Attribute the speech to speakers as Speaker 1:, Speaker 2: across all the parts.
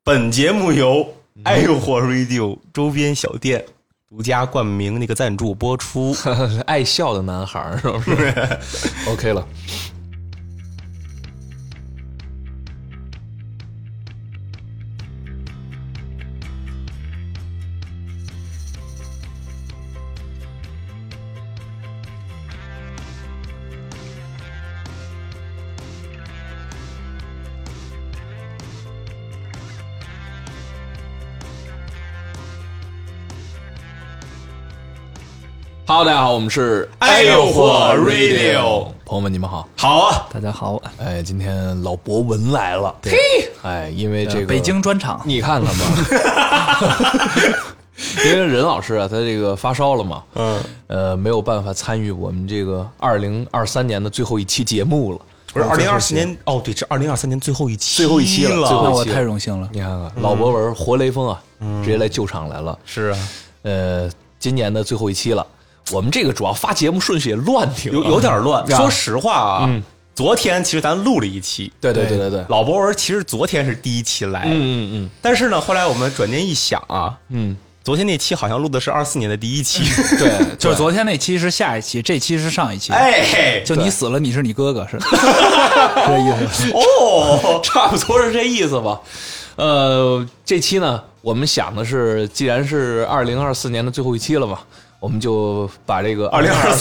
Speaker 1: 本节目由爱诱惑 Radio 周边小店独家冠名那个赞助播出。
Speaker 2: 爱笑的男孩是不是？OK 了。Hello， 大家好，我们是
Speaker 1: 爱诱惑 Radio，
Speaker 2: 朋友们，你们好，
Speaker 1: 好啊，
Speaker 3: 大家好。
Speaker 2: 哎，今天老博文来了，嘿，哎，因为这个
Speaker 3: 北京专场，
Speaker 2: 你看看吧，因为任老师啊，他这个发烧了嘛，没有办法参与我们这个2023年的最后一期节目了。
Speaker 1: 不是2024年哦，对，这2023年最后一期，
Speaker 2: 最后一期了，
Speaker 3: 那我太荣幸了。
Speaker 2: 你看看老博文活雷锋啊，直接来救场来了。
Speaker 1: 是啊，
Speaker 2: 今年的最后一期了。我们这个主要发节目顺序也乱挺，
Speaker 1: 有点乱。说实话啊，昨天其实咱录了一期，
Speaker 2: 对，
Speaker 1: 老博文其实昨天是第一期来，但是呢，后来我们转念一想啊，昨天那期好像录的是24年的第一期，
Speaker 2: 对，
Speaker 3: 就是昨天那期是下一期，这期是上一期，
Speaker 1: 哎，
Speaker 3: 就你死了，你是你哥哥是这意思
Speaker 2: 哦，差不多是这意思吧。这期呢，我们想的是，既然是2024年的最后一期了嘛。我们就把这个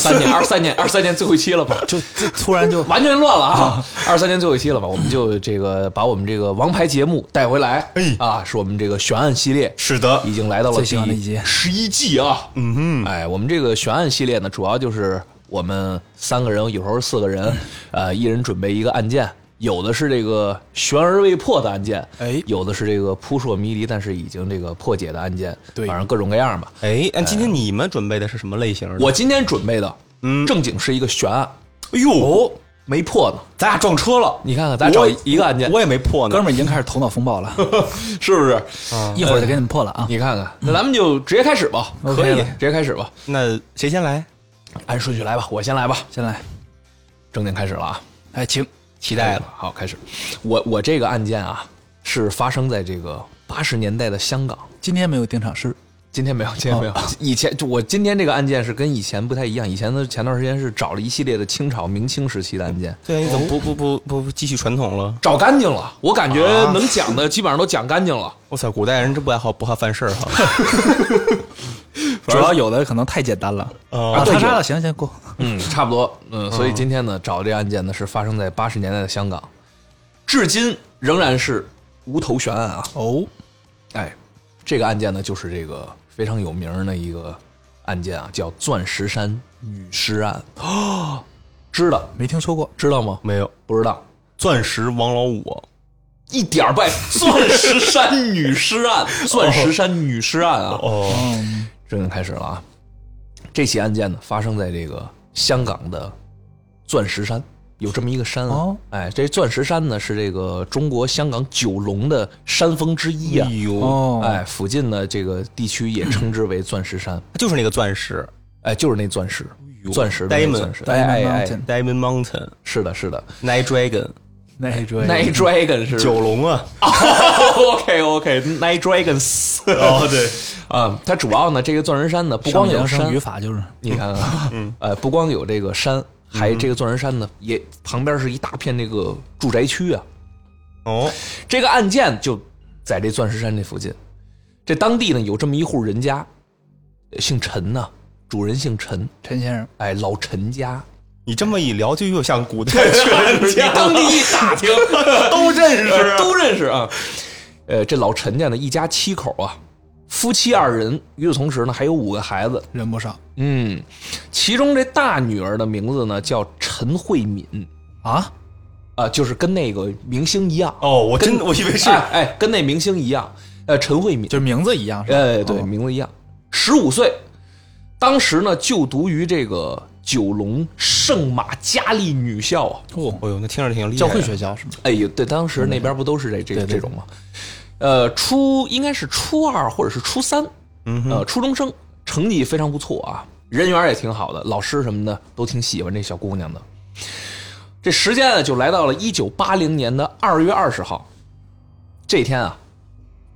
Speaker 2: 23年最后一期了吧，
Speaker 3: 就突然就
Speaker 2: 完全乱了啊！23年最后一期了吧，我们就这个把我们这个王牌节目带回来，是我们这个悬案系列，
Speaker 1: 是的，
Speaker 2: 已经来到了第
Speaker 3: 11
Speaker 2: 季啊，哎，我们这个悬案系列呢，主要就是我们3个人，有时候4个人，一人准备一个案件。有的是这个悬而未破的案件，有的是这个扑朔迷离但是已经这个破解的案件，
Speaker 3: 对，
Speaker 2: 反正各种各样吧。
Speaker 1: 那今天你们准备的是什么类型的？
Speaker 2: 我今天准备的，正经是一个悬案。
Speaker 1: 哎呦，
Speaker 2: 没破呢，
Speaker 1: 咱俩撞车了。
Speaker 2: 你看看，咱找一个案件，
Speaker 1: 我也没破呢。
Speaker 3: 哥们已经开始头脑风暴了，
Speaker 2: 是不是？
Speaker 3: 一会儿就给你们破了啊！
Speaker 2: 你看看，那咱们就直接开始吧。
Speaker 1: 可以，
Speaker 2: 直接开始吧。
Speaker 1: 那谁先来？
Speaker 2: 按顺序来吧，我先来吧。
Speaker 3: 先来，
Speaker 2: 正经开始了啊！
Speaker 3: 哎，请。
Speaker 2: 期待了，好，开始。我这个案件啊，是发生在这个80年代的香港。
Speaker 3: 今天没有定场诗，
Speaker 2: 今天没有。以前就我今天这个案件是跟以前不太一样。以前的前段时间是找了一系列的清朝、明清时期的案件。
Speaker 1: 对，你怎么不继续传统了？
Speaker 2: 找干净了，我感觉能讲的基本上都讲干净了。
Speaker 1: 我操，古代人真不好犯事儿哈。
Speaker 3: 主要有的可能太简单了
Speaker 2: 对，
Speaker 3: 杀了，行过，
Speaker 2: 差不多，所以今天呢，找这案件呢是发生在80年代的香港，至今仍然是无头悬案啊。哎，这个案件呢就是这个非常有名的一个案件啊，叫钻石山女尸案。知道
Speaker 3: 没听说过？
Speaker 2: 知道吗？
Speaker 1: 没有，
Speaker 2: 不知道。
Speaker 1: 钻石王老五。
Speaker 2: 一点败，钻石山女尸案，钻石山女尸案啊！正经开始了啊！这起案件呢，发生在这个香港的钻石山，有这么一个山啊。哎，这钻石山呢是这个中国香港9龙的山峰之一啊。哎，附近的这个地区也称之为钻石山，
Speaker 1: 就是那个钻石，
Speaker 2: 哎，就是那钻石，钻石的钻石
Speaker 1: ，Diamond Mountain，
Speaker 2: 是的
Speaker 1: ，Night
Speaker 2: Dragon。Night Dragon 是
Speaker 1: 9龙啊
Speaker 2: ，OK，Night Dragons，
Speaker 1: 对
Speaker 2: 它主要呢，这个钻石山呢，不光有山，
Speaker 3: 语法就是
Speaker 2: 你看看，不光有这个山，还这个钻石山呢，也旁边是一大片这个住宅区啊。这个案件就在这钻石山这附近，这当地呢有这么一户人家，姓陈呢，主人姓陈，
Speaker 3: 陈先生，
Speaker 2: 哎，老陈家。
Speaker 1: 你这么一聊，就又像古代全家，
Speaker 2: 当地一打听
Speaker 1: 都认识
Speaker 2: 啊。这老陈家呢，一家7口啊，夫妻2人，与此同时呢，还有5个孩子，
Speaker 3: 人不少。
Speaker 2: 其中这大女儿的名字呢叫陈慧敏就是跟那个明星一样。
Speaker 1: 我以为是
Speaker 2: 跟那明星一样，陈慧敏
Speaker 3: 就是名字一样，是吧？
Speaker 2: 对，名字一样。15岁，当时呢就读于这个9龙圣玛加利女校啊。
Speaker 1: 那听着挺厉害。
Speaker 3: 教会学校是吗？
Speaker 2: 哎呦，对，当时那边不都是这种吗？应该是初2或者是初3，初中生，成绩非常不错啊，人缘也挺好的，老师什么的都挺喜欢这小姑娘的。这时间呢就来到了1980年的2月20号，这天啊，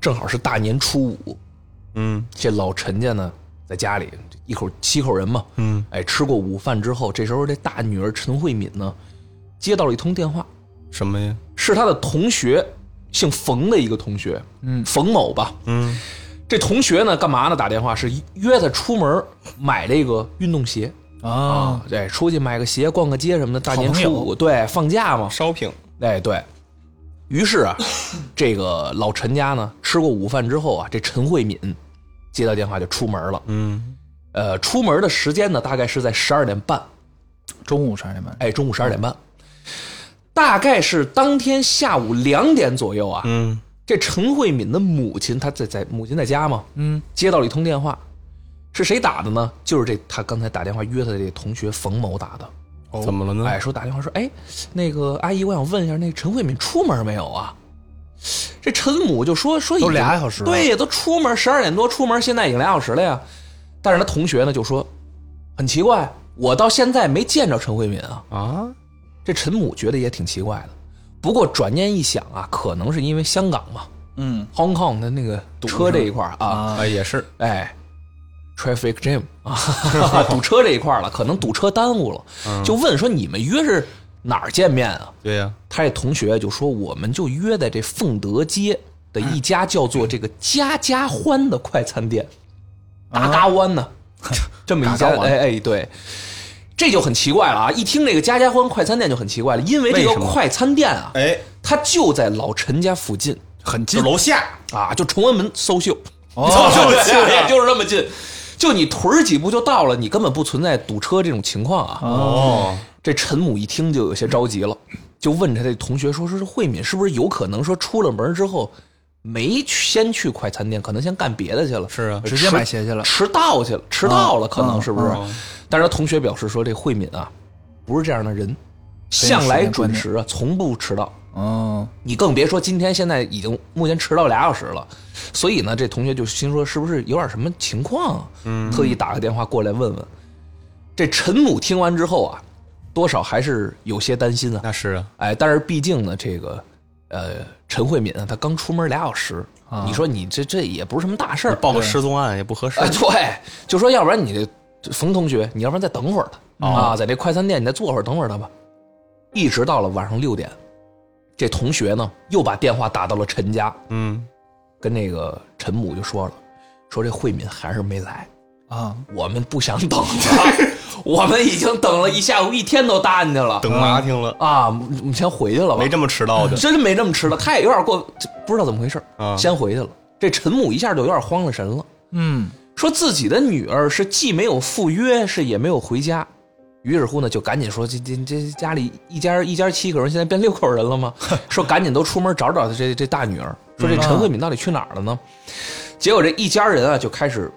Speaker 2: 正好是大年初5。这老陈家呢在家里7口人嘛，吃过午饭之后，这时候这大女儿陈慧敏呢接到了一通电话。
Speaker 1: 什么呀？
Speaker 2: 是他的同学，姓冯的一个同学，冯某吧。这同学呢干嘛呢？打电话是约他出门买这个运动鞋啊，对，出去买个鞋，逛个街什么的。大年初5，对，放假嘛
Speaker 1: ，shopping。
Speaker 2: 哎，对。于是啊，这个老陈家呢吃过午饭之后啊，这陈慧敏接到电话就出门了。出门的时间呢大概是在12点半，
Speaker 3: 中午12点半。
Speaker 2: 哎，中午12点半。大概是当天下午2点左右啊，这陈慧敏的母亲，她母亲在家嘛，接到了一通电话，是谁打的呢？就是他刚才打电话约他的这个同学冯某打的。
Speaker 1: 怎么了呢？
Speaker 2: 哎，说打电话说，哎，那个阿姨，我想问一下，那陈慧敏出门没有啊？这陈母就说
Speaker 3: 都2小时了，
Speaker 2: 对，都出门12点多出门，现在已经2小时了呀。但是他同学呢就说，很奇怪，我到现在没见着陈慧敏啊。这陈母觉得也挺奇怪的，不过转念一想啊，可能是因为香港嘛，Hong Kong 的那个车这一块啊，
Speaker 1: 也是，
Speaker 2: 哎 ，traffic jam 啊，堵车这一块了，可能堵车耽误了，就问说你们约是哪儿见面啊？
Speaker 1: 对呀，
Speaker 2: 他这同学就说我们就约在这凤德街的一家叫做这个家家欢的快餐店，大嘎湾呢，这么一家，哎，对。这就很奇怪了啊！一听这个家家欢快餐店就很奇怪了，因为这个快餐店啊，
Speaker 1: 哎，
Speaker 2: 它就在老陈家附近，
Speaker 3: 很近，
Speaker 1: 楼下
Speaker 2: 啊，就崇文门搜秀，
Speaker 1: 也
Speaker 2: 就是这么近，就你腿几步就到了，你根本不存在堵车这种情况啊。这陈母一听就有些着急了，就问他这同学说慧敏是不是有可能说出了门之后没先去快餐店，可能先干别的去了？
Speaker 1: 是啊，
Speaker 3: 直接买鞋去了，
Speaker 2: 迟到了，可能是不是？但是他同学表示说，这慧敏啊，不是这样的人，向来准时啊，从不迟到。你更别说今天现在已经目前迟到2小时了，所以呢，这同学就心说是不是有点什么情况啊？特意打个电话过来问问。这陈母听完之后啊，多少还是有些担心啊。
Speaker 1: 那是啊，
Speaker 2: 哎，但是毕竟呢，这个陈慧敏她刚出门2小时，你说你这也不是什么大事儿，
Speaker 1: 报个失踪案也不合适。
Speaker 2: 对，就说要不然你冯同学，你要不然再等会儿他啊，在这快餐店你再坐会儿，等会儿他吧。一直到了晚上6点，这同学呢又把电话打到了陈家，跟那个陈母就说了，说这慧敏还是没来啊，我们不想等了，我们已经等了一下午，1天都搭进去了，
Speaker 1: 等麻挺了
Speaker 2: 啊，我们先回去了吧，
Speaker 1: 没这么迟到的，
Speaker 2: 真没这么迟到，他也有点过，不知道怎么回事啊，先回去了。这陈母一下就有点慌了神了，说自己的女儿是既没有赴约，是也没有回家，于是乎呢，就赶紧说这家里一家7口人，现在变6口人了吗？说赶紧都出门找找这大女儿，说这陈慧敏到底去哪儿了呢？结果这一家人啊就开始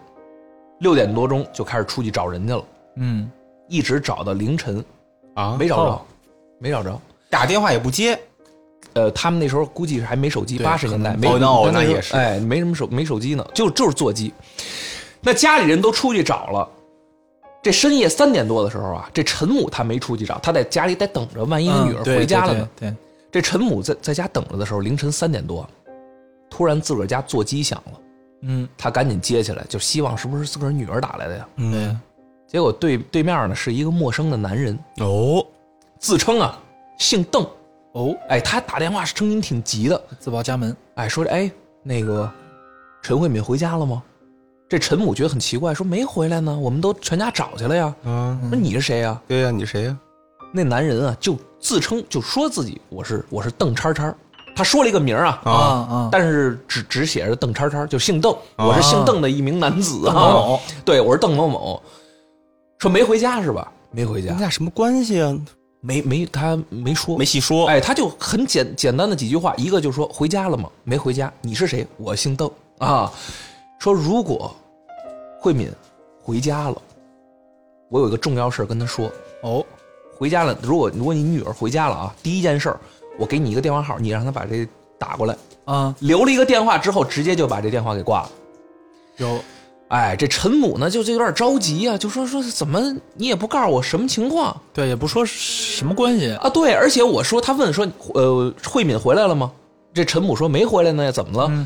Speaker 2: 6点多钟就开始出去找人去了，一直找到凌晨啊，没找着，
Speaker 1: 打电话也不接。
Speaker 2: 他们那时候估计是还没手机，80年代
Speaker 1: 那也是，
Speaker 2: 哎，没手机呢，就是座机。那家里人都出去找了，这深夜3点多的时候啊，这陈母她没出去找，她在家里得等着，万一女儿回家了呢？
Speaker 3: 对，
Speaker 2: 这陈母在家等着的时候，凌晨3点多，突然自个儿家座机响了，她赶紧接起来，就希望是不是自个儿女儿打来的呀？结果对面呢是一个陌生的男人，自称啊姓邓，哎，他打电话声音挺急的，
Speaker 3: 自报家门，
Speaker 2: 哎，说哎那个陈慧敏回家了吗？这陈母觉得很奇怪，说没回来呢，我们都全家找去了呀。说你是谁呀？
Speaker 1: 对呀，你谁呀？
Speaker 2: 那男人啊，就自称就说自己我是邓叉叉，他说了一个名啊，但是只写着邓叉叉，就姓邓，我是姓邓的一名男子啊。对，我是邓某某。说没回家是吧？没回家，
Speaker 1: 你俩什么关系啊？
Speaker 2: 他没说，
Speaker 1: 没细说。
Speaker 2: 哎，他就很简单的几句话，一个就说回家了吗？没回家。你是谁？我姓邓啊。说如果慧敏回家了，我有一个重要事跟他说。回家了，如果你女儿回家了啊，第一件事我给你一个电话号，你让他把这打过来啊。留了一个电话之后，直接就把这电话给挂了。哎，这陈母呢就有点着急啊，就说怎么你也不告诉我什么情况？
Speaker 3: 对，也不说什么关系
Speaker 2: 啊。对，而且他问说慧敏回来了吗？这陈母说没回来呢，怎么了？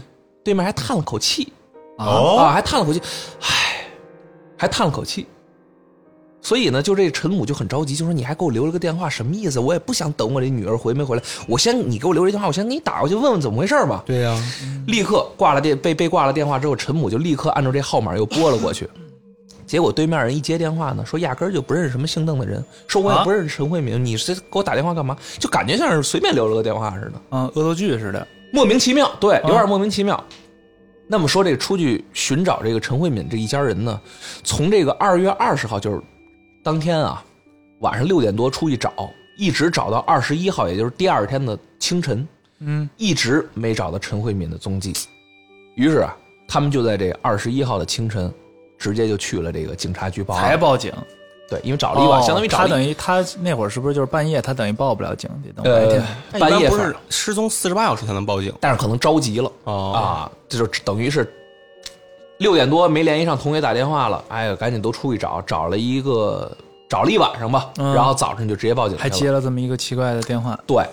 Speaker 2: 对面还叹了口气
Speaker 1: 哦，
Speaker 2: 还叹了口气，唉，还叹了口气。所以呢，就这陈母就很着急，就说你还给我留了个电话，什么意思？我也不想等我这女儿回没回来，你给我留这电话，我先给你打过去问问怎么回事吧。
Speaker 1: 对呀，
Speaker 2: 立刻挂了被挂了电话之后，陈母就立刻按照这号码又拨了过去。结果对面人一接电话呢，说压根儿就不认识什么姓邓的人，说我也不认识陈慧敏，你是给我打电话干嘛？就感觉像是随便留了个电话似的，
Speaker 3: 恶作剧似的，
Speaker 2: 莫名其妙，对，有点莫名其妙。那么说这个出去寻找这个陈慧敏这一家人呢，从这个2月20号就是当天啊，晚上6点多出去找，一直找到21号，也就是第二天的清晨，一直没找到陈慧敏的踪迹。于是啊，他们就在这21号的清晨，直接就去了这个警察局报案。
Speaker 3: 才报警？
Speaker 2: 对，因为找了一晚，相当于找了
Speaker 3: 他等于他那会儿是不是就是半夜？他等于报不了警，得等白天。
Speaker 2: 半夜
Speaker 1: 不是失踪48小时才能报警，
Speaker 2: 但是可能着急了这就等于是6点多没联系上同学打电话了，哎呀，赶紧都出去找了一晚上吧，然后早上就直接报警去了，
Speaker 3: 还接了这么一个奇怪的电话。
Speaker 2: 对，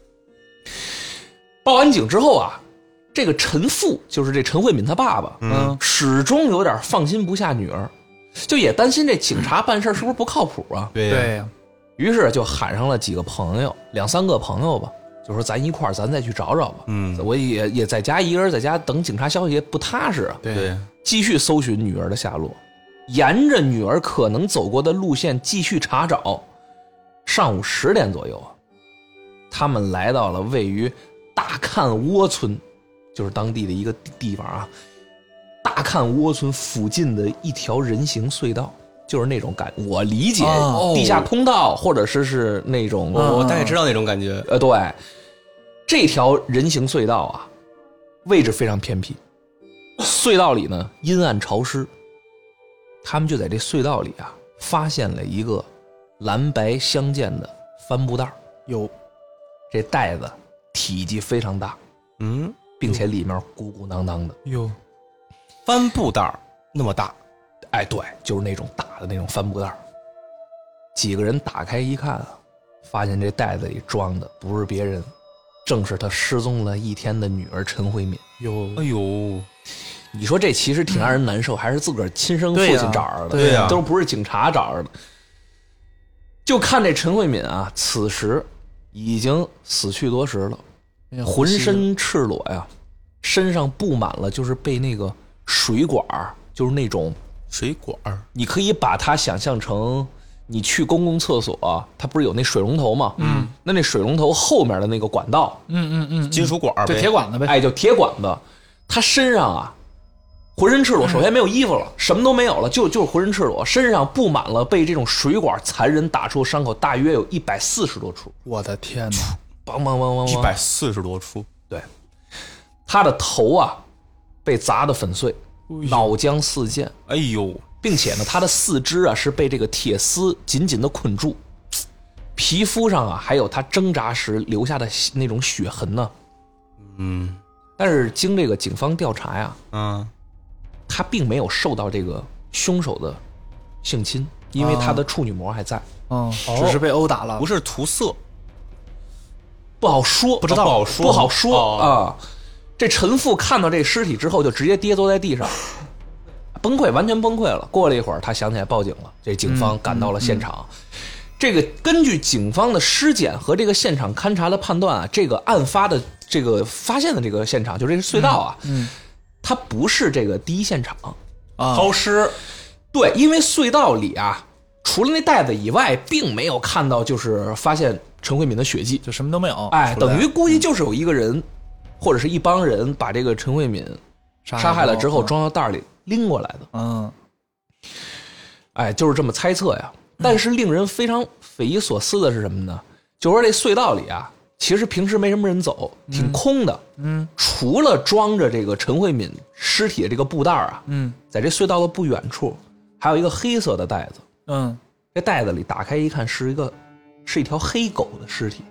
Speaker 2: 报完警之后啊，这个陈父就是这陈慧敏他爸爸，始终有点放心不下女儿，就也担心这警察办事是不是不靠谱啊？
Speaker 1: 对
Speaker 3: 呀，
Speaker 2: 于是就喊上了几个朋友，2、3个朋友吧，就说咱一块儿咱再去找找吧。我也在家一个人在家等警察消息也不踏实啊。
Speaker 1: 对，
Speaker 2: 继续搜寻女儿的下落，沿着女儿可能走过的路线继续查找。上午10点左右啊，他们来到了位于大看窝村，就是当地的一个地方啊。大看窝村附近的一条人行隧道，就是那种我理解地下通道，或者是那种
Speaker 1: 我大概知道那种感觉。
Speaker 2: 对，这条人行隧道啊，位置非常偏僻，隧道里呢阴暗潮湿。他们就在这隧道里啊，发现了一个蓝白相间的帆布袋。
Speaker 3: 有，
Speaker 2: 这袋子体积非常大，并且里面鼓鼓囊囊的。
Speaker 3: 哟，
Speaker 1: 帆布袋那么大，
Speaker 2: 哎，对，就是那种大的那种帆布袋。几个人打开一看啊，发现这袋子里装的不是别人，正是他失踪了1天的女儿陈慧敏。
Speaker 1: 哎呦，
Speaker 2: 你说这其实挺让人难受，还是自个儿亲生父亲找着的，
Speaker 1: 对呀，
Speaker 2: 都不是警察找着的。就看这陈慧敏啊，此时已经死去多时了，浑身赤裸呀，身上布满了就是被那个水管，就是那种
Speaker 1: 水管，
Speaker 2: 你可以把它想象成你去公共厕所，它不是有那水龙头吗？那水龙头后面的那个管道，
Speaker 1: 金属管呗，
Speaker 3: 就铁管子呗，
Speaker 2: 哎，就铁管子。他身上啊，浑身赤裸，首先没有衣服了，什么都没有了，就是浑身赤裸，身上布满了被这种水管残忍打出的伤口，大约有140多处。
Speaker 3: 我的天哪！
Speaker 2: 梆梆梆梆梆
Speaker 1: ，140多处。
Speaker 2: 对，他的头啊被砸得粉碎，脑浆四溅。
Speaker 1: 哎呦，
Speaker 2: 并且呢，他的四肢啊是被这个铁丝紧紧的捆住，皮肤上啊还有他挣扎时留下的那种血痕呢。但是经这个警方调查呀，他并没有受到这个凶手的性侵，因为他的处女膜还在。
Speaker 3: 只是被殴打了，
Speaker 1: 不是涂色，
Speaker 2: 不好说，
Speaker 1: 不知道，
Speaker 2: 不好说啊。这陈父看到这尸体之后，就直接跌坐在地上，崩溃，完全崩溃了。过了一会儿，他想起来报警了，这警方赶到了现场。这个根据警方的尸检和这个现场勘查的判断啊，这个案发的这个发现的这个现场，就这个隧道啊，它不是这个第一现场
Speaker 1: 抛尸。
Speaker 2: 对，因为隧道里啊，除了那袋子以外，并没有看到就是发现陈慧敏的血迹，
Speaker 3: 就什么都没有。
Speaker 2: 哎，等于估计就是有一个人或者是一帮人把这个陈慧敏杀害了之后装到袋里拎过来的。哎，就是这么猜测呀。但是令人非常匪夷所思的是什么呢？就说这隧道里啊，其实平时没什么人走，挺空的。除了装着这个陈慧敏尸体的这个布袋啊，在这隧道的不远处还有一个黑色的袋子。这袋子里打开一看，是一条黑狗的尸体。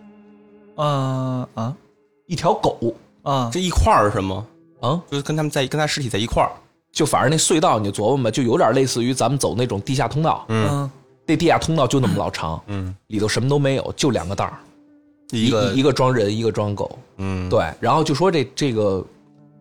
Speaker 2: 一条狗
Speaker 1: 这一块儿是吗？就是跟他尸体在一块儿。
Speaker 2: 就反正那隧道你就琢磨吧，就有点类似于咱们走那种地下通道。那地下通道就那么老长，里头什么都没有，就2个袋儿，一个装人，一个装狗。对，然后就说这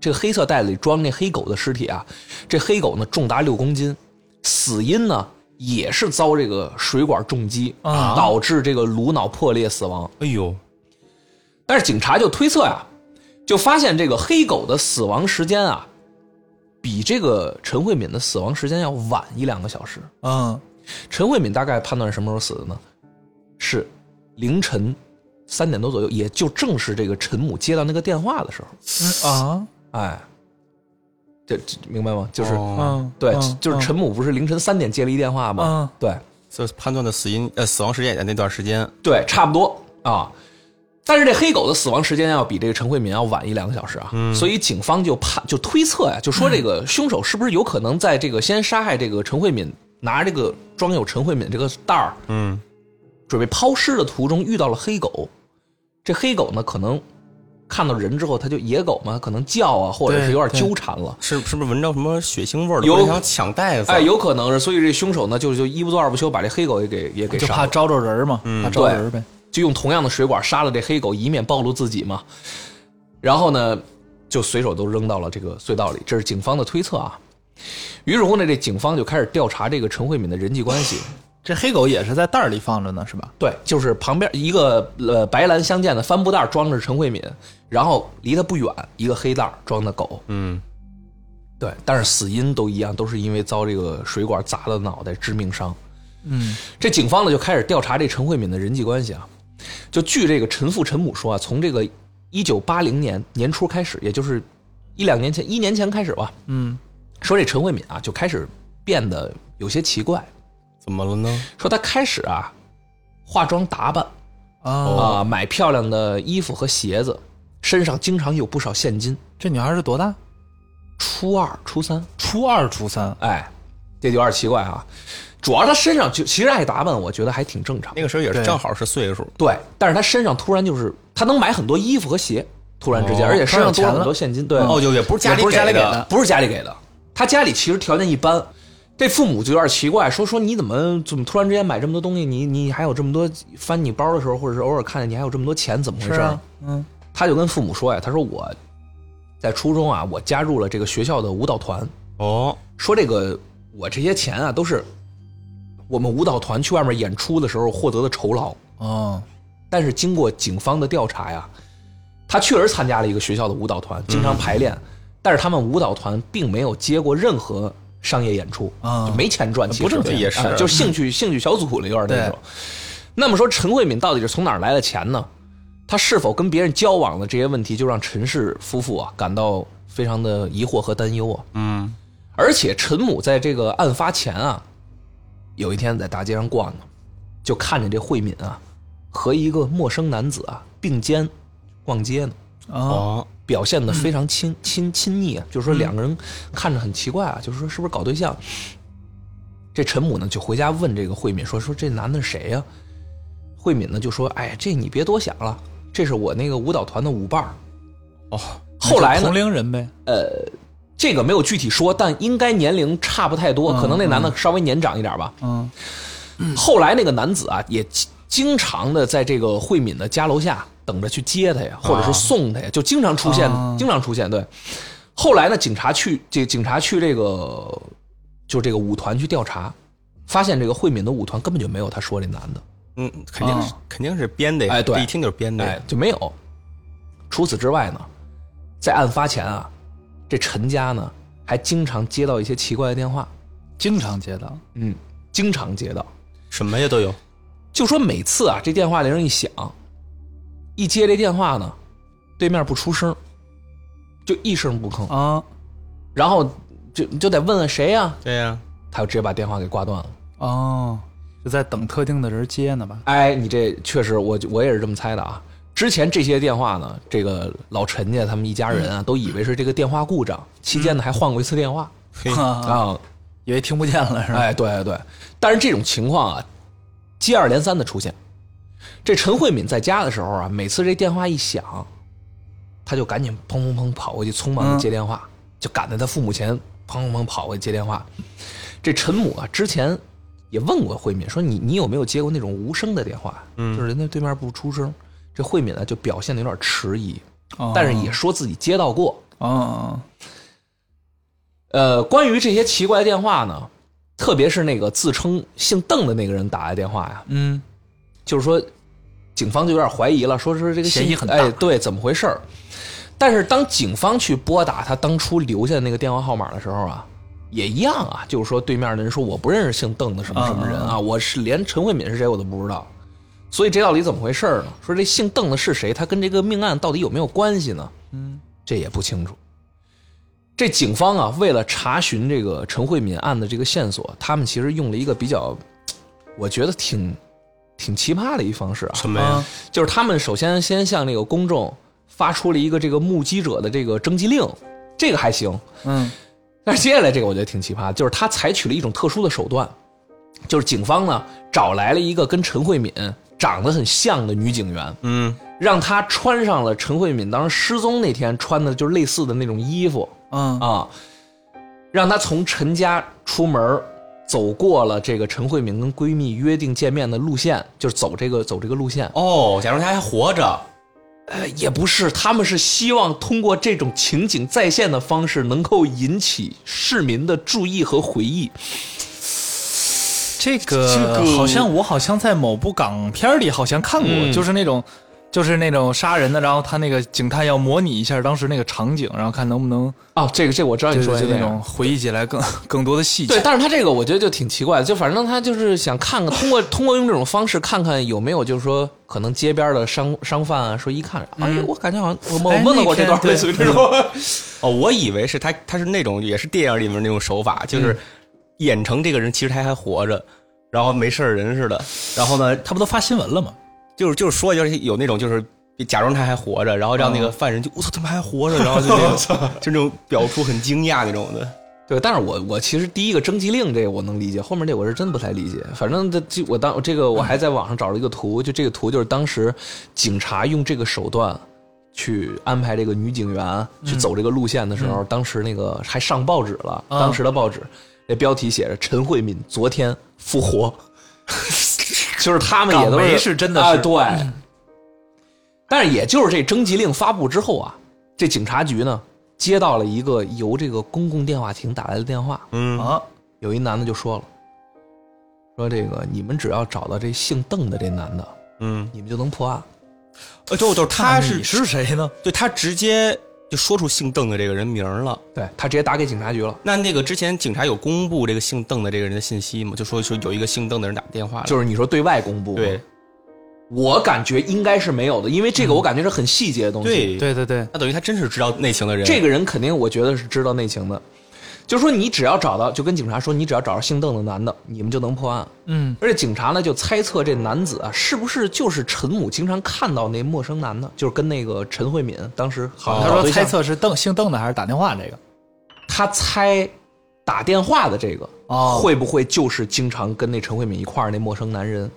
Speaker 2: 这个黑色袋子里装那黑狗的尸体啊，这黑狗呢重达6公斤，死因呢也是遭这个水管重击导致这个颅脑破裂死亡。
Speaker 1: 哎呦，
Speaker 2: 但是警察就推测呀，就发现这个黑狗的死亡时间啊，比这个陈慧敏的死亡时间要晚1-2个小时。陈慧敏大概判断是什么时候死的呢？是凌晨3点多左右，也就正是这个陈母接到那个电话的时候。哎，这明白吗？就是，对，就是陈母不是凌晨3点接了一电话吗？对，
Speaker 1: 这判断的死亡时间也在那段时间。
Speaker 2: 对，差不多啊。但是这黑狗的死亡时间要比这个陈慧敏要晚1-2个小时啊，所以警方就推测呀，就说这个凶手是不是有可能在这个先杀害这个陈慧敏，拿这个装有陈慧敏这个袋儿，准备抛尸的途中遇到了黑狗，这黑狗呢可能看到人之后，它就野狗嘛，可能叫啊，或者是有点纠缠了，
Speaker 1: 是不是闻着什么血腥味儿？
Speaker 2: 有
Speaker 1: 想抢袋子，
Speaker 2: 哎，有可能是，所以这凶手呢就一不做二不休，把这黑狗也给杀了，
Speaker 3: 就怕招着人嘛，怕招人呗。
Speaker 2: 就用同样的水管杀了这黑狗，以免暴露自己嘛。然后呢，就随手都扔到了这个隧道里，这是警方的推测啊。于是乎呢，这警方就开始调查这个陈慧敏的人际关系。
Speaker 3: 这黑狗也是在袋里放着呢，是吧？
Speaker 2: 对，就是旁边一个白蓝相间的帆布袋装着陈慧敏，然后离他不远一个黑袋装的狗。对，但是死因都一样，都是因为遭这个水管砸了脑袋，致命伤。这警方呢就开始调查这陈慧敏的人际关系啊。就据这个陈父陈母说啊，从这个1980年年初开始，也就是1年前开始吧，说这陈慧敏啊就开始变得有些奇怪。
Speaker 1: 怎么了呢？
Speaker 2: 说她开始啊化妆打扮买漂亮的衣服和鞋子，身上经常有不少现金。
Speaker 3: 这女孩是多大？
Speaker 2: 初2、初3。
Speaker 3: 初2、初3。
Speaker 2: 哎，这就有点奇怪啊。主要他身上就其实爱打扮，我觉得还挺正常。
Speaker 1: 那个时候也是正好是岁数。
Speaker 2: 对，但是他身上突然就是他能买很多衣服和鞋，突然之间，而且身上多了很多现金。对，
Speaker 1: 就也不是家里给的，
Speaker 2: 不是家里给的。他家里其实条件一般，这父母就有点奇怪，说你怎么突然之间买这么多东西？你还有这么多，翻你包的时候，或者是偶尔看见你还有这么多钱，怎么回事？他就跟父母说呀，他说我在初中啊，我加入了这个学校的舞蹈团。说这个我这些钱啊都是我们舞蹈团去外面演出的时候获得的酬劳。但是经过警方的调查呀，他确实参加了一个学校的舞蹈团，经常排练，但是他们舞蹈团并没有接过任何商业演出，就没钱赚，其实
Speaker 1: 不是也是，
Speaker 2: 就兴趣小组了，有点那种。那么说陈慧敏到底是从哪儿来的钱呢？他是否跟别人交往的这些问题，就让陈氏夫妇啊感到非常的疑惑和担忧啊。而且陈母在这个案发前啊，有一天在大街上逛呢，就看见这慧敏啊和一个陌生男子啊并肩逛街呢。表现得非常亲昵啊，就是说两个人看着很奇怪啊，就是说是不是搞对象？这陈母呢就回家问这个慧敏说这男的谁呀？慧敏呢就说哎，这你别多想了，这是我那个舞蹈团的舞伴。后来呢，
Speaker 3: 同龄人呗。
Speaker 2: 这个没有具体说，但应该年龄差不太多，可能那男的稍微年长一点吧。后来那个男子啊也经常的在这个慧敏的家楼下等着去接他呀，或者是送他呀，就经常出现。对，后来呢，警察去这个就这个舞团去调查，发现这个慧敏的舞团根本就没有他说这男的。
Speaker 1: 肯定是编的呀。
Speaker 2: 对，
Speaker 1: 一听就是编的。
Speaker 2: 就没有。除此之外呢，在案发前啊，这陈家呢还经常接到一些奇怪的电话。
Speaker 3: 经常接到。
Speaker 2: 经常接到。
Speaker 1: 什么呀都有。
Speaker 2: 就说每次啊，这电话铃一响，一接这电话呢，对面不出声，就一声不吭然后就得问问谁呀？
Speaker 1: 对呀，
Speaker 2: 他就直接把电话给挂断了。
Speaker 3: 就在等特定的人接呢吧？
Speaker 2: 哎，你这确实，我也是这么猜的啊。之前这些电话呢，这个老陈家他们一家人啊，都以为是这个电话故障，期间呢还换过一次电话
Speaker 3: 以为听不见了是吧？
Speaker 2: 哎，对，但是这种情况啊，接二连三的出现。这陈慧敏在家的时候啊，每次这电话一响，他就赶紧砰砰砰跑过去，匆忙的接电话，就赶在他父母前砰砰砰跑过去接电话。这陈母啊，之前也问过慧敏说你有没有接过那种无声的电话？就是人家对面不出声。这慧敏呢就表现的有点迟疑，但是也说自己接到过。 关于这些奇怪的电话呢，特别是那个自称姓邓的那个人打的电话呀，就是说警方就有点怀疑了，说是这个
Speaker 3: 嫌疑很大，
Speaker 2: 对，怎么回事？但是当警方去拨打他当初留下的那个电话号码的时候啊，也一样啊，就是说对面的人说我不认识姓邓的什么什么人啊，我是连陈慧敏是谁我都不知道。所以这到底怎么回事呢？说这姓邓的是谁，他跟这个命案到底有没有关系呢？这也不清楚。这警方啊，为了查询这个陈慧敏案的这个线索，他们其实用了一个比较，我觉得挺奇葩的一方式啊。
Speaker 1: 什么呀？
Speaker 2: 就是他们首先向这个公众发出了一个这个目击者的这个征集令，这个还行。但是接下来这个我觉得挺奇葩，就是他采取了一种特殊的手段，就是警方呢找来了一个跟陈慧敏长得很像的女警员，让她穿上了陈慧敏当时失踪那天穿的就是类似的那种衣服，让她从陈家出门，走过了这个陈慧敏跟闺蜜约定见面的路线，就是走这个路线。
Speaker 1: 假如她还活着。
Speaker 2: 也不是，他们是希望通过这种情景再现的方式，能够引起市民的注意和回忆。
Speaker 3: 这个好像在某部港片里好像看过，就是那种杀人的，然后他那个警探要模拟一下当时那个场景，然后看能不能
Speaker 2: 这个我知道你说的
Speaker 3: 那种回忆起来更多的细节。
Speaker 2: 对，但是他这个我觉得就挺奇怪的，就反正他就是想看看通过用这种方式看看有没有就是说可能街边的商贩啊，说一看我感觉好像我问到过这段类似于这种
Speaker 1: 我以为是他是那种也是电影里面那种手法，就是演成这个人其实他还活着，然后没事人似的，然后呢
Speaker 3: 他不都发新闻了吗？
Speaker 1: 就是说有那种就是假装他还活着，然后让那个犯人就我操他妈还活着，然后就那种表出很惊讶那种的。
Speaker 2: 对，但是我其实第一个征集令这个我能理解，后面这我是真不太理解。反正我还在网上找了一个图，就这个图就是当时警察用这个手段去安排这个女警员去走这个路线的时候，当时那个还上报纸了，当时的报纸那标题写着陈慧敏昨天复活。就是他们也都
Speaker 3: 是真的是
Speaker 2: 对，但是也就是这征集令发布之后啊，这警察局呢接到了一个由这个公共电话亭打来的电话，有一男的就说了，说这个你们只要找到这姓邓的这男的，你们就能破案。
Speaker 1: 就是他
Speaker 3: 是谁呢？
Speaker 1: 对，他直接就说出姓邓的这个人名了，
Speaker 2: 对，他直接打给警察局了。
Speaker 1: 那个之前警察有公布这个姓邓的这个人的信息吗？就说有一个姓邓的人打电话了，
Speaker 2: 就是你说对外公布？
Speaker 1: 对，
Speaker 2: 我感觉应该是没有的，因为这个我感觉是很细节的东西。
Speaker 3: 对，
Speaker 1: 那等于他真是知道内情的人。
Speaker 2: 这个人肯定我觉得是知道内情的。就是说你只要找到，就跟警察说，你只要找到姓邓的男的，你们就能破案。而且警察呢就猜测这男子啊，是不是就是陈母经常看到那陌生男的，就是跟那个陈慧敏当时好像
Speaker 3: 他说猜测是姓邓的还是打电话这个？
Speaker 2: 他猜打电话的这个会不会就是经常跟那陈慧敏一块儿那陌生男人？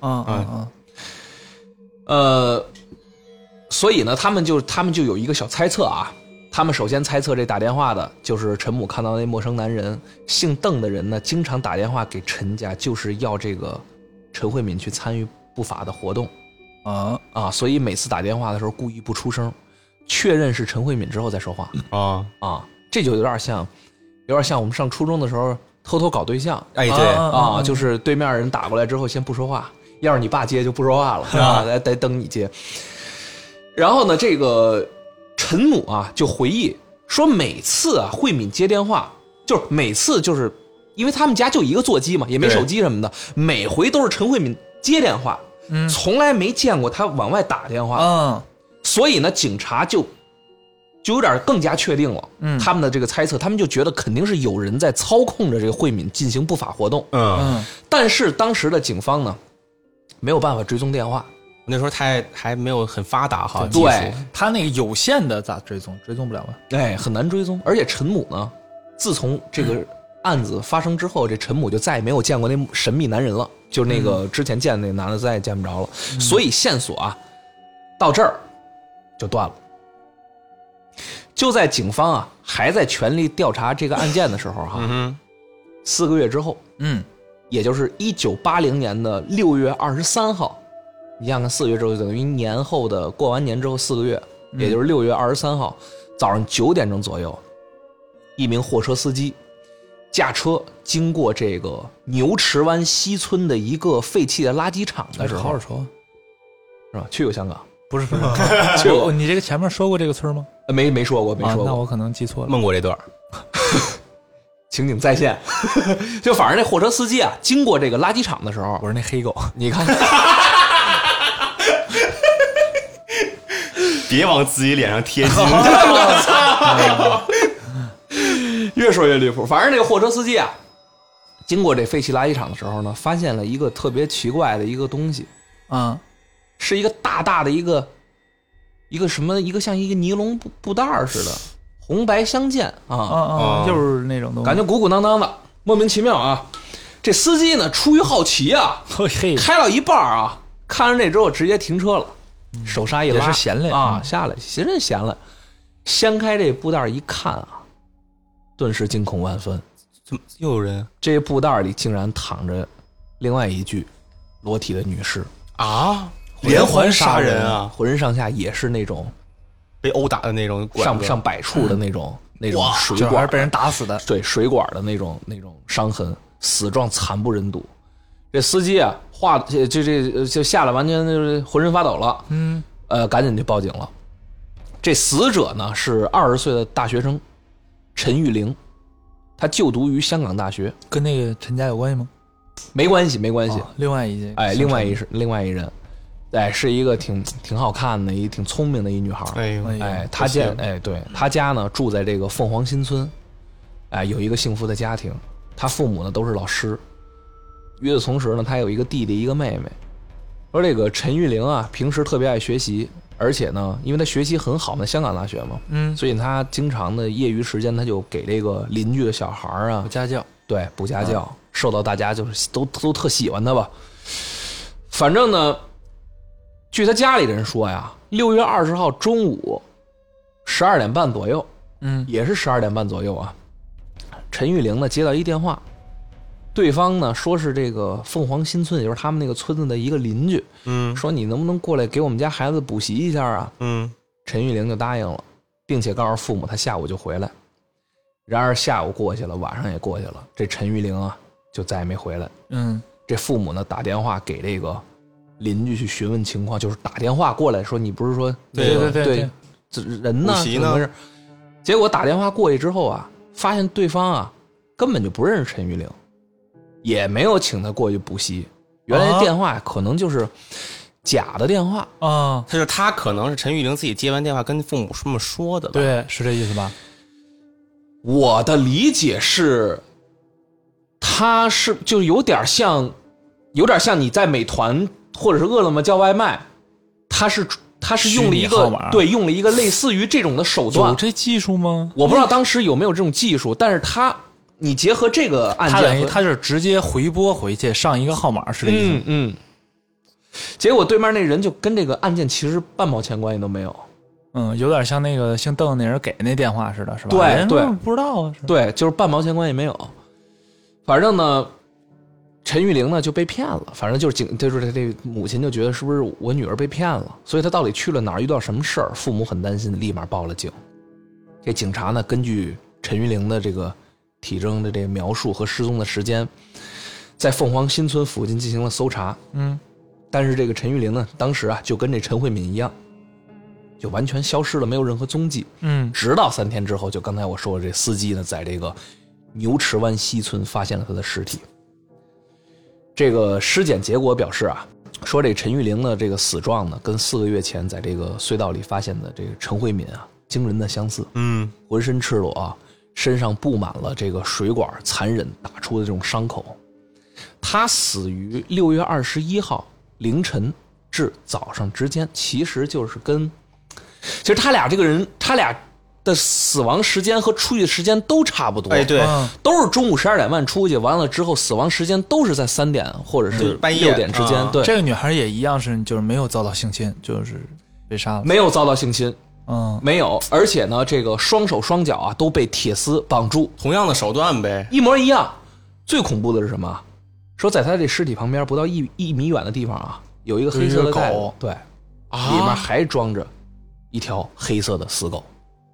Speaker 2: 所以呢，他们就有一个小猜测啊。他们首先猜测这打电话的就是陈母看到那陌生男人，姓邓的人呢经常打电话给陈家，就是要这个陈慧敏去参与不法的活动所以每次打电话的时候故意不出声，确认是陈慧敏之后再说话这就有点像我们上初中的时候偷偷搞对象，
Speaker 1: 对
Speaker 2: 就是对面人打过来之后先不说话，要是你爸接就不说话了得等你接。然后呢，这个陈母啊就回忆说，每次啊慧敏接电话，就是每次就是因为他们家就一个座机嘛，也没手机什么的，每回都是陈慧敏接电话，从来没见过他往外打电话。所以呢，警察就有点更加确定了他们的这个猜测，他们就觉得肯定是有人在操控着这个慧敏进行不法活动。但是当时的警方呢没有办法追踪电话。
Speaker 1: 那时候他还没有很发达哈，
Speaker 2: 对，
Speaker 3: 他那个有线的咋追踪不了吧？
Speaker 2: 很难追踪。而且陈母呢，自从这个案子发生之后，这陈母就再也没有见过那神秘男人了，就是那个之前见的那男的再也见不着了。所以线索啊，到这儿就断了。就在警方啊还在全力调查这个案件的时候4个月之后，也就是1980年的6月23号。你想看4个月之后，就等于年后的过完年之后4个月，也就是6月23号， 早上9点钟左右，一名货车司机驾车经过这个牛池湾西村的一个废弃的垃圾场的时候，
Speaker 3: 好耳熟，
Speaker 2: 是吧？去过香港？
Speaker 3: 不是，你这个前面说过这个村吗？
Speaker 2: 没说过，没说过。
Speaker 3: 那我可能记错了。
Speaker 1: 梦过这段。
Speaker 2: 情景再现，就反正那货车司机啊，经过这个垃圾场的时候，
Speaker 3: 我是那黑狗，
Speaker 2: 你看，
Speaker 1: 别往自己脸上贴金。
Speaker 2: 我操！越说越离谱。反正这个货车司机啊，经过这废弃垃圾场的时候呢，发现了一个特别奇怪的一个东西，是一个大大的一个什么一个像一个尼龙布袋似的。红白相间
Speaker 3: 就是那种东西，
Speaker 2: 感觉鼓鼓囊囊的，莫名其妙啊！这司机呢，出于好奇啊，开到一半啊，看着这之后直接停车了，手刹一拉，
Speaker 3: 也是闲了
Speaker 2: 啊，下来，真闲了，掀开这布袋一看啊，顿时惊恐万分，
Speaker 1: 怎么又有人？
Speaker 2: 这布袋里竟然躺着另外一具裸体的女尸
Speaker 1: 啊！连环杀人啊！
Speaker 2: 浑身上下也是那种。
Speaker 1: 被殴打的那种
Speaker 2: 上百处的那种水管，
Speaker 3: 还是被人打死的。
Speaker 2: 对，水管的那种伤痕，死状惨不忍睹。这司机啊，就吓得完全就是浑身发抖了。赶紧就报警了。这死者呢是20岁的大学生陈玉玲，他就读于香港大学。
Speaker 3: 跟那个陈家有关系吗？
Speaker 2: 没关系。
Speaker 3: 另外一件，
Speaker 2: 另外一人。是一个挺好看的，挺聪明的一女孩。她家对，她家呢住在这个凤凰新村，有一个幸福的家庭。她父母呢都是老师。与此同时呢，她有一个弟弟一个妹妹。说这个陈玉玲啊，平时特别爱学习，而且呢，因为她学习很好嘛，香港大学嘛，所以她经常的业余时间，她就给这个邻居的小孩啊
Speaker 3: 补家教，
Speaker 2: 对，补家教，受到大家就是都特喜欢她吧。反正呢。据他家里人说呀，6月20号中午12点半左右，也是12点半左右啊。陈玉玲呢接到一电话，对方呢说是这个凤凰新村，也就是他们那个村子的一个邻居，说你能不能过来给我们家孩子补习一下啊？陈玉玲就答应了，并且告诉父母他下午就回来。然而下午过去了，晚上也过去了，这陈玉玲啊就再也没回来。这父母呢打电话给这个。邻居去询问情况，就是打电话过来说，你不是说
Speaker 3: 对
Speaker 2: 人呢？怎么回事？结果打电话过去之后啊，发现对方啊根本就不认识陈玉玲，也没有请他过去补习。原来电话可能就是假的电话
Speaker 3: 啊，
Speaker 1: 他可能是陈玉玲自己接完电话跟父母这么说的吧？
Speaker 3: 对，是这意思吧？
Speaker 2: 我的理解是，他是就有点像你在美团。或者是饿了么叫外卖，他是用了一个用了一个类似于这种的手段。
Speaker 3: 有这技术吗？
Speaker 2: 我不知道当时有没有这种技术，但是你结合这个案件，
Speaker 3: 他是直接回拨回去上一个号码是这意思。
Speaker 2: 结果对面那人就跟这个案件其实半毛钱关系都没有。
Speaker 3: 有点像那个姓邓那人给那电话似的，是吧？
Speaker 2: 对，
Speaker 3: 不知道啊。
Speaker 2: 对，就是半毛钱关系没有。反正呢。陈玉玲呢就被骗了，反正就是这母亲就觉得是不是我女儿被骗了，所以她到底去了哪儿，遇到什么事儿，父母很担心，立马报了警。这警察呢根据陈玉玲的这个体征的这个描述和失踪的时间，在凤凰新村附近进行了搜查。但是这个陈玉玲呢当时啊就跟这陈慧敏一样，就完全消失了，没有任何踪迹。直到3天之后，就刚才我说的这司机呢在这个牛池湾西村发现了他的尸体。这个尸检结果表示啊，说这陈玉玲的这个死状呢，跟4个月前在这个隧道里发现的这个陈慧敏啊，惊人的相似。浑身赤裸啊，身上布满了这个水管残忍打出的这种伤口。他死于6月21号凌晨至早上之间，其实他俩的死亡时间和出去的时间都差不多，
Speaker 1: 对，
Speaker 2: 都是中午12点半出去，完了之后死亡时间都是在3点或者是
Speaker 1: 半夜
Speaker 2: 6点之间。对，
Speaker 3: 这个女孩也一样就是没有遭到性侵，就是被杀了，
Speaker 2: 没有遭到性侵，没有，而且呢，这个双手双脚啊都被铁丝绑住，
Speaker 1: 同样的手段呗，
Speaker 2: 一模一样。最恐怖的是什么？说在他这尸体旁边不到1米远的地方啊，有一个黑色的袋子，对，里面还装着一条黑色的死狗。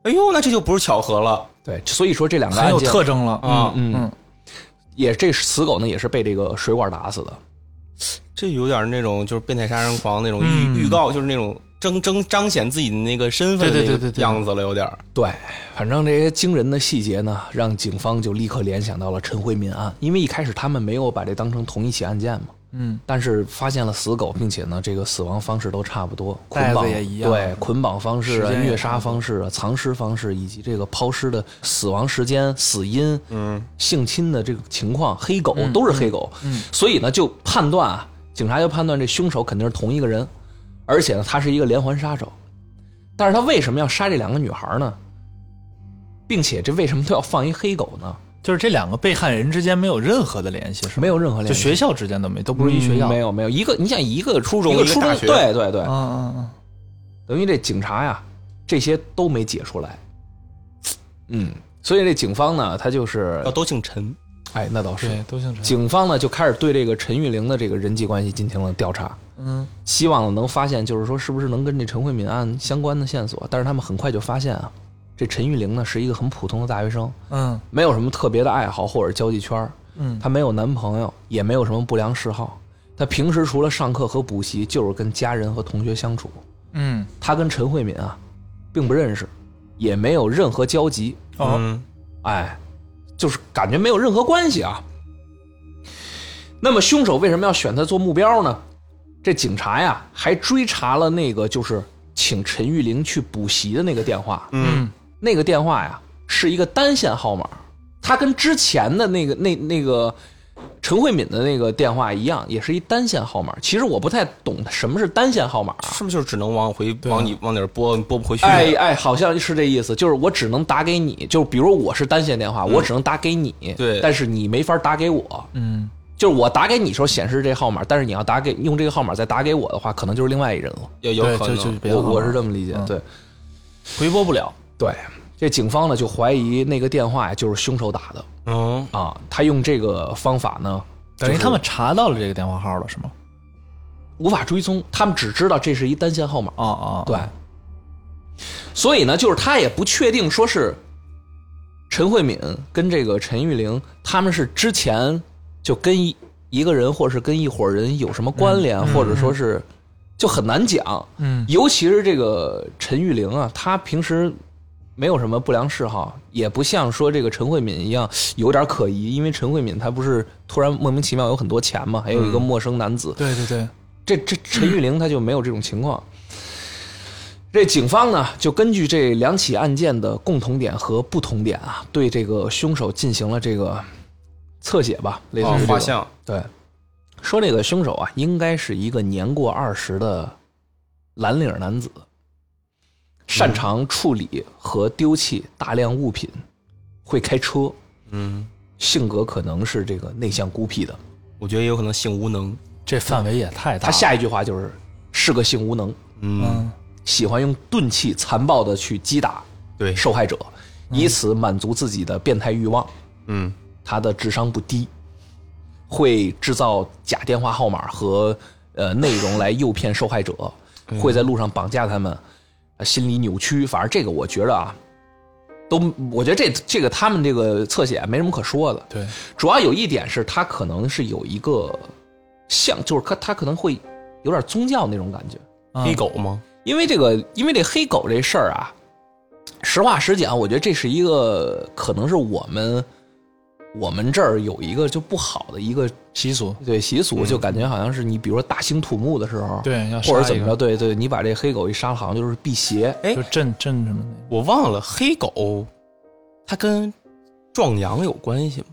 Speaker 1: 哎呦，那这就不是巧合了。
Speaker 2: 对，所以说这两个
Speaker 3: 很有
Speaker 2: 案件
Speaker 3: 特征了。
Speaker 2: 也这死狗呢也是被这个水管打死的。
Speaker 1: 这有点那种就是变态杀人狂那种预告，就是那种彰显自己的那个身份的那个样子了，有点。
Speaker 2: 对，反正这些惊人的细节呢，让警方就立刻联想到了陈慧敏案，因为一开始他们没有把这当成同一起案件嘛。但是发现了死狗，并且呢，这个死亡方式都差不多，捆绑
Speaker 3: 也一样，
Speaker 2: 对，捆绑方式、虐杀方式、藏尸方式，以及这个抛尸的死亡时间、死因、性侵的这个情况，黑狗都是黑狗，所以呢，就判断啊，警察就判断这凶手肯定是同一个人，而且呢，他是一个连环杀手。但是他为什么要杀这两个女孩呢？并且这为什么都要放一黑狗呢？
Speaker 3: 就是这两个被害人之间没有任何的联系，是吗？
Speaker 2: 没有任何联系，
Speaker 3: 就学校之间都不是一学校，
Speaker 2: 没有一个，你想一个初中，
Speaker 1: 一个大学，
Speaker 2: 对，等于这警察呀，这些都没解出来，所以这警方呢，他就是
Speaker 1: 都姓陈，
Speaker 2: 哎，那倒是，
Speaker 3: 对，都姓陈。
Speaker 2: 警方呢就开始对这个陈玉玲的这个人际关系进行了调查，希望能发现，就是说是不是能跟这陈慧敏案相关的线索，但是他们很快就发现啊。这陈玉玲呢是一个很普通的大学生，没有什么特别的爱好或者交际圈，她没有男朋友，也没有什么不良嗜好，她平时除了上课和补习，就是跟家人和同学相处。她跟陈慧敏啊，并不认识，也没有任何交集。哎，就是感觉没有任何关系啊。那么凶手为什么要选她做目标呢？这警察呀，还追查了那个就是请陈玉玲去补习的那个电话。那个电话呀是一个单线号码，它跟之前的那个陈慧敏的那个电话一样，也是一单线号码。其实我不太懂什么是单线号码，
Speaker 1: 是不是就是只能往你往哪儿拨，你拨不回去？
Speaker 2: 哎，好像是这意思，就是我只能打给你，就比如我是单线电话，我只能打给你，对，但是你没法打给我，就是我打给你时候显示这号码，但是你要用这个号码再打给我的话，可能就是另外一人了，
Speaker 1: 有可能，
Speaker 2: 我是这么理解，对，
Speaker 3: 回拨不了。
Speaker 2: 对，这警方呢就怀疑那个电话呀就是凶手打的。他用这个方法呢，
Speaker 3: 等于他们查到了这个电话号了，是吗？
Speaker 2: 无法追踪，他们只知道这是一单线号码。对。所以呢，就是他也不确定说是陈慧敏跟这个陈玉玲他们是之前就跟一个人或者是跟一伙人有什么关联，或者说是就很难讲。尤其是这个陈玉玲啊，她平时没有什么不良嗜好，也不像说这个陈慧敏一样有点可疑，因为陈慧敏她不是突然莫名其妙有很多钱嘛，还有一个陌生男子。
Speaker 3: 对，
Speaker 2: 这陈玉玲她就没有这种情况。这警方呢就根据这两起案件的共同点和不同点啊，对这个凶手进行了这个侧写吧，类似于
Speaker 1: 画像。
Speaker 2: 对，说这个凶手啊应该是一个年过20的蓝领男子，擅长处理和丢弃大量物品，会开车，性格可能是这个内向孤僻的。
Speaker 1: 我觉得也有可能性无能，
Speaker 3: 这范围也太大了。
Speaker 2: 他下一句话是个性无能，喜欢用钝器残暴的去击打受害者，以此满足自己的变态欲望。他的智商不低，会制造假电话号码和内容来诱骗受害者，会在路上绑架他们，心理扭曲。反正这个我觉得啊，我觉得这个他们这个侧写没什么可说的。
Speaker 3: 对，
Speaker 2: 主要有一点是他可能是有一个就是他可能会有点宗教那种感觉。
Speaker 1: 黑狗吗？
Speaker 2: 因为这黑狗这事儿啊，实话实讲，我觉得这是一个可能是我们这儿有一个就不好的一个
Speaker 3: 习俗，
Speaker 2: 对习俗，就感觉好像是你比如说大兴土木的时候，
Speaker 3: 对，
Speaker 2: 或者怎么着，对，你把这黑狗一杀了，好像就是辟邪，
Speaker 3: 就镇什么的。
Speaker 1: 我忘了黑狗，它跟壮阳有关系吗？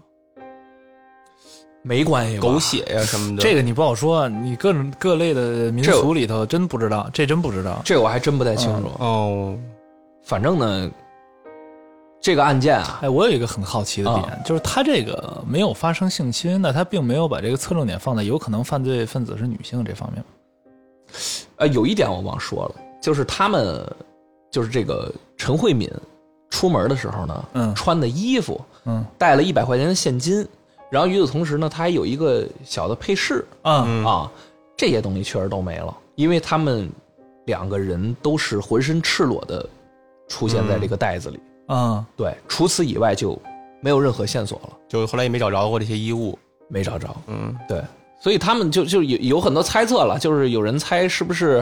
Speaker 2: 没关系吧，
Speaker 1: 狗血呀什么的，
Speaker 3: 这个你不好说，你各类的民俗里头真不知道，这真不知道，
Speaker 2: 这我还真不太清楚。反正呢，这个案件啊，
Speaker 3: 我有一个很好奇的点，就是他这个没有发生性侵，那他并没有把这个侧重点放在有可能犯罪分子是女性这方面。
Speaker 2: 有一点我忘说了，就是他们就是这个陈慧敏出门的时候呢，穿的衣服，带了100块钱的现金。然后与此同时呢，他还有一个小的配饰，这些东西确实都没了，因为他们2个人都是浑身赤裸的出现在这个袋子里。对，除此以外就没有任何线索了，
Speaker 1: 就后来也没找着过这些衣物，
Speaker 2: 没找着。对，所以他们就有很多猜测了，就是有人猜是不是，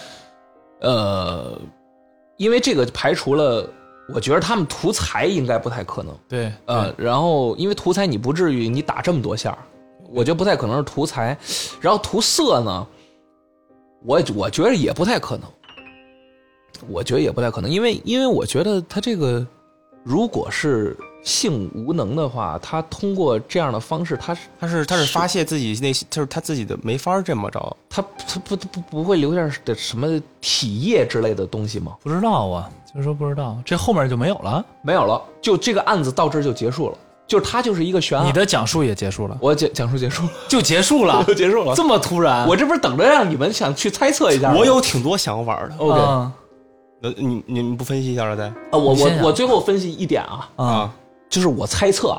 Speaker 2: 因为这个排除了，我觉得他们图财应该不太可能。
Speaker 3: 对，
Speaker 2: 然后因为图财你不至于你打这么多下，我觉得不太可能是图财，然后图色呢，我觉得也不太可能。我觉得也不太可能，因为我觉得他这个如果是性无能的话，他通过这样的方式，他是
Speaker 1: 发泄自己内心，就是他自己的没法这么着，
Speaker 2: 他不会留下的什么体液之类的东西吗？
Speaker 3: 不知道啊，就是说不知道，这后面就没有了，
Speaker 2: 没有了，就这个案子到这儿就结束了，就是它就是一个悬案。
Speaker 3: 你的讲述也结束了，
Speaker 2: 我讲述结束了，
Speaker 3: 就结束了，
Speaker 2: 就结束了，
Speaker 3: 这么突然？
Speaker 2: 我这不是等着让你们想去猜测一下吗？
Speaker 1: 我有挺多想法的。
Speaker 2: OK。
Speaker 1: 你们不分析一下了再？
Speaker 2: 我最后分析一点
Speaker 1: 啊，
Speaker 2: 就是我猜测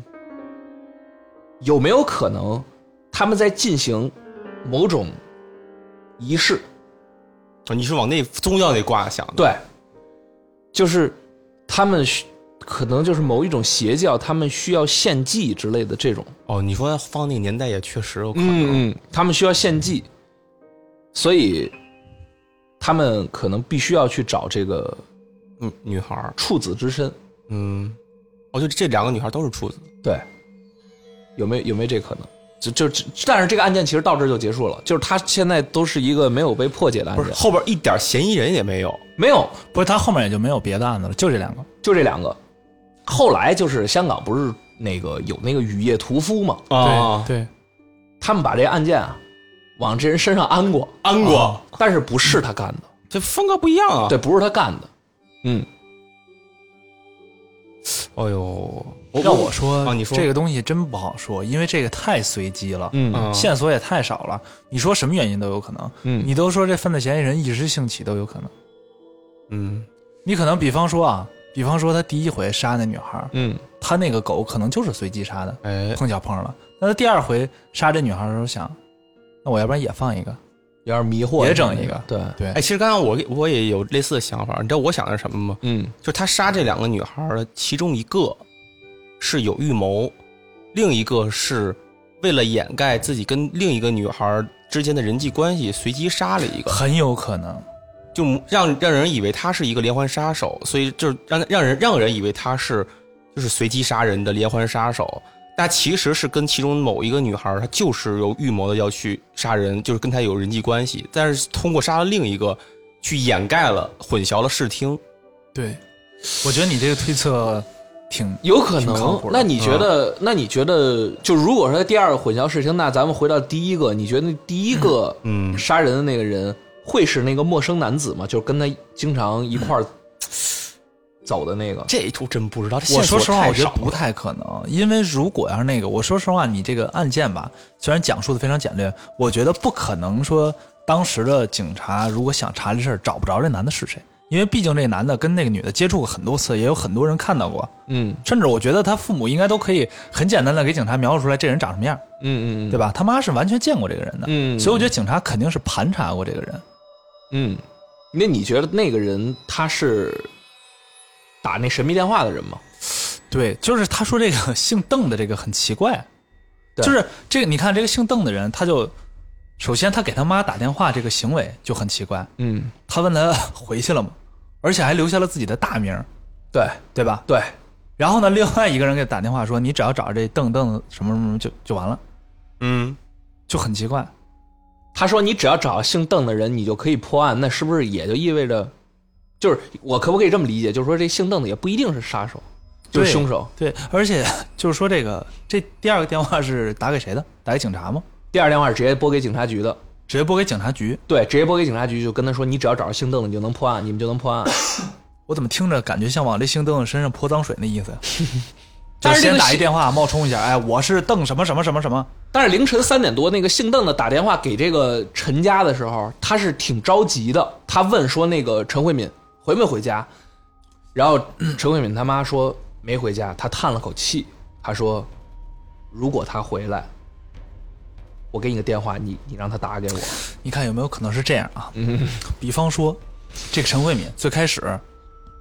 Speaker 2: 有没有可能他们在进行某种仪式？
Speaker 1: 你是往那宗教那挂想的？
Speaker 2: 对，就是他们可能就是某一种邪教，他们需要献祭之类的这种。
Speaker 1: 你说放那个年代也确实有可能，
Speaker 2: 他们需要献祭，所以他们可能必须要去找这个
Speaker 1: 女孩
Speaker 2: 处子之身。
Speaker 1: 就这两个女孩都是处子。
Speaker 2: 对，有没有这可能？但是这个案件其实到这儿就结束了，就是他现在都是一个没有被破解的案件，
Speaker 1: 不是后边一点嫌疑人也没有，
Speaker 3: 不是他后面也就没有别的案子了，就这两个。
Speaker 2: 后来就是香港不是那个有那个雨夜屠夫嘛？
Speaker 3: 对，
Speaker 2: 他们把这案件往这人身上安过，但是不是他干的，
Speaker 1: 这风格不一样啊。
Speaker 2: 对，不是他干的。
Speaker 1: 哎呦，
Speaker 3: 让我说，
Speaker 1: 你说
Speaker 3: 这个东西真不好说，因为这个太随机了，线索也太少了。你说什么原因都有可能，你都说这犯罪嫌疑人一时兴起都有可能，你可能比方说他第一回杀那女孩，他那个狗可能就是随机杀的，碰巧碰上了。但他第二回杀这女孩的时候想，那我要不然也放一个，
Speaker 2: 有点迷惑，
Speaker 3: 也整一个，对。
Speaker 1: 其实刚刚我也有类似的想法，你知道我想的是什么吗？就是他杀这两个女孩的其中一个是有预谋，另一个是为了掩盖自己跟另一个女孩之间的人际关系，随机杀了一个，
Speaker 3: 很有可能。
Speaker 1: 就让人以为他是一个连环杀手，所以就是让人以为他是就是随机杀人的连环杀手，但其实是跟其中某一个女孩，她就是有预谋的要去杀人，就是跟她有人际关系，但是通过杀了另一个去掩盖了，混淆了视听。
Speaker 3: 对，我觉得你这个推测挺
Speaker 2: 有可能。那你觉得，就如果说第二个混淆视听，那咱们回到第一个，你觉得第一个杀人的那个人会是那个陌生男子吗？就是跟他经常一块儿走的那个？
Speaker 1: 这就真不知道。
Speaker 3: 我说实话，我觉得不太可能，因为如果要是那个，我说实话，你这个案件吧，虽然讲述的非常简略，我觉得不可能说当时的警察如果想查这事儿找不着这男的是谁，因为毕竟这男的跟那个女的接触过很多次，也有很多人看到过，甚至我觉得他父母应该都可以很简单的给警察描述出来这人长什么样，对吧？他妈是完全见过这个人的，所以我觉得警察肯定是盘查过这个人。
Speaker 2: 那你觉得那个人他是打那神秘电话的人吗？
Speaker 3: 对，就是他说这个姓邓的这个很奇怪，就是这个你看这个姓邓的人，他就首先他给他妈打电话这个行为就很奇怪，他问他回去了吗？而且还留下了自己的大名，对吧？
Speaker 2: 对。
Speaker 3: 然后呢，另外一个人给他打电话说，你只要找着这邓什么什么就完了，就很奇怪。
Speaker 2: 他说你只要找姓邓的人，你就可以破案，那是不是也就意味着，就是我可不可以这么理解，就是说这姓邓的也不一定是杀手，就是凶手？
Speaker 3: 对，而且就是说这第二个电话是打给谁的？打给警察吗？
Speaker 2: 第二电话是直接拨给警察局的，
Speaker 3: 直接拨给警察局。
Speaker 2: 对，直接拨给警察局，就跟他说你只要找着姓邓的，你就能破案，你们就能破案。
Speaker 3: 我怎么听着感觉像往这姓邓的身上泼脏水那意思呀？但是先打一电话冒充一下，哎，我是邓什么什么什么什么。
Speaker 2: 但是凌晨3点多，那个姓邓的打电话给这个陈家的时候，他是挺着急的。他问说那个陈慧敏回没回家，然后陈慧敏他妈说没回家，他叹了口气，他说如果他回来，我给你个电话，你让他打给我。
Speaker 3: 你看有没有可能是这样啊？比方说这个陈慧敏最开始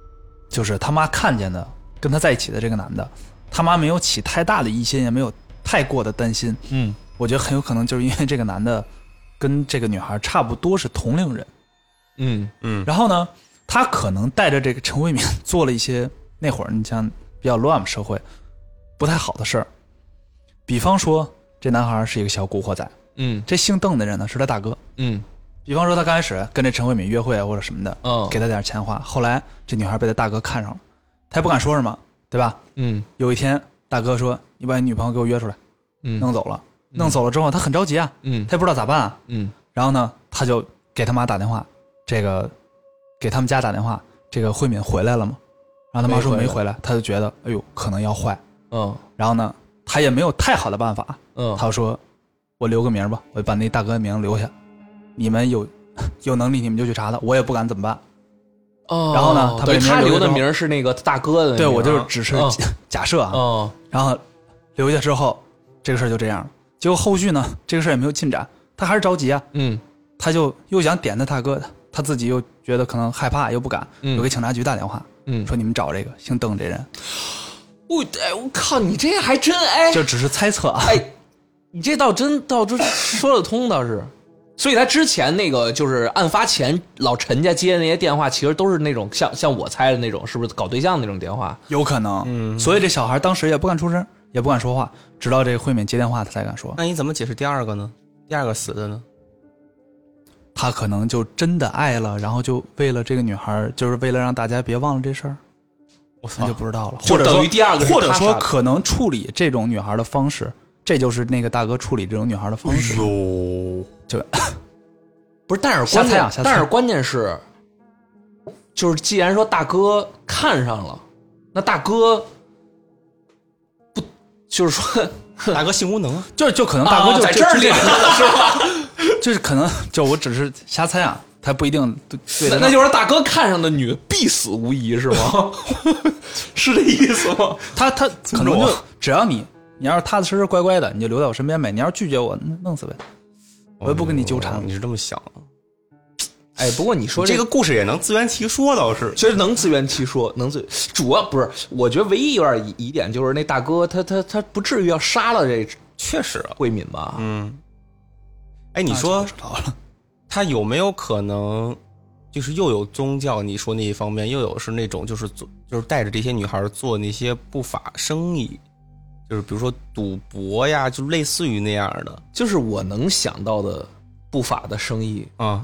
Speaker 3: 就是他妈看见的跟他在一起的这个男的，他妈没有起太大的疑心，也没有太过的担心。我觉得很有可能就是因为这个男的跟这个女孩差不多是同龄人。然后呢，他可能带着这个陈慧敏做了一些那会儿你像比较乱嘛社会不太好的事儿，比方说这男孩是一个小古惑仔，这姓邓的人呢是他大哥，比方说他刚开始跟这陈慧敏约会啊或者什么的，给他点钱花，后来这女孩被他大哥看上了，他也不敢说什么，对吧？有一天大哥说你把你女朋友给我约出来，弄走了，弄走了之后他很着急啊，他也不知道咋办啊，然后呢他就给他妈打电话，这个给他们家打电话，这个慧敏回来了吗？然后他妈说没回来，他就觉得哎呦可能要坏，然后呢他也没有太好的办法，他就说我留个名吧，我把那大哥的名留下，你们有能力你们就去查他，我也不敢怎么办。然后呢，
Speaker 2: 他留的名是那个大哥的，
Speaker 3: 对，我就是只是假设啊。然后留下之后，这个事儿就这样了。结果后续呢，这个事儿也没有进展，他还是着急啊。他就又想点他大哥的，他自己又觉得可能害怕，又不敢，又给警察局打电话，说你们找这个姓邓这人。
Speaker 2: 我靠，你这还真
Speaker 3: 就只是猜测啊。
Speaker 2: 你这倒说得通倒是。所以他之前那个就是案发前老陈家接的那些电话，其实都是那种像我猜的那种，是不是搞对象那种电话？
Speaker 3: 有可能。所以这小孩当时也不敢出声，也不敢说话，直到这个慧敏接电话他才敢说。
Speaker 1: 那你怎么解释第二个呢？第二个死的呢？
Speaker 3: 他可能就真的爱了，然后就为了这个女孩，就是为了让大家别忘了这事儿。我操，就不知道了。
Speaker 2: 或者等于第二个，
Speaker 3: 或者说可能处理这种女孩的方式，这就是那个大哥处理这种女孩的方式。就
Speaker 2: 不是，但是关键是，就是既然说大哥看上了，那大哥不就是说
Speaker 1: 大哥性无能啊？
Speaker 3: 就可能大哥就
Speaker 2: 在这儿练的是吧？
Speaker 3: 就是可能就我只是瞎猜啊，他不一定对。
Speaker 2: 那就是大哥看上的女必死无疑是吗？是这意思吗？
Speaker 3: 他可能就只要你要是踏踏实实乖乖的，你就留在我身边呗。你要是拒绝我，弄死呗。我也不跟你纠缠了。
Speaker 1: 你是这么想？
Speaker 2: 不过你说
Speaker 1: 这个故事也能自圆其说，倒是
Speaker 2: 其实能自圆其说，主要不是，我觉得唯一有点疑点就是那大哥他不至于要杀了这
Speaker 1: 确实
Speaker 2: 慧敏吧？
Speaker 1: 你说他有没有可能就是又有宗教你说那一方面，又有是那种就是带着这些女孩做那些不法生意，就是比如说赌博呀，就类似于那样的。
Speaker 2: 就是我能想到的不法的生意
Speaker 1: 啊，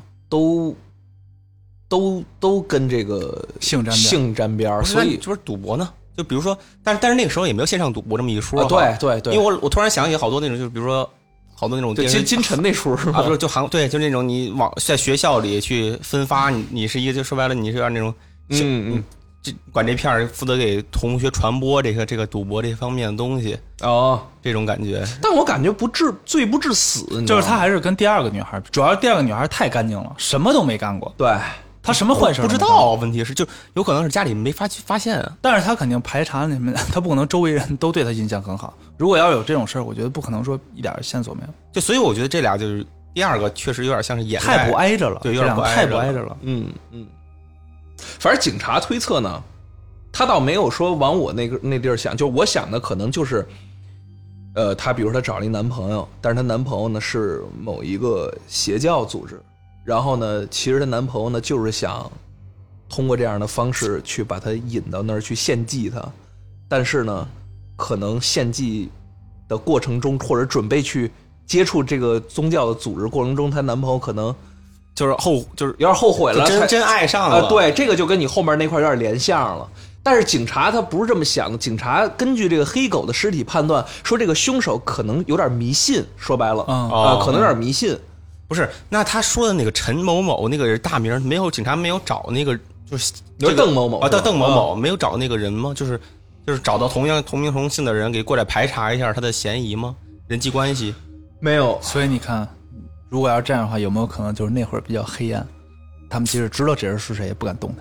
Speaker 2: 都跟这个性沾边，所以
Speaker 1: 就是赌博呢。就比如说，但是那个时候也没有线上赌博这么一说。
Speaker 2: 对，
Speaker 1: 因为我突然想起好多那种，就是比如说好多那种
Speaker 2: 金晨那出是吧？
Speaker 1: 对，就那种你在学校里去分发，你是一个就说白了，你是那种管这片负责给同学传播这个赌博这方面的东西这种感觉。
Speaker 2: 但我感觉罪不至死，
Speaker 3: 就是他还是跟第二个女孩，主要是第二个女孩太干净了，什么都没干过。
Speaker 2: 对。
Speaker 3: 他什么坏事
Speaker 1: 不知道，问题是就有可能是家里没发现啊。
Speaker 3: 但是他肯定排查你们，他不可能周围人都对他印象很好。如果要有这种事儿，我觉得不可能说一点线索没有。
Speaker 1: 就所以我觉得这俩就是第二个确实有点像是掩
Speaker 3: 盖，太不挨着了，
Speaker 1: 对，有点
Speaker 3: 太不挨着了。
Speaker 2: 反正警察推测呢，他倒没有说往我那地儿想，就我想的可能就是，他比如他找了一男朋友，但是他男朋友呢是某一个邪教组织。然后呢，其实她男朋友呢就是想通过这样的方式去把她引到那儿去献祭她，但是呢，可能献祭的过程中或者准备去接触这个宗教的组织过程中，她男朋友可能
Speaker 1: 就是
Speaker 2: 有点后悔了，
Speaker 1: 真爱上了。
Speaker 2: 对，这个就跟你后面那块有点连像了。但是警察他不是这么想的，警察根据这个黑狗的尸体判断，说这个凶手可能有点迷信，说白了可能有点迷信。
Speaker 1: 不是，那他说的那个陈某某那个人大名，没有警察没有找那个就是
Speaker 2: 邓某某
Speaker 1: 邓某某没有找那个人吗？就是找到同名同姓的人给过来排查一下他的嫌疑吗？人际关系
Speaker 2: 没有。
Speaker 3: 所以你看，如果要是这样的话，有没有可能就是那会儿比较黑暗，他们即使知道这人是谁也不敢动他？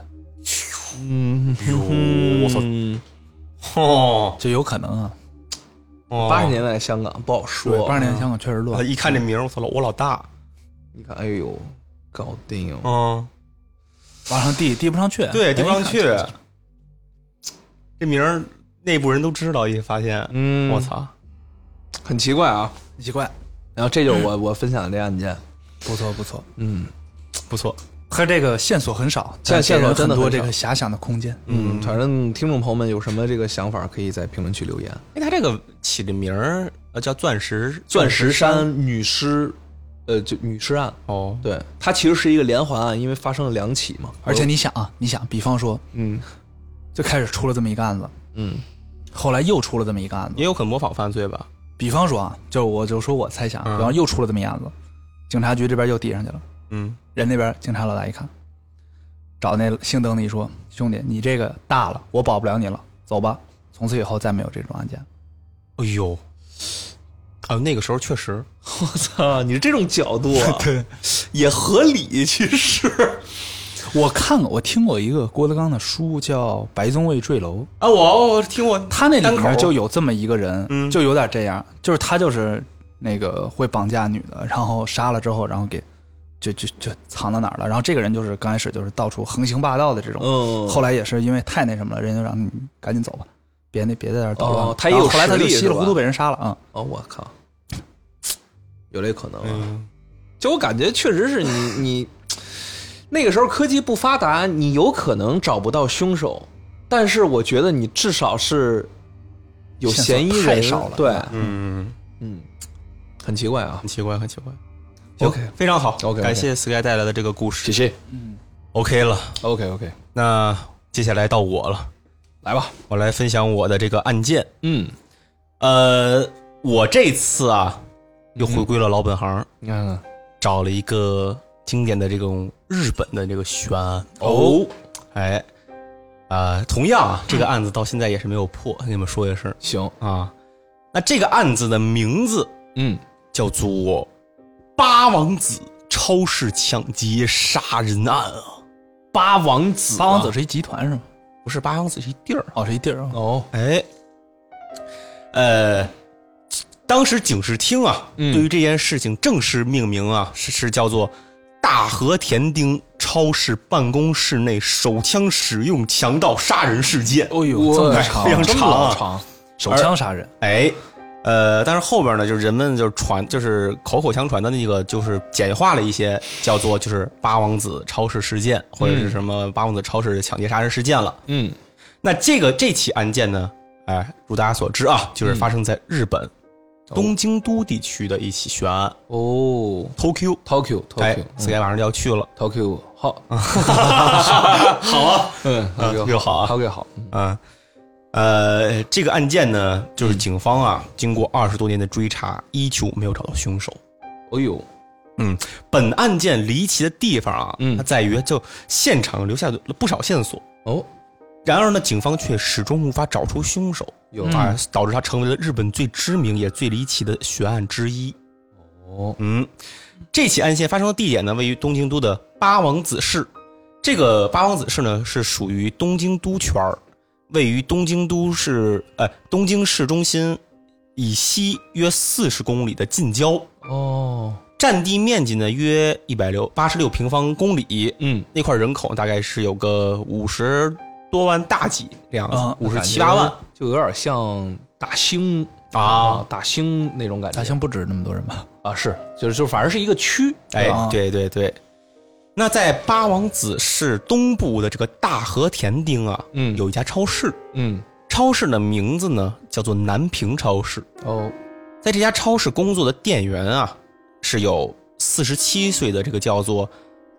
Speaker 1: 我操，
Speaker 3: 就有可能啊。
Speaker 2: 80年代香港不好说
Speaker 3: ，80年代香港确实乱。
Speaker 1: 一看这名，我操，我老大。
Speaker 2: 你看，哎呦，搞定！
Speaker 3: 往上递不上去，
Speaker 1: 对，递不上去。 这名儿内部人都知道，一发现，我操，
Speaker 2: 很奇怪啊，
Speaker 3: 很奇怪。
Speaker 2: 然后这就是我分享的这案件，
Speaker 3: 不错不错，
Speaker 1: 不错。
Speaker 3: 和这个线索很少，
Speaker 2: 线索真的
Speaker 3: 很多
Speaker 2: 很少
Speaker 3: 这个遐想的空间。
Speaker 2: 反正听众朋友们有什么这个想法，可以在评论区留言。
Speaker 1: 他这个起的名儿叫钻石
Speaker 2: 山女尸，就女尸案。
Speaker 1: 哦，
Speaker 2: 对，它其实是一个连环案，因为发生了2起嘛。
Speaker 3: 而且你想啊，比方说，最开始出了这么一个案子，后来又出了这么一个案子，
Speaker 1: 也有可能模仿犯罪吧。
Speaker 3: 比方说啊，我就说我猜想，比方又出了这么一案子，警察局这边又递上去了，人那边警察老大一看，找那姓邓的一说，兄弟，你这个大了，我保不了你了，走吧，从此以后再没有这种案件。
Speaker 1: 哎呦，那个时候确实，
Speaker 2: 我操，你这种角度啊，对，也合理。其实
Speaker 3: 我听过一个郭德纲的书叫《白宗卫坠楼》
Speaker 1: 啊，我听过，
Speaker 3: 他那里面就有这么一个人，就有点这样，就是他就是那个会绑架女的，然后杀了之后，然后给就藏到哪儿了。然后这个人就是刚开始就是到处横行霸道的这种，后来也是因为太那什么了，人家就让你赶紧走吧，别在这儿捣乱。
Speaker 2: 他也有
Speaker 3: 后来他就稀里糊涂
Speaker 2: 吧
Speaker 3: 被人杀了啊！
Speaker 2: 我靠，有这可能啊！就我感觉确实是你那个时候科技不发达，你有可能找不到凶手，但是我觉得你至少是有嫌疑人，
Speaker 3: 太少了。
Speaker 2: 对，很奇怪啊，
Speaker 1: 很奇怪。
Speaker 2: OK，
Speaker 1: 非常好
Speaker 2: ，OK，
Speaker 1: 感谢 Sky 带来的这个故事，
Speaker 2: 谢谢。
Speaker 1: OK 了
Speaker 2: ，OK，
Speaker 1: 那接下来到我了，
Speaker 2: 来吧，
Speaker 1: 我来分享我的这个案件。我这次啊又回归了老本行，找了一个经典的这种日本的这个悬案。同样啊，这个案子到现在也是没有破，跟你们说一声。
Speaker 2: 行
Speaker 1: 啊，那这个案子的名字，叫做八王子超市抢劫杀人案啊。
Speaker 2: 八王子
Speaker 3: 是一集团是吗？
Speaker 1: 不是，八王子是一地儿。
Speaker 3: 是一地儿。
Speaker 1: 当时警视厅啊，对于这件事情正式命名啊，是叫做大和田町超市办公室内手枪使用强盗杀人事件。
Speaker 3: 哦呦，这么长，
Speaker 1: 非常
Speaker 3: 长，手枪杀人。
Speaker 1: 但是后边呢，就是人们就是口口相传的那个，就是简化了一些，叫做就是八王子超市事件，或者是什么八王子超市抢劫杀人事件了。那这起案件呢，如大家所知啊，就是发生在日本东京都地区的一起悬案。Tokyo， Sky 马上就要去了。
Speaker 2: Tokyo 好，
Speaker 1: 好啊，Tokyo 好啊
Speaker 2: ，Tokyo 好，
Speaker 1: 这个案件呢，就是警方啊，经过20多年的追查，依旧没有找到凶手。本案件离奇的地方啊，它在于就现场留下了不少线索。然而呢，警方却始终无法找出凶手，导致它成为了日本最知名也最离奇的悬案之一。这起案件发生的地点呢，位于东京都的八王子市。这个八王子市呢，是属于东京都圈，位于东京市中心以西约40公里的近郊。占地面积呢约186平方公里。那块人口大概是有个50多万大几这样子，57、8万，
Speaker 2: 就有点像大兴大兴那种感觉。
Speaker 3: 大兴不止那么多人吧？
Speaker 2: 就是反正是一个区。
Speaker 1: 对。那在八王子市东部的这个大和田町啊，有一家超市。超市的名字呢叫做南平超市。在这家超市工作的店员啊，是有47岁的这个叫做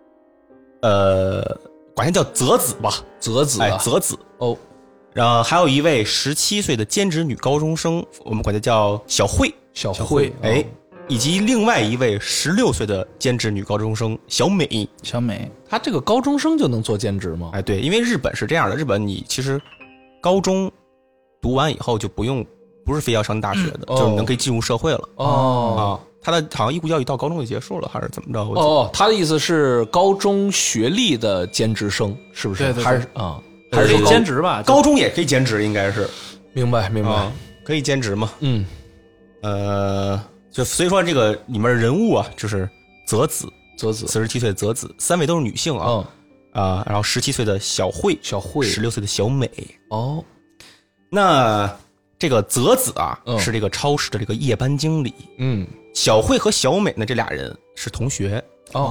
Speaker 1: 管他叫泽子吧，泽子。然后还有一位17岁的兼职女高中生，我们管她叫小慧，以及另外一位16岁的兼职女高中生小美。
Speaker 2: 她这个高中生就能做兼职吗？
Speaker 1: 对，因为日本是这样的，日本你其实高中读完以后就不是非要上大学的，就是你可以进入社会了。他的好像义务教育到高中就结束了，还是怎么着？
Speaker 2: 他的意思是高中学历的兼职生，是不是？
Speaker 3: 对
Speaker 2: 还是
Speaker 3: 还是兼职吧？
Speaker 1: 高中也可以兼职，应该是。
Speaker 2: 明白，
Speaker 1: 可以兼职嘛？就所以说这个里面的人物啊，就是泽子47岁的泽子，3位都是女性啊。然后17岁的小慧，16岁的小美。 那这个泽子啊，是这个超市的这个夜班经理。小慧和小美呢，这俩人是同学。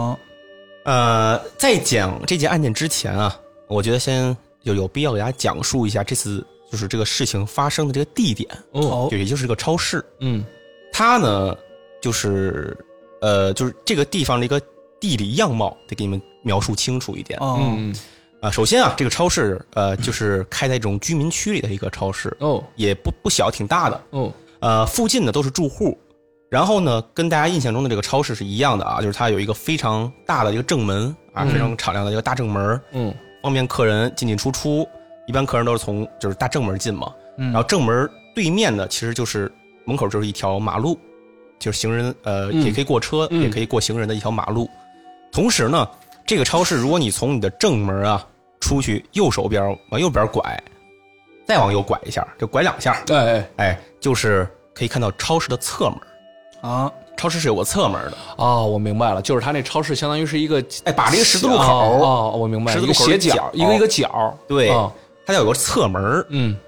Speaker 1: 在讲这件案件之前啊，我觉得先有必要给大家讲述一下这次就是这个事情发生的这个地点。也就是这个超市。它呢，就是这个地方的一个地理样貌，得给你们描述清楚一点。首先啊，这个超市就是开在这种居民区里的一个超市。也不小，挺大的。附近呢都是住户。然后呢，跟大家印象中的这个超市是一样的啊，就是它有一个非常大的一个正门啊，非常敞亮的一个大正门。方便客人进进出出。一般客人都是从就是大正门进嘛。然后正门对面呢，其实就是门口就是一条马路，就是行人也可以过车，也可以过行人的一条马路。同时呢，这个超市如果你从你的正门啊出去，右手边往右边拐，再往右拐一下，就拐2下，就是可以看到超市的侧门啊。超市是有个侧门的。
Speaker 2: 我明白了，就是它那超市相当于是一个
Speaker 1: 把这个十字路口
Speaker 2: 我明白了，
Speaker 1: 十字路口
Speaker 2: 一个斜角，一个角，
Speaker 1: 对，它有个侧门。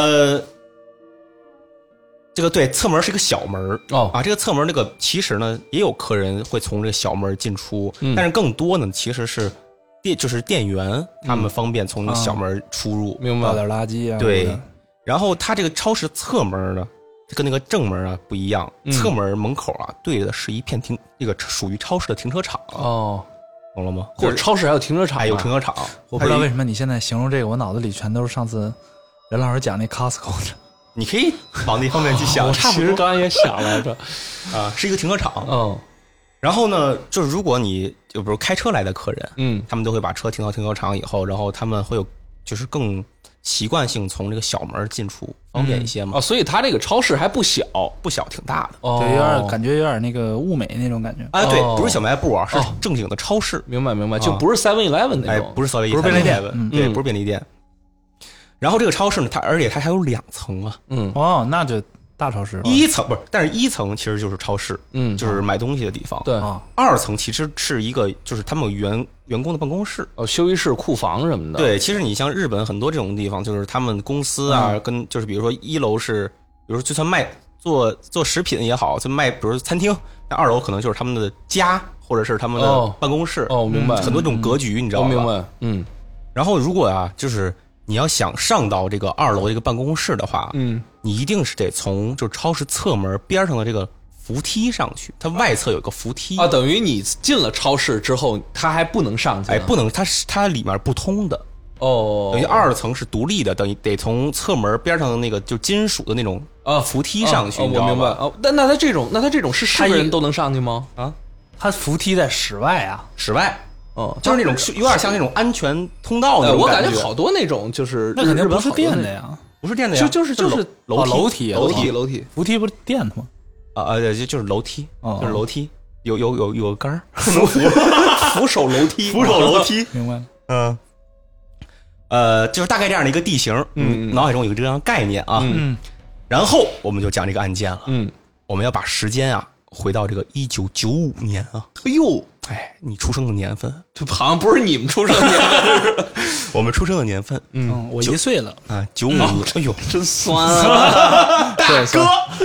Speaker 1: 这个对，侧门是一个小门这个侧门这个其实呢也有客人会从这个小门进出，但是更多呢其实是店员他们方便从小门出入，
Speaker 2: 明白，
Speaker 3: 倒点垃圾啊。
Speaker 1: 对，然后它这个超市侧门呢跟那个正门啊不一样，侧门门口啊对的是一片这个属于超市的停车场。懂了吗？
Speaker 2: 或者超市还有停车场，
Speaker 1: 有停车场。
Speaker 3: 我不知道为什么你现在形容这个，我脑子里全都是上次任老师讲那 Costco 的。
Speaker 1: 你可以往那方面去想，
Speaker 2: 我其实刚才也想来着。
Speaker 1: 是一个停车场。然后呢，就是如果你就比如开车来的客人，他们都会把车停到停车场以后，然后他们会有就是更习惯性从这个小门进出，方便一些嘛。
Speaker 2: 所以它这个超市还不小，
Speaker 1: 挺大的。
Speaker 3: 对，有点感觉有点那个物美那种感觉。
Speaker 1: 对，不是小卖部啊，是正经的超市。
Speaker 2: 明白，就不是 7-Eleven 那种，
Speaker 1: 不是 7-Eleven，
Speaker 3: 不是便利店，
Speaker 1: 对，不是便利店。然后这个超市呢，而且它还有2层啊。
Speaker 3: 那就大超市。
Speaker 1: 1层不是，但是1层其实就是超市，就是买东西的地方。
Speaker 2: 对
Speaker 1: ，2层其实是一个就是他们有员工的办公室，
Speaker 2: 休息室、库房什么的。
Speaker 1: 对，其实你像日本很多这种地方，就是他们公司啊，跟就是比如说1楼是，比如说就算卖做食品也好，就卖比如说餐厅，那2楼可能就是他们的家或者是他们的办公室。
Speaker 2: 明白，
Speaker 1: 很多这种格局，你知道吗？
Speaker 2: 明白。
Speaker 1: 然后如果就是你要想上到这个2楼这个办公室的话，你一定是得从就是超市侧门边上的这个扶梯上去，它外侧有个扶梯
Speaker 2: 等于你进了超市之后，它还不能上去。
Speaker 1: 不能，它里面不通的。等于2层是独立的，等于得从侧门边上的那个就金属的那种扶梯上去。
Speaker 2: 我明白。那它这种是个人都能上去吗？
Speaker 3: 它扶梯在室外啊，
Speaker 1: 室外。就是那种有点像那种安全通道那种感觉。
Speaker 2: 我感觉好多那种就是
Speaker 3: 那肯定不是电的呀，
Speaker 1: 不是电的呀，
Speaker 2: 就是
Speaker 1: 楼梯，
Speaker 3: 扶梯不是电的吗？
Speaker 1: 就是楼梯，就是楼梯，有个杆儿，
Speaker 2: 扶手楼梯，
Speaker 3: 明白了。
Speaker 1: 就是大概这样的一个地形，脑海中有这样的概念啊。然后我们就讲这个案件了。我们要把时间回到这个1995年啊。你出生的年份，
Speaker 2: 这好像不是你们出生的年份，
Speaker 1: 我们出生的年份。
Speaker 3: 我1岁了
Speaker 1: 95年。哎呦，
Speaker 2: 真酸啊，
Speaker 1: 大哥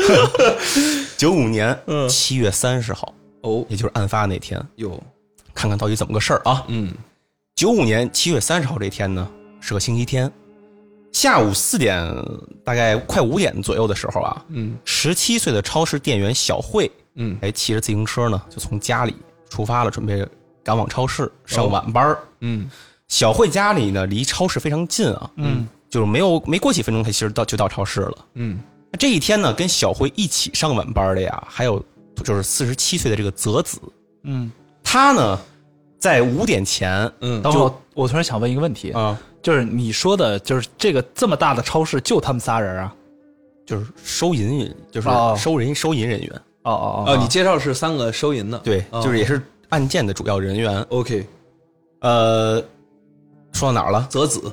Speaker 1: ！95年7月30号，也就是案发那天。看看到底怎么个事儿啊？95年7月30号这天呢，是个星期天，下午4点，大概快5点左右的时候啊，17岁的超市店员小慧，骑着自行车呢，就从家里出发了，准备赶往超市上晚班。小慧家里呢离超市非常近啊，就是没过几分钟，她其实就到超市了。这一天呢，跟小慧一起上晚班的呀，还有就是47岁的这个泽子。他呢在5点前，
Speaker 3: 等会儿我突然想问一个问题就是你说的，就是这个这么大的超市就他们仨人啊？
Speaker 1: 就是收银，就是收银人员。
Speaker 2: 你介绍是3个收银的，
Speaker 1: 对，就是也是案件的主要人员。
Speaker 2: OK，
Speaker 1: 说到哪儿了？泽子，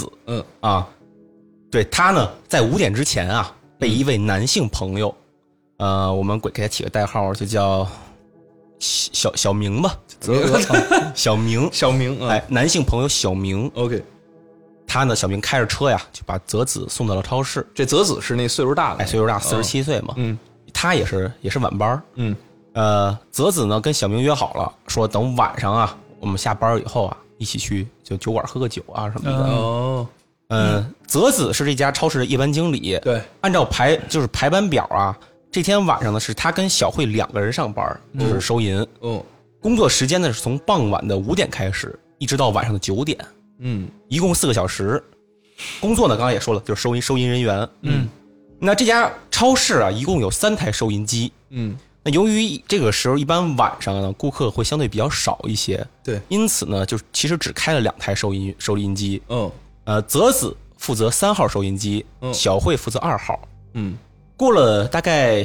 Speaker 1: 对，他呢在5点之前啊，被一位男性朋友，我们给他起个代号，就叫小明吧，小明，
Speaker 2: 男性朋友
Speaker 1: 小明。
Speaker 2: OK，
Speaker 1: 他呢，小明开着车呀，就把泽子送到了超市。
Speaker 2: 这泽子是那岁数大的，
Speaker 1: 岁数大，47岁嘛。他也是晚班。泽子呢跟小明约好了，说等晚上啊，我们下班以后啊，一起去就酒馆喝个酒啊什么的。泽子是这家超市的夜班经理。
Speaker 2: 对，
Speaker 1: 按照排班表啊，这天晚上呢是他跟小慧2个人上班，就是收银。工作时间呢是从傍晚的5点开始，一直到晚上的9点。一共4个小时。工作呢，刚刚也说了，就是收银人员。那这家超市啊，一共有3台收银机。那由于这个时候一般晚上呢，顾客会相对比较少一些，
Speaker 2: 对，
Speaker 1: 因此呢，就其实只开了2台收银机。泽子负责3号收银机，小慧负责2号。过了大概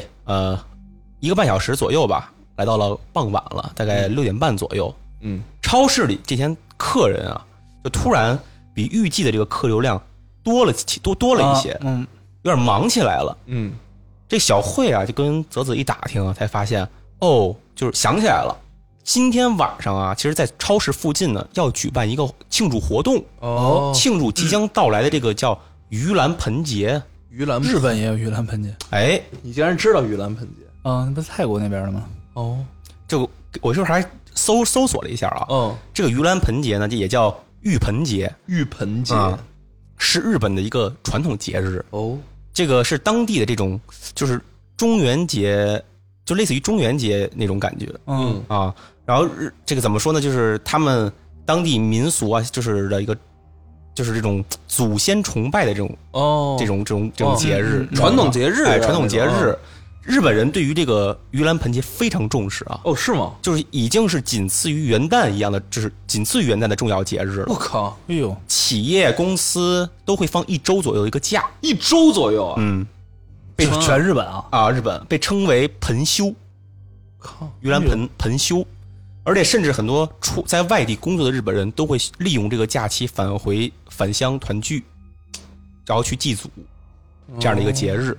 Speaker 1: 1个半小时左右吧，来到了傍晚了，大概6点半左右。超市里这天客人啊，就突然比预计的这个客流量多了一些，有点忙起来了。这小慧啊，就跟泽子一打听啊，才发现就是想起来了，今天晚上啊，其实在超市附近呢要举办一个庆祝活动。庆祝即将到来的这个叫盂兰盆节。
Speaker 3: 日本也有盂兰盆节。
Speaker 2: 你竟然知道盂兰盆节？
Speaker 3: 那不是泰国那边的吗？
Speaker 1: 这个我这会儿还搜索了一下啊。这个盂兰盆节呢，这也叫浴盆节。
Speaker 2: 浴盆节
Speaker 1: 是日本的一个传统节日。这个是当地的这种就是中元节，就类似于中元节那种感觉。然后这个怎么说呢？就是他们当地民俗啊，就是的一个，就是这种祖先崇拜的这种节日，
Speaker 2: 传统节日。
Speaker 1: 传统节日。日本人对于这个盂兰盆节非常重视啊。
Speaker 2: 是吗？
Speaker 1: 就是已经是仅次于元旦一样的，就是仅次于元旦的重要节日了。
Speaker 2: 我靠！
Speaker 1: 企业公司都会放1周左右一个假
Speaker 2: ，1周左右啊。
Speaker 3: 被全日本啊，
Speaker 1: 日本被称为盆休。盂兰盆休。而且甚至很多在外地工作的日本人都会利用这个假期返乡团聚，然后去祭祖，这样的一个节日。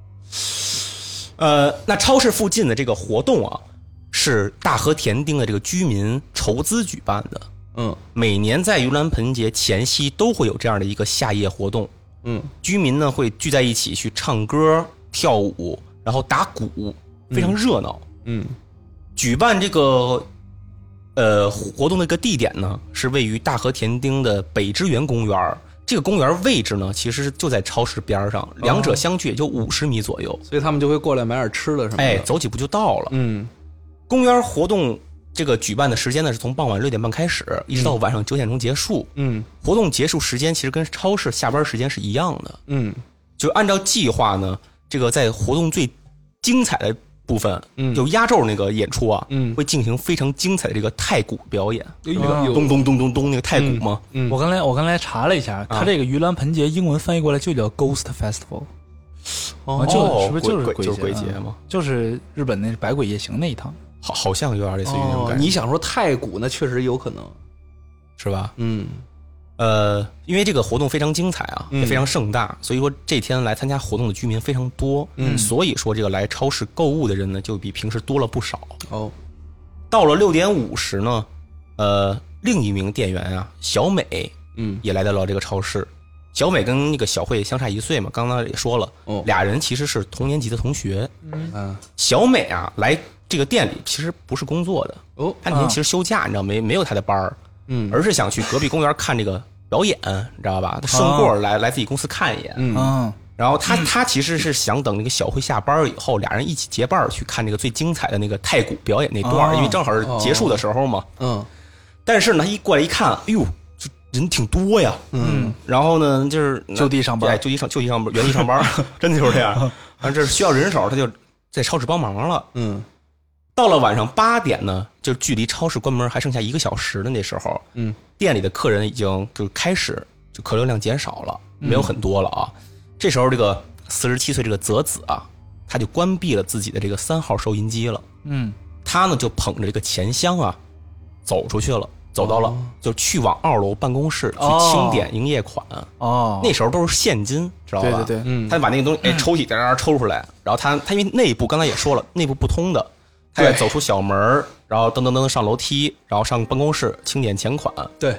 Speaker 1: 那超市附近的这个活动啊，是大和田町的这个居民筹资举办的。每年在盂兰盆节前夕都会有这样的一个夏夜活动。居民呢会聚在一起去唱歌、跳舞，然后打鼓，非常热闹。举办这个活动的一个地点呢，是位于大和田町的北之园公园。这个公园位置呢，其实就在超市边上，两者相距也就50米左右，
Speaker 2: 所以他们就会过来买点吃的什么的。
Speaker 1: 走几步就到了。公园活动这个举办的时间呢，是从傍晚6点半开始，一直到晚上9点钟结束。活动结束时间其实跟超市下班时间是一样的。就按照计划呢，这个在活动最精彩的部分，就压轴那个演出啊，会进行非常精彩的这个太鼓表演。咚咚咚咚咚那个太鼓嘛。
Speaker 3: 我刚才查了一下，它这个盂兰盆节英文翻译过来就叫 Ghost Festival。是不是就是
Speaker 1: 鬼节吗？
Speaker 3: 就是日本那百鬼夜行那一趟。
Speaker 1: 好像有点类似于那种感觉。
Speaker 2: 你想说太鼓，那确实有可能，
Speaker 1: 是吧？因为这个活动非常精彩啊，也非常盛大，所以说这天来参加活动的居民非常多。所以说这个来超市购物的人呢，就比平时多了不少。到了6点50呢，另一名店员啊，小美，也来到了这个超市。小美跟那个小慧相差1岁嘛，刚刚也说了，俩人其实是同年级的同学。小美啊，来这个店里其实不是工作的，她那天其实休假，你知道没有她的班儿，而是想去隔壁公园看这个表演，你知道吧？她顺过来自己公司看一眼。然后她其实是想等那个小慧下班以后，俩人一起结伴去看这个最精彩的那个太鼓表演那段，因为正好是结束的时候嘛。但是呢，一过来一看，哎呦，人挺多呀。然后呢，就是
Speaker 3: 就地上班，
Speaker 1: 就地上班，原地上班，真的就是这样。这是需要人手，他就在超市帮忙了。到了晚上8点呢，就距离超市关门还剩下1个小时的那时候，店里的客人已经就开始就客流量减少了，没有很多了啊。这时候这个47岁这个泽子啊，他就关闭了自己的这个3号收银机了。他呢就捧着这个钱箱啊，走出去了，走到了就去往2楼办公室去清点营业款。那时候都是现金，知道吧？
Speaker 3: 对，
Speaker 1: 他把那个东西抽屉在那抽出来，然后他因为内部刚才也说了，内部不通的。他也走出小门，然后噔噔噔上楼梯，然后上办公室清点钱款。
Speaker 2: 对，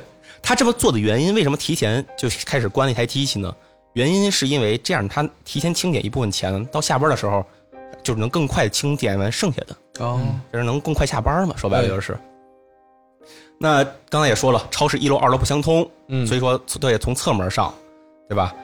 Speaker 1: 他这么做的原因，为什么提前就开始关那台机器呢？原因是因为这样他提前清点一部分钱，到下班的时候就是能更快清点完剩下的，就是能更快下班嘛。说白了就是。那刚才也说了，超市1楼2楼不相通，所以说都得从侧门上，对吧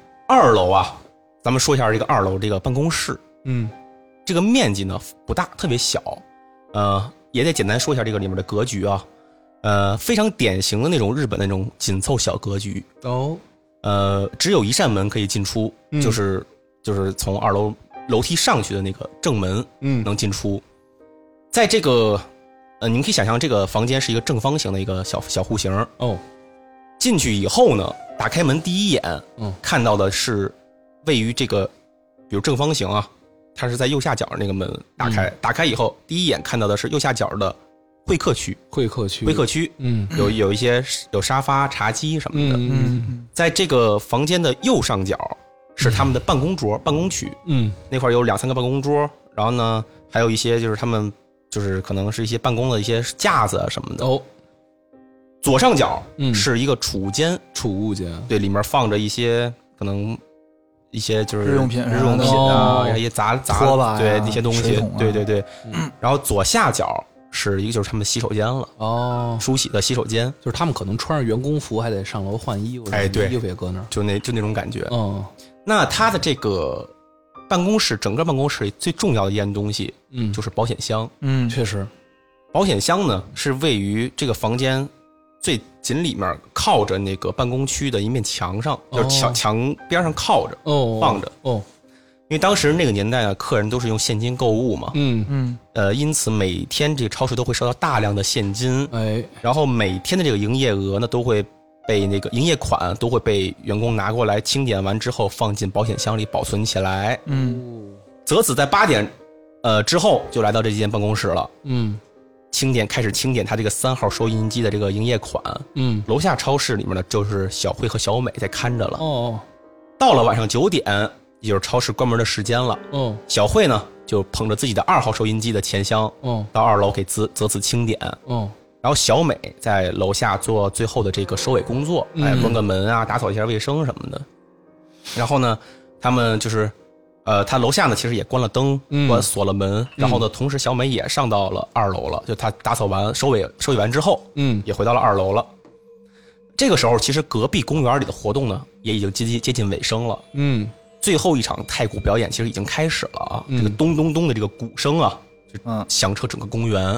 Speaker 1: ？2楼啊，咱们说一下这个2楼这个办公室，这个面积呢不大，特别小，也得简单说一下这个里面的格局啊，非常典型的那种日本那种紧凑小格局只有一扇门可以进出，就是从2楼楼梯上去的那个正门，能进出，在这个。你们可以想象这个房间是一个正方形的一个小户型进去以后呢，打开门第一眼，看到的是位于这个，比如正方形啊，它是在右下角那个门打开，打开以后第一眼看到的是右下角的会客区，有一些有沙发、茶几什么的，在这个房间的右上角是他们的办公桌、办公区，那块有2、3个办公桌，然后呢还有一些就是他们。就是可能是一些办公的一些架子什么的左上角是一个储物间，对，里面放着一些可能一些就是
Speaker 3: 日用品
Speaker 1: 啊，一些杂
Speaker 3: 拖把
Speaker 1: 对那些东西，对，然后左下角是一个就是他们的洗手间了梳洗的洗手间，
Speaker 2: 就是他们可能穿着员工服还得上楼换衣服，
Speaker 1: 对，
Speaker 2: 衣服也搁那儿，
Speaker 1: 就那种感觉。那他的这个。办公室整个办公室里最重要的一样东西，就是保险箱。
Speaker 2: 确实，
Speaker 1: 保险箱呢是位于这个房间最紧里面，靠着那个办公区的一面墙上，就是墙边上靠着放着。因为当时那个年代呢，客人都是用现金购物嘛。因此每天这个超市都会收到大量的现金。然后每天的这个营业额呢都会。被那个营业款都会被员工拿过来清点完之后放进保险箱里保存起来。泽子在8点之后就来到这间办公室了。开始清点他这个3号收银机的这个营业款。楼下超市里面呢就是小慧和小美在看着了。到了晚上9点，也就是超市关门的时间了。小慧呢就捧着自己的2号收银机的钱箱，到2楼给泽子清点。然后小美在楼下做最后的这个收尾工作，关个门啊，打扫一下卫生什么的。然后呢，他们就是，他楼下呢其实也关了灯，锁了门。然后呢，同时小美也上到了2楼了，就她打扫完收尾完之后，也回到了2楼了。这个时候，其实隔壁公园里的活动呢也已经接近尾声了。最后一场太鼓表演其实已经开始了啊，这个咚咚咚的这个鼓声啊，就响彻整个公园。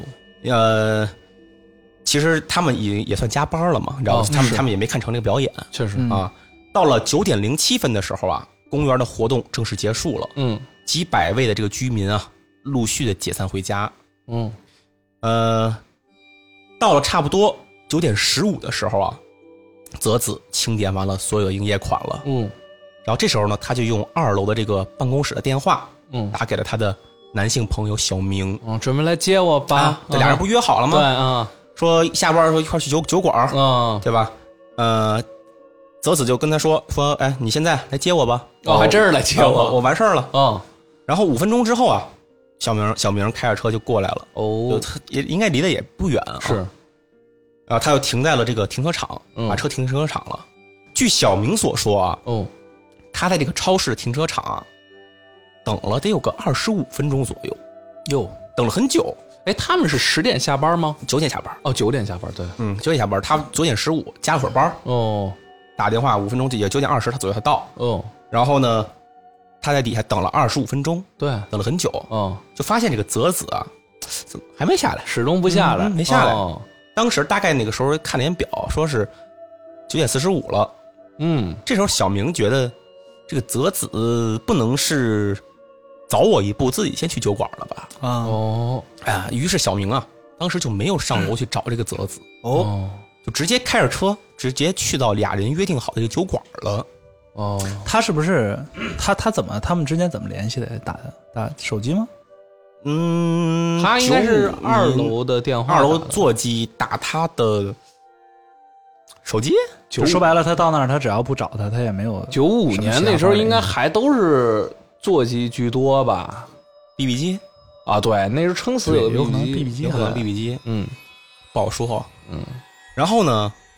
Speaker 1: 其实他们也算加班了嘛，然后他们也没看成这个表演，
Speaker 2: 确实
Speaker 1: 啊。到了9点07分的时候啊，公园的活动正式结束了。几百位的这个居民啊，陆续的解散回家。到了差不多9点15的时候啊，泽子清点完了所有的营业款了。然后这时候呢，他就用2楼的这个办公室的电话，打给了他的男性朋友小明，
Speaker 2: 准备来接我吧。
Speaker 1: 这俩人不约好了吗？
Speaker 2: 对啊。
Speaker 1: 说下班说一块去酒馆，对吧？泽子就跟他说，哎，你现在来接我吧。
Speaker 2: 还真是来接我，
Speaker 1: 我完事儿了。然后5分钟之后啊，小明开着车就过来了。也应该离得也不远啊。
Speaker 2: 是。
Speaker 1: 然后他又停在了这个停车场，把车停车场了。据小明所说啊，他在这个超市停车场等了得有个25分钟左右，等了很久。
Speaker 2: 他们是10点下班吗
Speaker 1: ？9点下班。
Speaker 2: 9点下班，对
Speaker 1: ，9点下班。他9点15加了会儿班。打电话5分钟，也9点20他左右他到。然后呢，他在底下等了25分钟，
Speaker 2: 对，
Speaker 1: 等了很久。就发现这个泽子啊，怎么还没下来？
Speaker 2: 始终不下来，
Speaker 1: 没下来。当时大概那个时候看了眼表，说是9点45了。这时候小明觉得这个泽子不能是早我一步自己先去酒馆了吧？于是小明啊，当时就没有上楼去找这个泽子，就直接开着车直接去到俩人约定好的这个酒馆了。
Speaker 3: 他是不是他们之间怎么联系的？打手机吗？
Speaker 2: 他应该是2楼的电话，2
Speaker 1: 楼座机打他的手机。
Speaker 3: 说白了，他到那儿，他只要不找他也没有。
Speaker 2: 95年那时候应该还都是座机居多吧
Speaker 1: ？BB 机
Speaker 2: 啊，对，那时候撑死有
Speaker 3: 可能 BB 机，
Speaker 1: 有可能 BB 机，不好说。然后呢，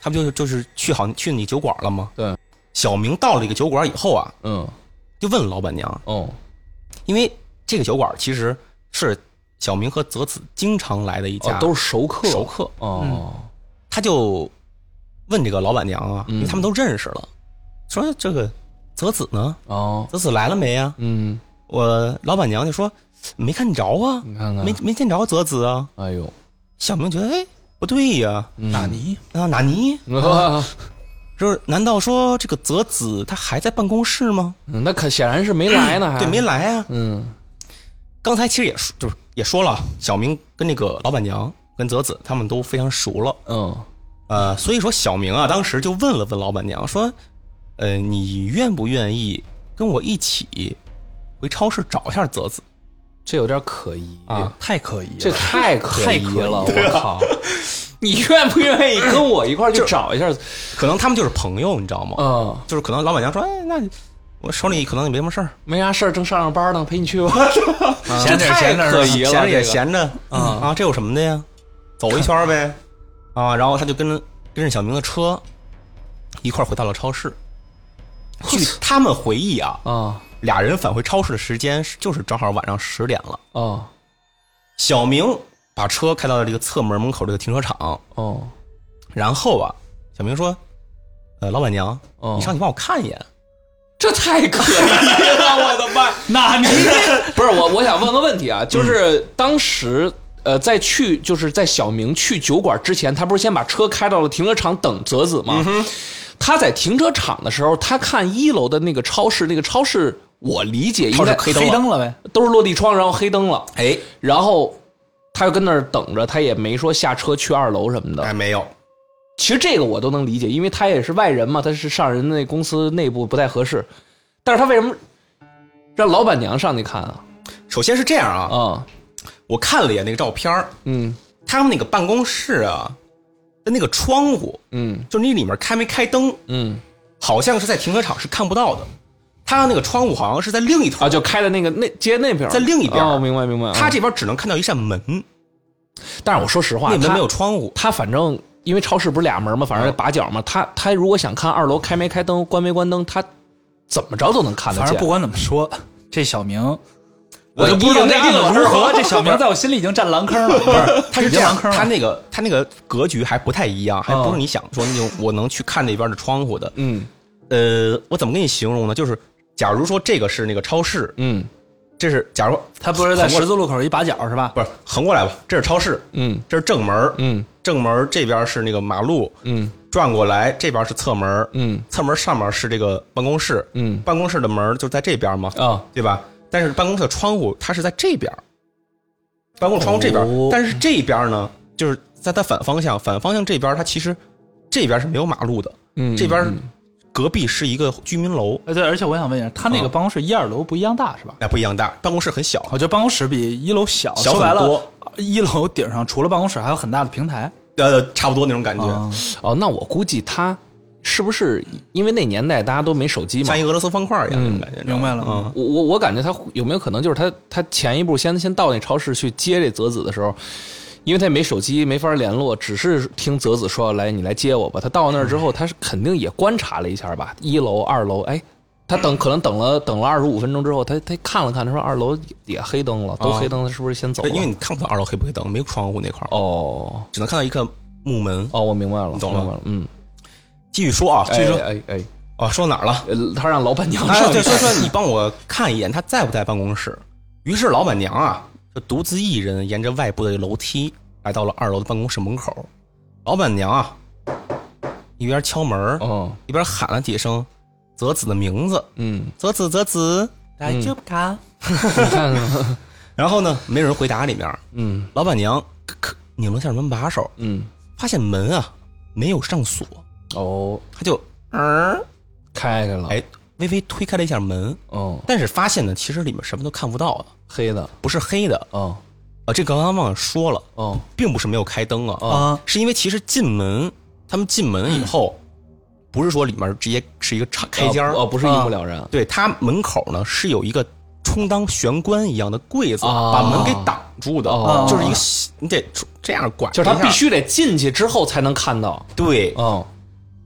Speaker 1: 他不就是去你酒馆了吗？
Speaker 2: 对，
Speaker 1: 小明到了一个酒馆以后啊，就问老板娘，因为这个酒馆其实是小明和泽子经常来的一家，
Speaker 2: 都是熟客
Speaker 1: 他就问这个老板娘啊，因为他们都认识了，说这个泽子呢？泽子来了没呀？我老板娘就说没看着啊，
Speaker 2: 你看看
Speaker 1: 没见着泽子啊。
Speaker 2: 哎呦，
Speaker 1: 小明觉得不对呀，
Speaker 3: 纳尼
Speaker 1: 哪尼？就是难道说这个泽子他还在办公室吗？
Speaker 2: 那可显然是没来呢，还
Speaker 1: 对，没来啊。刚才其实也说了，小明跟那个老板娘跟泽子他们都非常熟了。所以说小明啊，当时就问了问老板娘说，你愿不愿意跟我一起回超市找一下泽子？
Speaker 2: 这有点可疑
Speaker 1: 啊，
Speaker 3: 太可疑了，
Speaker 2: 这太可疑了，
Speaker 3: 我靠！
Speaker 2: 你愿不愿意跟我一块去找一下？
Speaker 1: 可能他们就是朋友，你知道吗？就是可能老板娘说，那我手里可能也没什么事儿，
Speaker 2: 没啥事儿，正上班呢，陪你去吧。
Speaker 3: 闲着
Speaker 2: 太可疑了，
Speaker 1: 闲着也闲着啊，这有什么的呀？走一圈呗，然后他就跟着小明的车一块回到了超市。据他们回忆俩人返回超市的时间就是正好晚上10点了。小明把车开到了这个侧门口这个停车场。然后小明说：“老板娘，你上去帮我看一眼。”
Speaker 2: 这太可疑了，我的妈！
Speaker 3: 那你
Speaker 2: 不是我想问个问题啊，就是当时就是在小明去酒馆之前，他不是先把车开到了停车场等泽子吗？他在停车场的时候，他看1楼的那个超市，我理解应该
Speaker 3: 黑灯了呗，
Speaker 2: 都是落地窗，然后黑灯了。然后他就跟那儿等着，他也没说下车去2楼什么的。
Speaker 1: 没有。
Speaker 2: 其实这个我都能理解，因为他也是外人嘛，他是上人那公司内部不太合适。但是他为什么让老板娘上去看啊？
Speaker 1: 首先是这样啊，我看了一眼那个照片，他们那个办公室的那个窗户，就是你里面开没开灯，好像是在停车场是看不到的。他那个窗户好像是在另一头
Speaker 2: 就开的那街那边，
Speaker 1: 在另一边。
Speaker 2: 明白。
Speaker 1: 他这边只能看到一扇门，
Speaker 2: 但是我说实话，
Speaker 1: 那门没有窗户。
Speaker 2: 他反正因为超市不是俩门嘛，反正把角嘛，他如果想看2楼开没开灯、关没关灯，他怎么着都能看得见。
Speaker 3: 反正不管怎么说，这小明，
Speaker 2: 我就不知道内定了
Speaker 3: 如何。这小明在我心里已经占蓝坑了，不是？
Speaker 1: 他是这样，他那个格局还不太一样，还不是你想说那种我能去看那边的窗户的。我怎么跟你形容呢？就是假如说这个是那个超市，这是假如
Speaker 3: 他不是在十字路口一把角是吧？
Speaker 1: 不是，横过来吧，这是超市，这是正门，正门这边是那个马路，转过来这边是侧门，侧门上面是这个办公室，办公室的门就在这边嘛，对吧？但是办公室的窗户它是在这边，办公室窗户这边，但是这边呢，就是在它反方向这边，它其实这边是没有马路的，这边隔壁是一个居民楼。
Speaker 3: 对，而且我想问一下，他那个办公室1、2楼不一样大是吧？
Speaker 1: 不一样大，办公室很小。
Speaker 3: 我觉得办公室比1楼小
Speaker 1: 很多。
Speaker 3: 1楼顶上除了办公室还有很大的平台，
Speaker 1: 差不多那种感觉。
Speaker 2: 那我估计他是不是因为那年代大家都没手机嘛，
Speaker 1: 像一个俄罗斯方块一样那种感觉。
Speaker 3: 明白了。
Speaker 2: 我感觉他有没有可能就是他前一步先到那超市去接这泽子的时候，因为他没手机没法联络，只是听泽子说来你来接我吧。他到那儿之后，他是肯定也观察了一下吧，1楼2楼，他可能等了25分钟之后，他看了看，他说2楼也黑灯了，都黑灯了，是不是先走了？
Speaker 1: 因为你看不到2楼黑不黑灯，没有窗户那块只能看到一个木门。
Speaker 2: 我明白了，
Speaker 1: 懂了。继续说啊，继续说，说哪儿了？
Speaker 2: 他让老板娘上去，
Speaker 1: 对，说你帮我看一眼，他在不在办公室？于是老板娘就独自一人沿着外部的楼梯来到了2楼的办公室门口。老板娘一边敲门，一边喊了几声泽子的名字，泽子，大丈夫か？
Speaker 2: 你看看，
Speaker 1: 然后呢，没人回答里面，老板娘拧了下门把手，发现门没有上锁，他就
Speaker 2: 开了，
Speaker 1: 微微推开了一下门，但是发现呢，其实里面什么都看不到的，
Speaker 2: 黑的，
Speaker 1: 不是黑的，这刚刚忘了说了，并不是没有开灯是因为其实他们进门以后。不是说里面直接是一个开间
Speaker 2: 不是一目了然。
Speaker 1: 对，它门口呢是有一个充当玄关一样的柜子，把门给挡住的，就是一个你得这样拐，
Speaker 2: 就是他必须得进去之后才能看到。
Speaker 1: 对，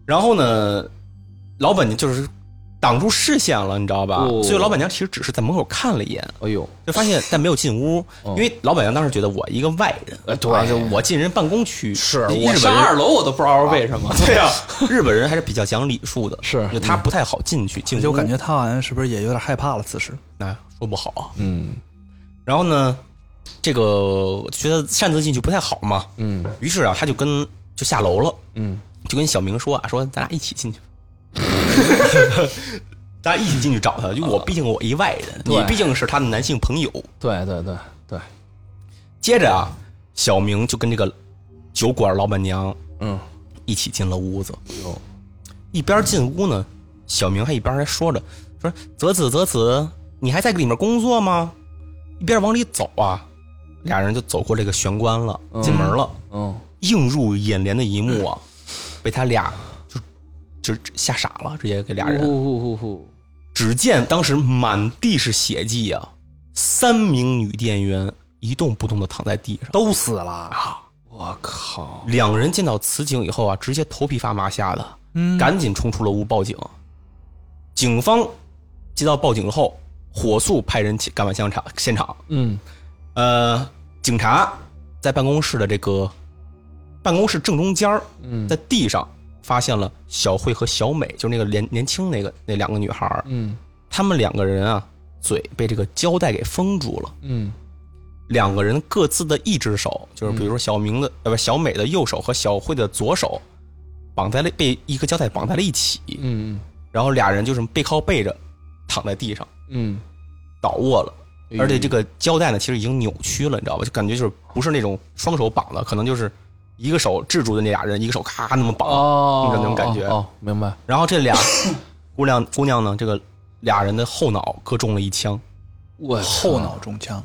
Speaker 1: 然后呢，老板娘就是挡住视线了，你知道吧？所以老板娘其实只是在门口看了一眼，
Speaker 2: 哎呦，
Speaker 1: 就发现但没有进屋，因为老板娘当时觉得我一个外人，
Speaker 2: 对，
Speaker 1: 就我进人办公区，
Speaker 2: 是
Speaker 1: 我
Speaker 2: 上2楼我都不知道为什么。
Speaker 1: 对啊，日本人还是比较讲礼数的，
Speaker 2: 是
Speaker 1: 就他不太好进去，进屋
Speaker 3: 就感觉他好像是不是也有点害怕了？此时，
Speaker 1: 那说不好，
Speaker 2: 然
Speaker 1: 后呢，这个觉得擅自进去不太好嘛，于是啊，他就下楼了，就跟小明说啊，说咱俩一起进去。大家一起进去找他，就毕竟我一外人，你毕竟是他的男性朋友。
Speaker 2: 对。
Speaker 1: 接着啊，小明就跟这个酒馆老板娘，一起进了屋子。一边进屋呢，小明还一边还说着，说泽子，你还在里面工作吗？一边往里走啊，俩人就走过这个玄关了，进门了。映入眼帘的一幕啊，被他俩就吓傻了，直接给俩人。只见当时满地是血迹啊，3名女店员一动不动的躺在地上，
Speaker 3: 都死了。
Speaker 2: 我靠
Speaker 1: ！2人见到此景以后啊，直接头皮发麻吓的，赶紧冲出了屋报警。警方接到报警后，火速派人赶往现场。警察在办公室的这个办公室正中间，在地上发现了小慧和小美，就是那个年轻那2个女孩。他们2个人啊，嘴被这个胶带给封住了。2个人各自的一只手，就是比如说小美的右手和小慧的左手，被一个胶带绑在了一起。然后俩人就是背靠背着躺在地上，倒卧了。而且这个胶带呢，其实已经扭曲了，你知道吧？就感觉就是不是那种双手绑的，可能就是一个手制住的那俩人，一个手咔那么绑，那种感觉。
Speaker 2: 明白。
Speaker 1: 然后这俩姑娘呢，这个俩人的后脑各中了1枪，
Speaker 3: 后脑中枪。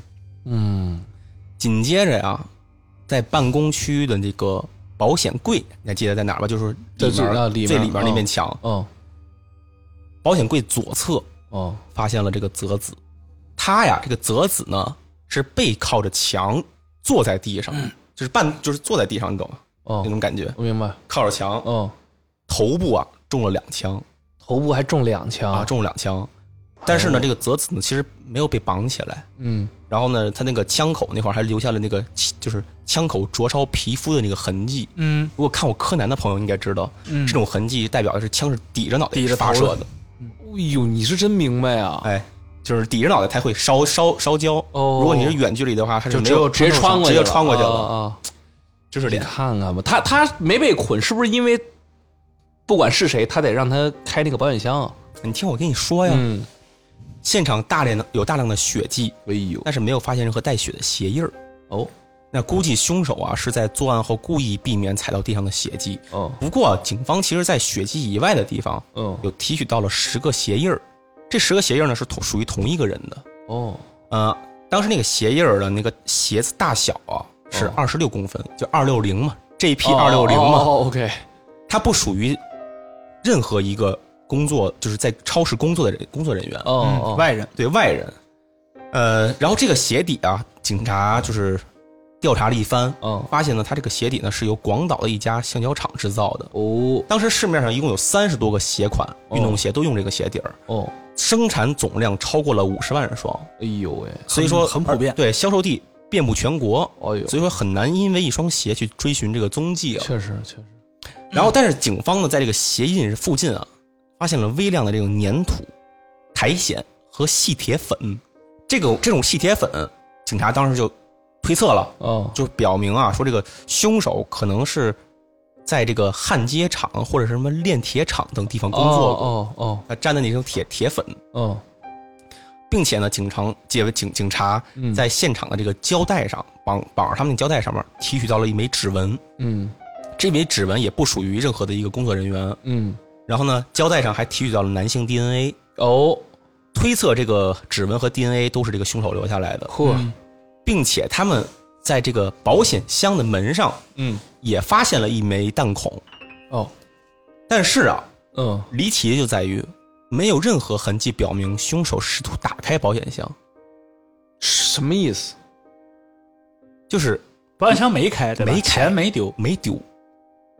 Speaker 1: 紧接着呀，在办公区的这个保险柜，你还记得在哪儿吧？就是最里面那面墙。保险柜左侧发现了这个泽子，他呀，这个泽子呢是背靠着墙坐在地上，就是坐在地上，你懂吗？那种感觉。
Speaker 2: 我明白。
Speaker 1: 靠着墙。头部啊中了2枪，
Speaker 2: 头部还中2枪
Speaker 1: 啊，中了2枪。但是呢，这个泽子呢其实没有被绑起来。然后呢，他那个枪口那块还留下了那个就是枪口灼烧皮肤的那个痕迹。如果看过柯南的朋友应该知道，这种痕迹代表的是枪是抵着脑袋发射的。
Speaker 2: 哎呦，你是真明白啊！
Speaker 1: 哎，就是抵着脑袋才会烧焦。如果你是远距离的话，它是
Speaker 2: 直接穿过去了
Speaker 1: 啊。就是
Speaker 2: 你看看吧，他没被捆，是不是因为不管是谁，他得让他开那个保险箱啊？
Speaker 1: 你听我跟你说呀。现场有大量的血迹，但是没有发现任何带血的鞋印儿。那估计凶手啊是在作案后故意避免踩到地上的血迹。不过警方其实在血迹以外的地方，有提取到了10个鞋印儿。这10个鞋印呢是属于同一个人的。当时那个鞋印的那个鞋子大小啊是26公分，就260嘛，这一批260嘛。
Speaker 2: OK，
Speaker 1: 它不属于任何一个工作，就是在超市工作的工作人员。
Speaker 3: 外人。
Speaker 1: 对，外人。然后这个鞋底啊，警察就是调查了一番，发现呢，它这个鞋底呢是由广岛的一家橡胶厂制造的。当时市面上一共有30多个鞋款运动鞋都用这个鞋底儿。生产总量超过了50万双。
Speaker 2: 哎呦喂，
Speaker 1: 所以说
Speaker 3: 很普遍。
Speaker 1: 对，销售地遍布全国。所以说很难因为一双鞋去追寻这个踪迹啊。
Speaker 2: 确实。
Speaker 1: 然后，但是警方呢，在这个鞋印附近啊，发现了微量的这种粘土、苔藓和细铁粉。这种细铁粉，警察当时就推测了，就表明啊，说这个凶手可能是在这个焊接厂或者是什么炼铁厂等地方工作过。他沾的那种铁粉。并且呢，警察在现场的这个胶带上绑着他们那胶带上面提取到了一枚指纹。这枚指纹也不属于任何的一个工作人员。然后呢，胶带上还提取到了男性 DNA。推测这个指纹和 DNA 都是这个凶手留下来的。并且他们在这个保险箱的门上，也发现了一枚弹孔。但是啊，离奇的就在于没有任何痕迹表明凶手试图打开保险箱。
Speaker 2: 什么意思？
Speaker 3: 就是保险箱没开，对吧？
Speaker 1: 没开，
Speaker 3: 钱没丢，
Speaker 1: 没丢。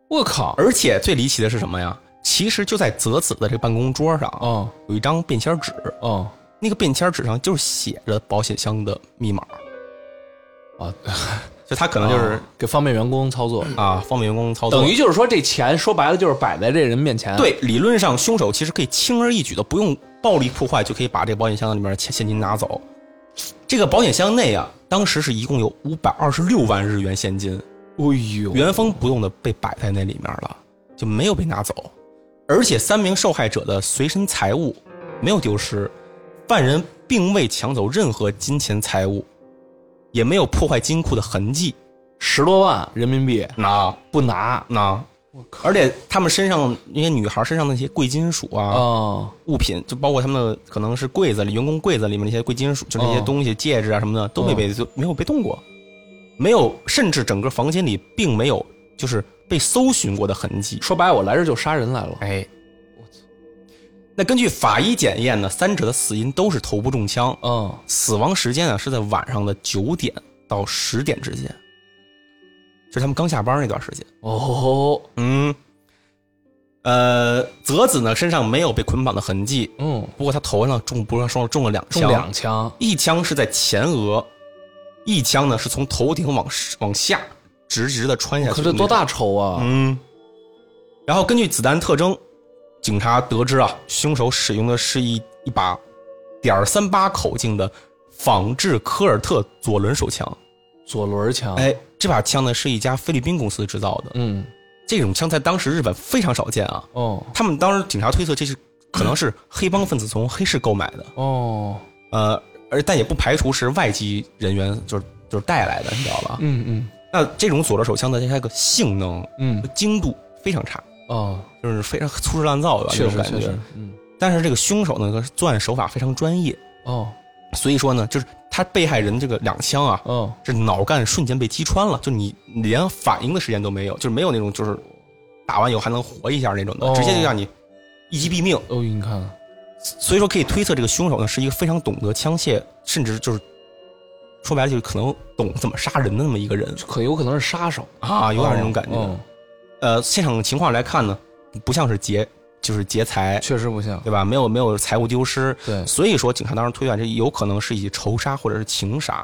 Speaker 2: 我靠！
Speaker 1: 而且最离奇的是什么呀？其实就在泽子的这个办公桌上，有一张便签纸，那个便签纸上就是写着保险箱的密码，就他可能就是
Speaker 2: 给方便员工操作
Speaker 1: 方便员工操作，
Speaker 2: 等于就是说这钱说白了就是摆在这人面前。
Speaker 1: 对，理论上凶手其实可以轻而易举的不用暴力破坏就可以把这个保险箱里面的现金拿走。这个保险箱内啊，当时是一共有526万日元现金，原封不动的被摆在那里面了，就没有被拿走。而且3名受害者的随身财物没有丢失，犯人并未抢走任何金钱财物，也没有破坏金库的痕迹。
Speaker 2: 10多万人民币不拿，
Speaker 1: 而且他们身上那些女孩身上那些贵金属物品，就包括他们可能是柜子里员工柜子里面那些贵金属，就那些东西戒指啊什么的都没有被动过，没有，甚至整个房间里并没有就是被搜寻过的痕迹。
Speaker 2: 说白了，我来这就杀人来了。
Speaker 1: 我操！那根据法医检验呢，3者的死因都是头部中枪，死亡时间是在晚上的9点到10点之间。是他们刚下班那段时间。泽子呢身上没有被捆绑的痕迹，不过他头上脖子上中了2枪，一枪是在前额，一枪呢是从头顶往下直直的穿下去。
Speaker 2: 可这多大仇啊！
Speaker 1: 然后根据子弹特征，警察得知凶手使用的是一把.38口径的仿制科尔特左轮手枪。
Speaker 2: 左轮枪，
Speaker 1: 这把枪呢是一家菲律宾公司制造的，这种枪在当时日本非常少见啊。他们当时警察推测这是可能是黑帮分子从黑市购买的，但也不排除是外籍人员就是带来的，你知道吧？那这种左轮手枪的它个性能，和精度非常差，就是非常粗制滥造的这种感觉。但是这个凶手呢，作案手法非常专业，所以说呢，就是他被害人这个2枪是脑干瞬间被击穿了，就你连反应的时间都没有，就是没有那种就是打完以后还能活一下那种的，直接就让你一击毙命。
Speaker 2: 你看，
Speaker 1: 所以说可以推测这个凶手呢是一个非常懂得枪械，甚至就是说白了就是可能懂怎么杀人的那么一个人，
Speaker 2: 有可能是杀手
Speaker 1: 有点那种感觉。现场情况来看呢，不像是劫财，
Speaker 2: 确实不像，
Speaker 1: 对吧？没有财物丢失，
Speaker 2: 对，
Speaker 1: 所以说警察当时推断这有可能是以仇杀或者是情杀。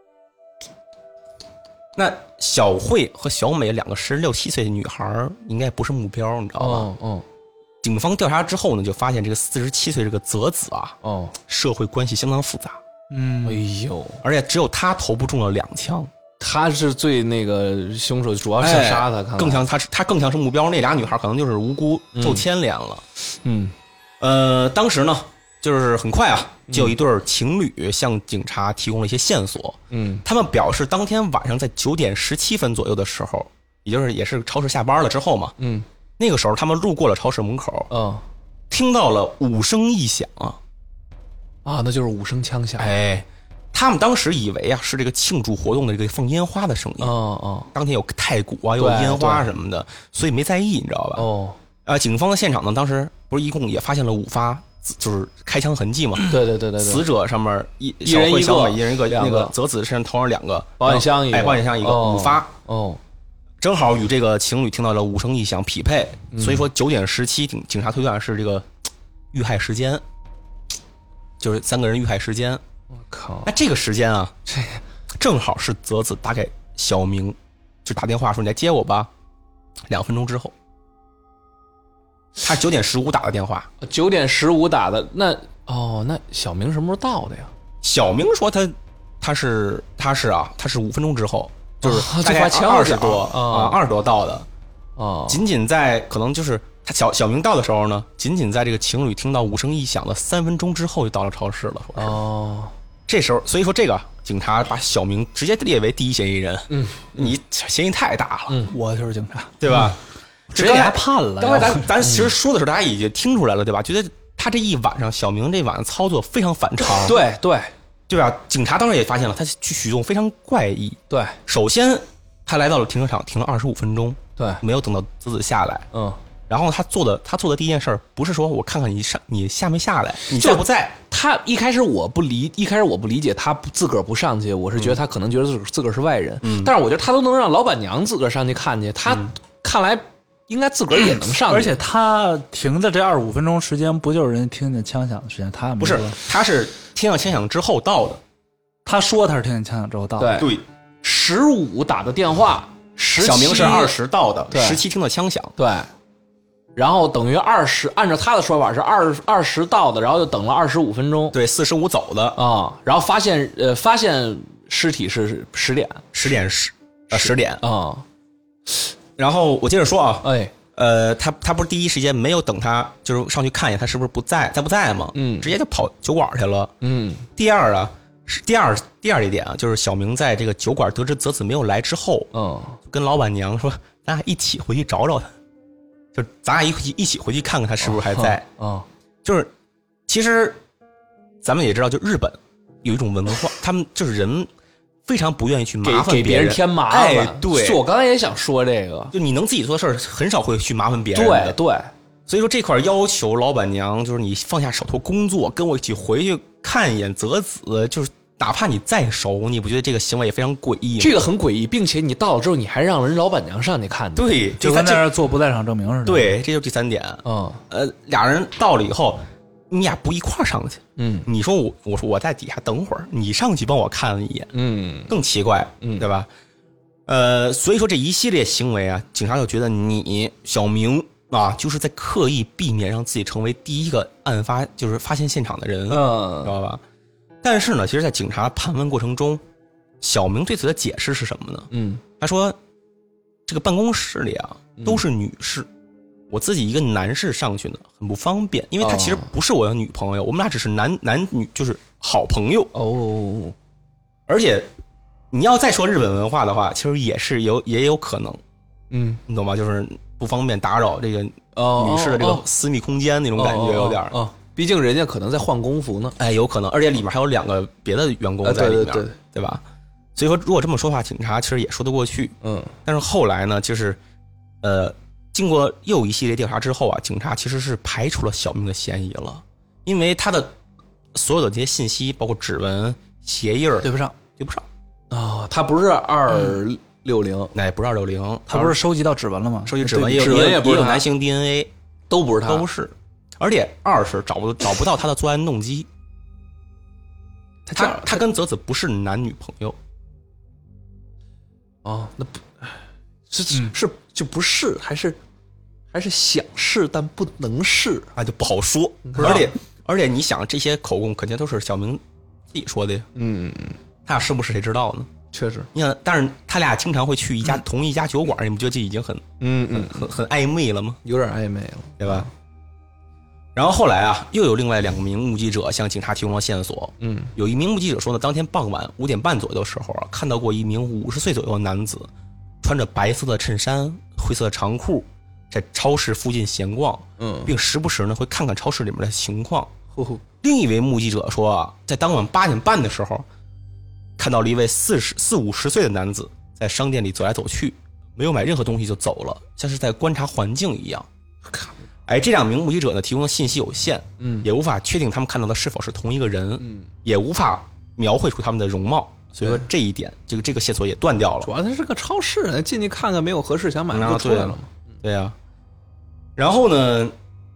Speaker 1: 那小慧和小美2个16、17岁的女孩应该不是目标，你知道吧？警方调查之后呢，就发现这个47岁这个泽子社会关系相当复杂，而且只有他头部中了2枪。
Speaker 2: 他是最那个凶手，主要想杀他，
Speaker 1: 更像他更像是目标。那俩女孩可能就是无辜受牵连了。当时呢，就是很快就有一对情侣向警察提供了一些线索。他们表示当天晚上在9点17分左右的时候，也是超市下班了之后嘛。那个时候他们路过了超市门口，听到了5声异响
Speaker 2: 那就是5声枪响。
Speaker 1: 他们当时以为是这个庆祝活动的这个放烟花的声音。当天有太鼓又有烟花什么的，所以没在意，你知道吧？警方的现场呢，当时不是一共也发现了5发就是开枪痕迹嘛？
Speaker 2: 对，
Speaker 1: 死者上面
Speaker 2: 小慧、小美
Speaker 1: 一人一个，那个泽子身上头上2个，
Speaker 2: 保险箱一个
Speaker 1: 5发。正好与这个情侣听到了5声异响匹配，所以说9点17，警察推断是这个遇害时间，就是3个人遇害时间。
Speaker 2: 我靠！
Speaker 1: 那这个时间正好是泽子打给小明，就打电话说你来接我吧。2分钟之后，他9点15打的电话。
Speaker 2: 9点15打的，那小明什么时候到的呀？
Speaker 1: 小明说他是5分钟之后，就是大概20多到的。仅仅在可能就是他小明到的时候呢，仅仅在这个情侣听到5声异响的3分钟之后就到了超市了。说是这时候，所以说这个警察把小明直接列为第一嫌疑人。你嫌疑太大了。
Speaker 3: 我就是警察，
Speaker 1: 对吧？
Speaker 3: 直接给他判了。
Speaker 1: 刚才咱其实说的时候，大家已经听出来了，对吧？觉得他这一晚上，小明这晚上操作非常反常。对吧？警察当时也发现了他举动非常怪异。
Speaker 2: 对，
Speaker 1: 首先他来到了停车场，停了25分钟，
Speaker 2: 对，
Speaker 1: 没有等到泽子下来。然后他做的第一件事不是说我看看你下没下来，你在不在？
Speaker 2: 他一开始我不理解他自个儿不上去，我是觉得他可能觉得自个儿是外人。但是我觉得他都能让老板娘自个儿上去看去，他看来应该自个儿也能上去。
Speaker 3: 而且他停的这25分钟时间，不就是人听见枪响的时间？他
Speaker 1: 不是，他是听到枪响之后到的。
Speaker 3: 他说他是听见枪响之后到的。
Speaker 2: 对，15打的电话，
Speaker 1: 小明是20到的，17听到枪响。
Speaker 2: 对，然后等于20，按照他的说法是20到的，然后又等了25分钟。
Speaker 1: 对，45走的
Speaker 2: 啊，然后发现尸体是10点啊。
Speaker 1: 然后我接着说啊，
Speaker 2: 哎，
Speaker 1: 他不是第一时间没有等他，就是上去看一眼他是不是不在吗？直接就跑酒馆去了。第二点啊，就是小明在这个酒馆得知泽子没有来之后，跟老板娘说，咱俩一起回去找找他，就咱俩一起回去看看他是不是还在。就是其实咱们也知道，就日本有一种文化，他们就是人非常不愿意去麻烦
Speaker 2: 别人添麻烦。
Speaker 1: 哎，对，
Speaker 2: 我刚才也想说这个，
Speaker 1: 就你能自己做的事儿，很少会去麻烦别人的。
Speaker 2: 对，
Speaker 1: 所以说这块要求老板娘，就是你放下手头工作，跟我一起回去看一眼泽子，就是哪怕你再熟，你不觉得这个行为也非常诡异吗？
Speaker 2: 这个很诡异，并且你到了之后，你还让人老板娘上去看。
Speaker 1: 对，
Speaker 3: 就跟那儿做不在场证明似的。
Speaker 1: 对，这就是第3点。俩人到了以后，你俩不一块上去。你说我说我在底下等会儿，你上去帮我看了一眼。更奇怪，对吧？所以说这一系列行为啊，警察就觉得你小明啊，就是在刻意避免让自己成为第一个案发就是发现现场的人，知道吧？但是呢，其实在警察盘问过程中，小明对此的解释是什么呢？他说这个办公室里啊都是女士，我自己一个男士上去呢很不方便，因为他其实不是我的女朋友，我们俩只是男女就是好朋友。而且你要再说日本文化的话，其实也有可能，你懂吗？就是不方便打扰这个女士的这个私密空间那种感觉有点。
Speaker 2: 毕竟人家可能在换工服呢。
Speaker 1: 哎，有可能，而且里面还有2个别的员工在里面，对吧？所以说，如果这么说话，警察其实也说得过去。但是后来呢，就是经过又一系列调查之后啊，警察其实是排除了小明的嫌疑了，因为他的所有的这些信息，包括指纹、鞋印
Speaker 3: 对不上。
Speaker 2: 他不是260，
Speaker 1: 那不是260，
Speaker 3: 他不是收集到指纹了吗？
Speaker 1: 收集指纹也有男性 DNA，
Speaker 2: 都不是他，
Speaker 1: 都是。而且是找不到他的作案动机，他跟泽子不是男女朋友。
Speaker 2: 那不是就不是，还是想是但不能是
Speaker 1: 啊，就不好说。而且你想，这些口供肯定都是小明自己说的呀。他俩是不是谁知道呢？
Speaker 2: 确实，
Speaker 1: 你看，但是他俩经常会去同一家酒馆，你不觉得这已经很暧昧了吗？
Speaker 2: 有点暧昧了，
Speaker 1: 对吧？然后后来啊，又有另外2名目击者向警察提供了线索。有一名目击者说呢，当天傍晚5点半左右的时候啊，看到过一名50岁左右的男子，穿着白色的衬衫、灰色的长裤，在超市附近闲逛，并时不时呢会看看超市里面的情况。另一位目击者说啊，在当晚8点半的时候，看到了一位40-50岁的男子在商店里走来走去，没有买任何东西就走了，像是在观察环境一样。这2名目击者呢提供的信息有限，也无法确定他们看到的是否是同一个人，也无法描绘出他们的容貌，所以说这一点，这个线索也断掉了。
Speaker 2: 主要它是个超市，进去看看没有合适想买就出来了嘛。
Speaker 1: 对啊。然后呢，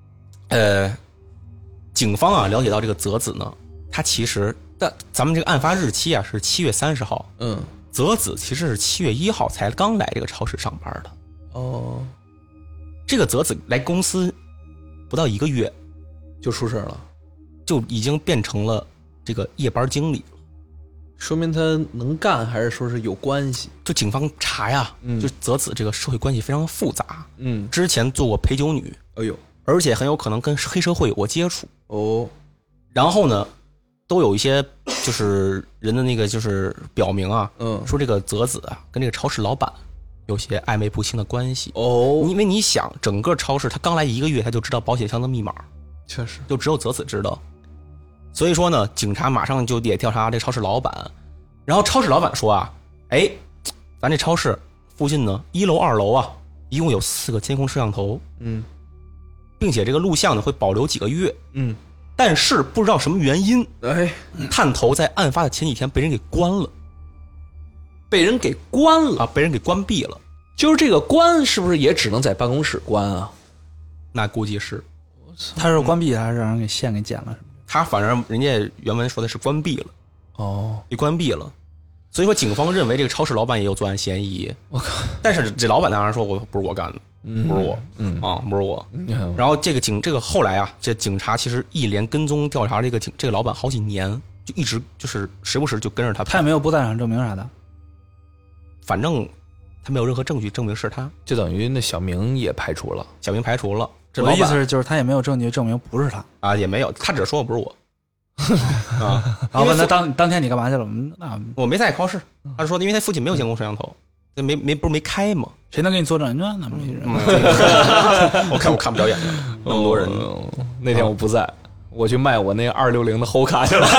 Speaker 1: 警方啊了解到这个泽子呢，他其实咱们这个案发日期啊是7月30号，泽子其实是7月1号才刚来这个超市上班的。这个泽子来公司不到1个月
Speaker 2: 就出事了，
Speaker 1: 就已经变成了这个夜班经理了。
Speaker 2: 说明他能干，还是说是有关系？
Speaker 1: 就警方查呀，就泽子这个社会关系非常复杂，之前做过陪酒女，而且很有可能跟黑社会有过接触。然后呢，都有一些就是人的那个就是表明啊，说这个泽子啊跟这个超市老板有些暧昧不清的关系。因为你想，整个超市他刚来1个月，他就知道保险箱的密码，
Speaker 2: 确实
Speaker 1: 就只有泽子知道。所以说呢，警察马上就得调查这超市老板。然后超市老板说啊，咱这超市附近呢1楼2楼啊一共有4个监控摄像头，并且这个录像呢会保留几个月，但是不知道什么原因，探头在案发的前几天被人给关了。
Speaker 2: 被人给关了
Speaker 1: 啊！被人给关闭了。
Speaker 2: 就是这个关是不是也只能在办公室关啊？
Speaker 1: 那估计是
Speaker 3: 他是关闭还是让人给线给剪了？
Speaker 1: 他，反正人家原文说的是关闭了，被关闭了。所以说，警方认为这个超市老板也有作案嫌疑。我靠！但是这老板当然说不是我干的，不是我，不是我。然后这个后来啊，这警察其实一连跟踪调查这个老板好几年，就一直就是时不时就跟着他。
Speaker 3: 他也没有不在场证明啥的，
Speaker 1: 反正他没有任何证据证明是他，
Speaker 2: 就等于那小明也排除了。
Speaker 1: 小明排除了。
Speaker 3: 我的意思是，就是他也没有证据证明不是他
Speaker 1: 啊，也没有，他只说不是我。
Speaker 3: 然后问他当天你干嘛去了？那
Speaker 1: 我没在超市。他说因为他附近没有监控摄像头，不是没开吗？
Speaker 3: 谁能给你作证？那没人。
Speaker 1: 我看不着眼睛，那么多人。
Speaker 2: 那天我不在，我去卖我那260的后卡去了。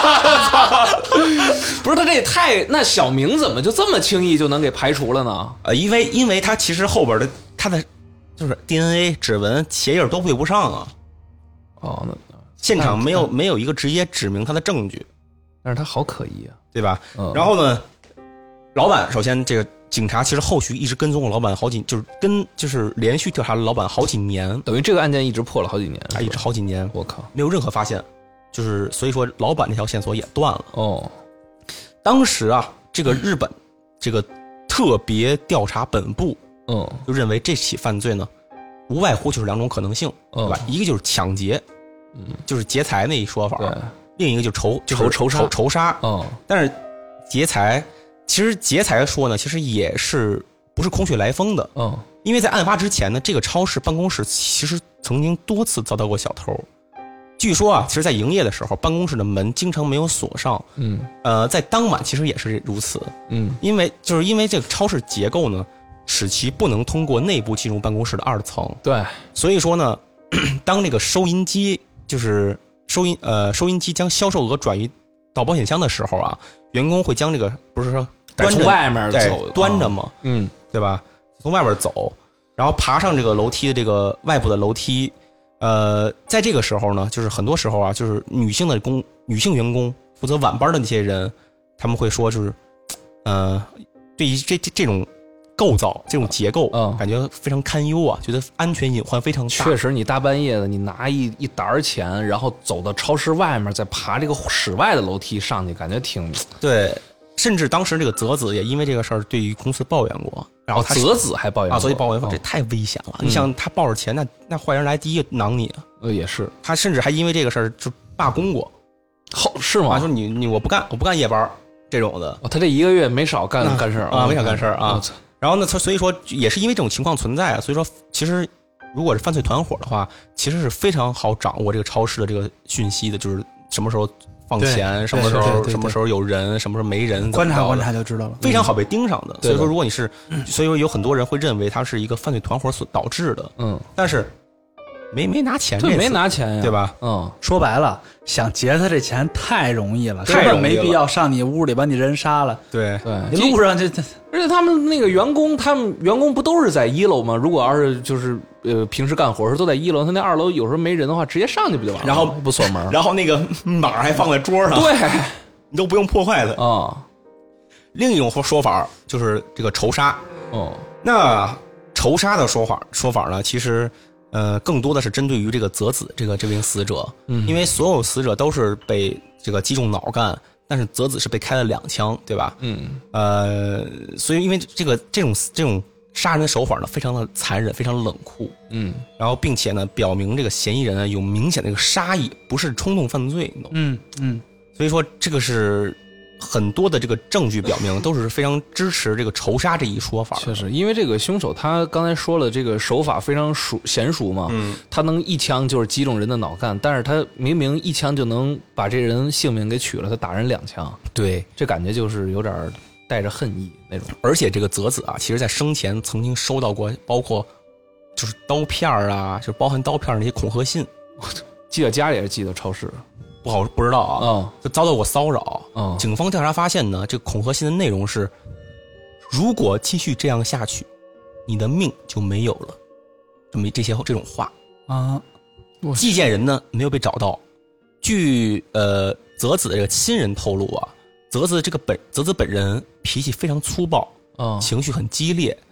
Speaker 2: 不是他这也太……那小明怎么就这么轻易就能给排除了呢？
Speaker 1: 因为他其实后边的他的就是 DNA 指纹鞋印都对不上啊。
Speaker 2: 哦，那
Speaker 1: 现场没有一个直接指明他的证据，
Speaker 2: 但是他好可疑啊，
Speaker 1: 对吧？然后呢，老板首先这个警察其实后续一直跟踪了老板就是连续调查了老板好几年，
Speaker 2: 等于这个案件一直破了好几年，
Speaker 1: 一直好几年，
Speaker 2: 我靠，
Speaker 1: 没有任何发现，就是所以说老板那条线索也断了。
Speaker 2: 哦，
Speaker 1: 当时啊，这个日本这个特别调查本部，就认为这起犯罪呢，无外乎就是两种可能性，对吧？一个就是抢劫，就是劫财那一说法，另一个就是仇杀。但是劫财，其实劫财说呢，其实也是不是空穴来风的。因为在案发之前呢，这个超市办公室其实曾经多次遭到过小偷。据说啊，其实在营业的时候，办公室的门经常没有锁上。在当晚其实也是如此。因为这个超市结构呢，使其不能通过内部进入办公室的2层。对，所以说呢，当这个收银机就是收银机将销售额转移到保险箱的时候啊，员工会将这个不是说
Speaker 2: 从外面走，
Speaker 1: 端着嘛，对吧？从外面走，然后爬上这个楼梯的这个外部的楼梯。在这个时候呢，就是很多时候啊，就是女性员工负责晚班的那些人，他们会说就是，对于这种构造、这种结构，感觉非常堪忧啊，觉得安全隐患非常大。
Speaker 2: 确实，你大半夜的，你拿一沓钱，然后走到超市外面，再爬这个室外的楼梯上去，感觉挺
Speaker 1: 对。甚至当时这个泽子也因为这个事儿对于公司抱怨过，然后
Speaker 2: 泽子还抱怨过
Speaker 1: 所以抱怨说这太危险了。你想他抱着钱，那坏人来第一个囊你啊。
Speaker 2: 也是，
Speaker 1: 他甚至还因为这个事儿就罢工过。
Speaker 2: 是吗？
Speaker 1: 说你我不干夜班这种的。
Speaker 2: 他这1个月没少干事
Speaker 1: 啊，没少干事啊。然后呢，所以说也是因为这种情况存在啊，所以说其实如果是犯罪团伙的话，其实是非常好掌握这个超市的这个讯息的，就是什么时候放钱，什么时候有人，什么时候没人，
Speaker 3: 观察就知道了，
Speaker 1: 非常好被盯上的。所以说，如果你是，所以说有很多人会认为它是一个犯罪团伙所导致的。但是没拿钱，
Speaker 2: 对，没拿钱呀，
Speaker 1: 对吧？
Speaker 3: 说白了，想劫他这钱太容易了，
Speaker 1: 太容易了，
Speaker 3: 没必要上你屋里把你人杀了。
Speaker 1: 对，
Speaker 3: 你路上
Speaker 2: 而且他们那个员工不都是在1楼吗？如果要是就是平时干活时都在1楼，他那2楼有时候没人的话，直接上去不就完了？
Speaker 1: 然后
Speaker 2: 不锁门，
Speaker 1: 然后那个码还放在桌上，
Speaker 2: 对，
Speaker 1: 你都不用破坏它。另一种说法就是这个仇杀。那仇杀的说法呢，其实更多的是针对于这个泽子这名死者，因为所有死者都是被这个击中脑干，但是泽子是被开了2枪，对吧？所以因为这种杀人的手法呢，非常的残忍，非常冷酷，然后并且呢，表明这个嫌疑人呢有明显的这个杀意，不是冲动犯罪，所以说这个是很多的这个证据表明都是非常支持这个仇杀这一说法。
Speaker 2: 确实，因为这个凶手他刚才说了，这个手法非常娴熟嘛，他能一枪就是击中人的脑干，但是他明明一枪就能把这人性命给取了，他打人2枪，
Speaker 1: 对，
Speaker 2: 这感觉就是有点带着恨意那种。
Speaker 1: 而且这个泽子啊，其实在生前曾经收到过包括就是刀片啊，就包含刀片那些恐吓信，
Speaker 2: 寄到家里还是寄到超市？
Speaker 1: 不知道啊，就遭到过骚扰。警方调查发现呢，这个恐吓信的内容是：如果继续这样下去，你的命就没有了。这种话啊。寄件人呢没有被找到。据泽子的这个亲人透露啊，泽子本人脾气非常粗暴，情绪很激烈，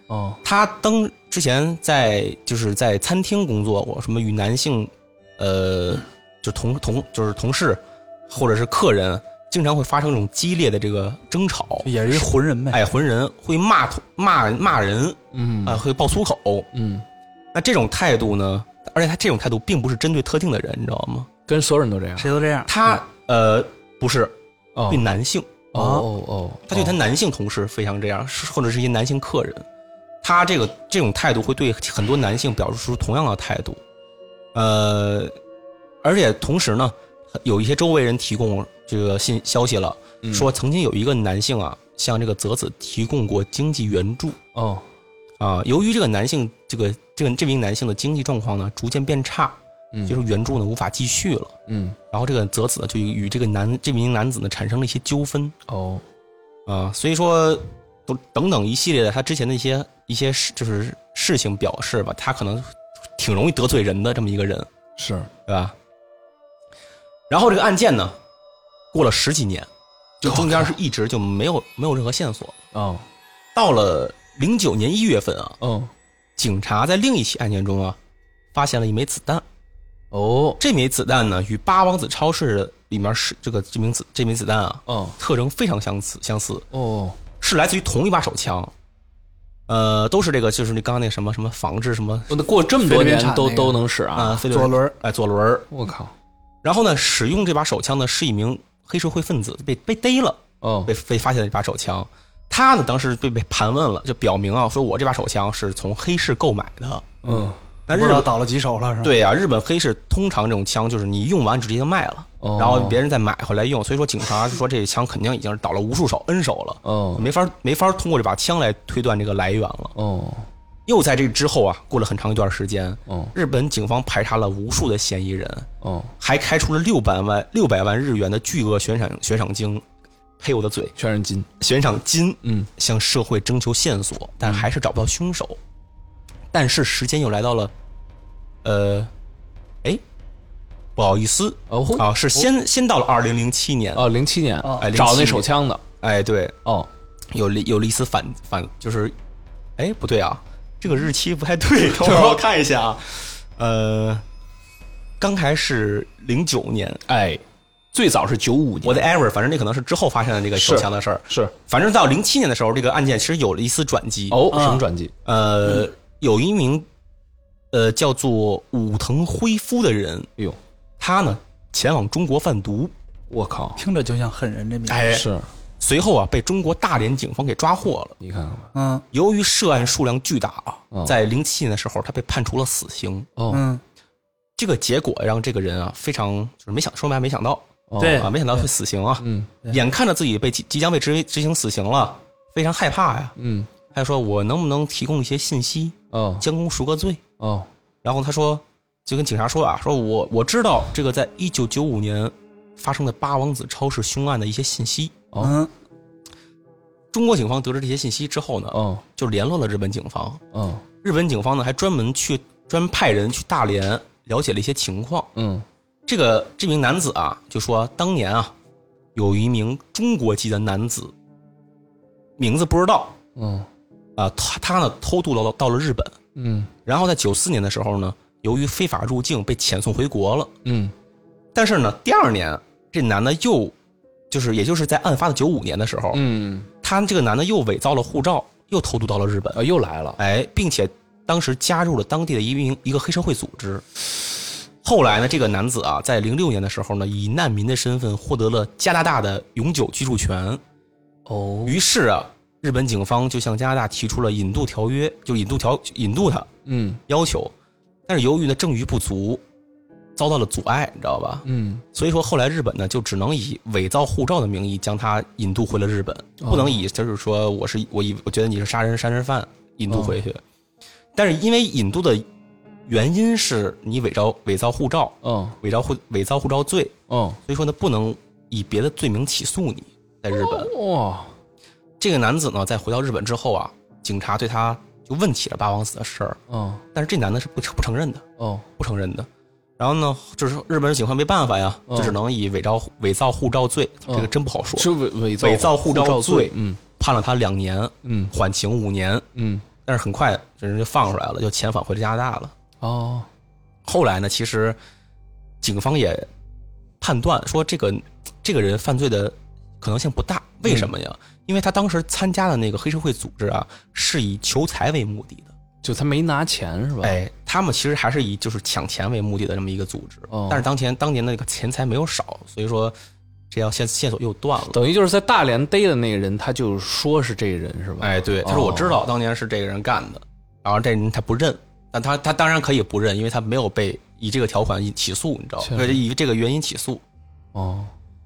Speaker 2: 哦，
Speaker 1: 他之前就是在餐厅工作过，什么与男性就同事或者是客人经常会发生这种激烈的这个争吵，
Speaker 3: 也是一浑人呗。
Speaker 1: 哎，浑人会骂人，会爆粗口，那这种态度呢，而且他这种态度并不是针对特定的人，你知道吗？
Speaker 2: 跟所有人都这样，
Speaker 3: 谁都这样。
Speaker 1: 他不是对男性，他对他男性同事非常这样，或者是一些男性客人，他这种态度会对很多男性表示出同样的态度，而且同时呢，有一些周围人提供这个消息了，说曾经有一个男性啊，向这个泽子提供过经济援助。由于这个男性这名男性的经济状况呢逐渐变差，就是援助呢无法继续了。然后这个泽子呢就与这名男子呢产生了一些纠纷。所以说等等一系列的他之前的一些就是事情表示吧，他可能挺容易得罪人的这么一个人，
Speaker 2: 是
Speaker 1: 对吧？然后这个案件呢，过了10几年，就中间是一直就没有任何线索。到了09年1月份啊，警察在另一起案件中啊，发现了一枚子弹。这枚子弹呢，与八王子超市里面是这枚子弹啊，特征非常相似。是来自于同一把手枪。都是这个，就是你刚刚那什么仿制什么，
Speaker 2: 过这么多年都能使啊，
Speaker 1: 左轮，
Speaker 2: 我靠！
Speaker 1: 然后呢，使用这把手枪的是一名黑社会分子，被逮了，被发现了一把手枪。他呢，当时被盘问了，就表明啊，说我这把手枪是从黑市购买的。那
Speaker 3: 日本倒了几手了是吧？
Speaker 1: 对啊，日本黑市通常这种枪就是你用完直接就卖了，然后别人再买回来用，所以说警察就说这枪肯定已经是倒了无数手 N 手了，没法通过这把枪来推断这个来源了。又在这之后啊，过了很长一段时间，日本警方排查了无数的嫌疑人，还开出了600万日元的巨额悬赏金，呸我的嘴，悬赏金，向社会征求线索，但还是找不到凶手。但是时间又来到了，不好意思，是先到了2007年
Speaker 2: ，07年，找那手枪的，
Speaker 1: 对，有了一丝反，就是，不对啊，这个日期不太对，等会儿我看一下啊，刚开始09年，
Speaker 2: 最早是95年
Speaker 1: ，whatever，反正那可能是之后发生的这个手枪的事儿，
Speaker 2: 是，
Speaker 1: 反正到07年的时候，这个案件其实有了一丝转机。
Speaker 2: 什么转机？
Speaker 1: 有一名叫做武藤辉夫的人，他呢前往中国贩毒，
Speaker 2: 我靠，
Speaker 3: 听着就像狠人这名字。
Speaker 2: 是，
Speaker 1: 随后啊被中国大连警方给抓获了。
Speaker 2: 你看看，
Speaker 1: 由于涉案数量巨大啊，在07年的时候他被判处了死刑。这个结果让这个人啊非常就是没想到，
Speaker 3: 对
Speaker 1: 没想到会死刑啊，眼看着自己即将被执行死刑了，非常害怕呀，他说我能不能提供一些信息，将功赎个罪，然后他说就跟警察说啊，说我知道这个在1995年发生的八王子超市凶案的一些信息。中国警方得知这些信息之后呢，就联络了日本警方。日本警方呢还专门派人去大连了解了一些情况。这名男子啊就说当年啊有一名中国籍的男子，名字不知道，他呢偷渡到了日本，然后在94年的时候呢，由于非法入境被遣送回国了，但是呢第二年这男的也就是在案发的95年的时候，他这个男的又伪造了护照，又偷渡到了日本，
Speaker 2: 又来了，
Speaker 1: 并且当时加入了当地的一个黑社会组织。后来呢，这个男子啊，在06年的时候呢，以难民的身份获得了加拿大的永久居住权。于是啊，日本警方就向加拿大提出了引渡条约，就引渡他，要求。但是由于呢证据不足，遭到了阻碍，你知道吧？所以说后来日本呢就只能以伪造护照的名义将他引渡回了日本，不能以就是说我觉得你是杀人犯引渡回去。但是因为引渡的原因是你伪造护照，伪造护照罪，所以说呢不能以别的罪名起诉你，在日本。这个男子呢在回到日本之后啊，警察对他就问起了八王子的事儿，但是这男的是不承认的，不承认的。然后呢，就是日本警方没办法呀，就只能以伪造护照罪，这个真不好说，
Speaker 2: 是伪造
Speaker 1: 护照罪，判了他2年，缓刑5年， 但是很快这人就放出来了，就遣返回加拿大了。
Speaker 2: 哦，
Speaker 1: 后来呢，其实警方也判断说这个人犯罪的可能性不大，为什么呀？因为他当时参加的那个黑社会组织啊，是以求财为目的的，
Speaker 2: 就他没拿钱是吧？
Speaker 1: 哎，他们其实还是以就是抢钱为目的的这么一个组织，但是当年的那个钱财没有少，所以说这条线索又断了。
Speaker 2: 等于就是在大连逮的那个人，他就说是这个人是吧？
Speaker 1: 哎，对，他说我知道当年是这个人干的，然后这人他不认，但他当然可以不认，因为他没有被以这个条款起诉，你知道，以这个原因起诉。
Speaker 2: 哦，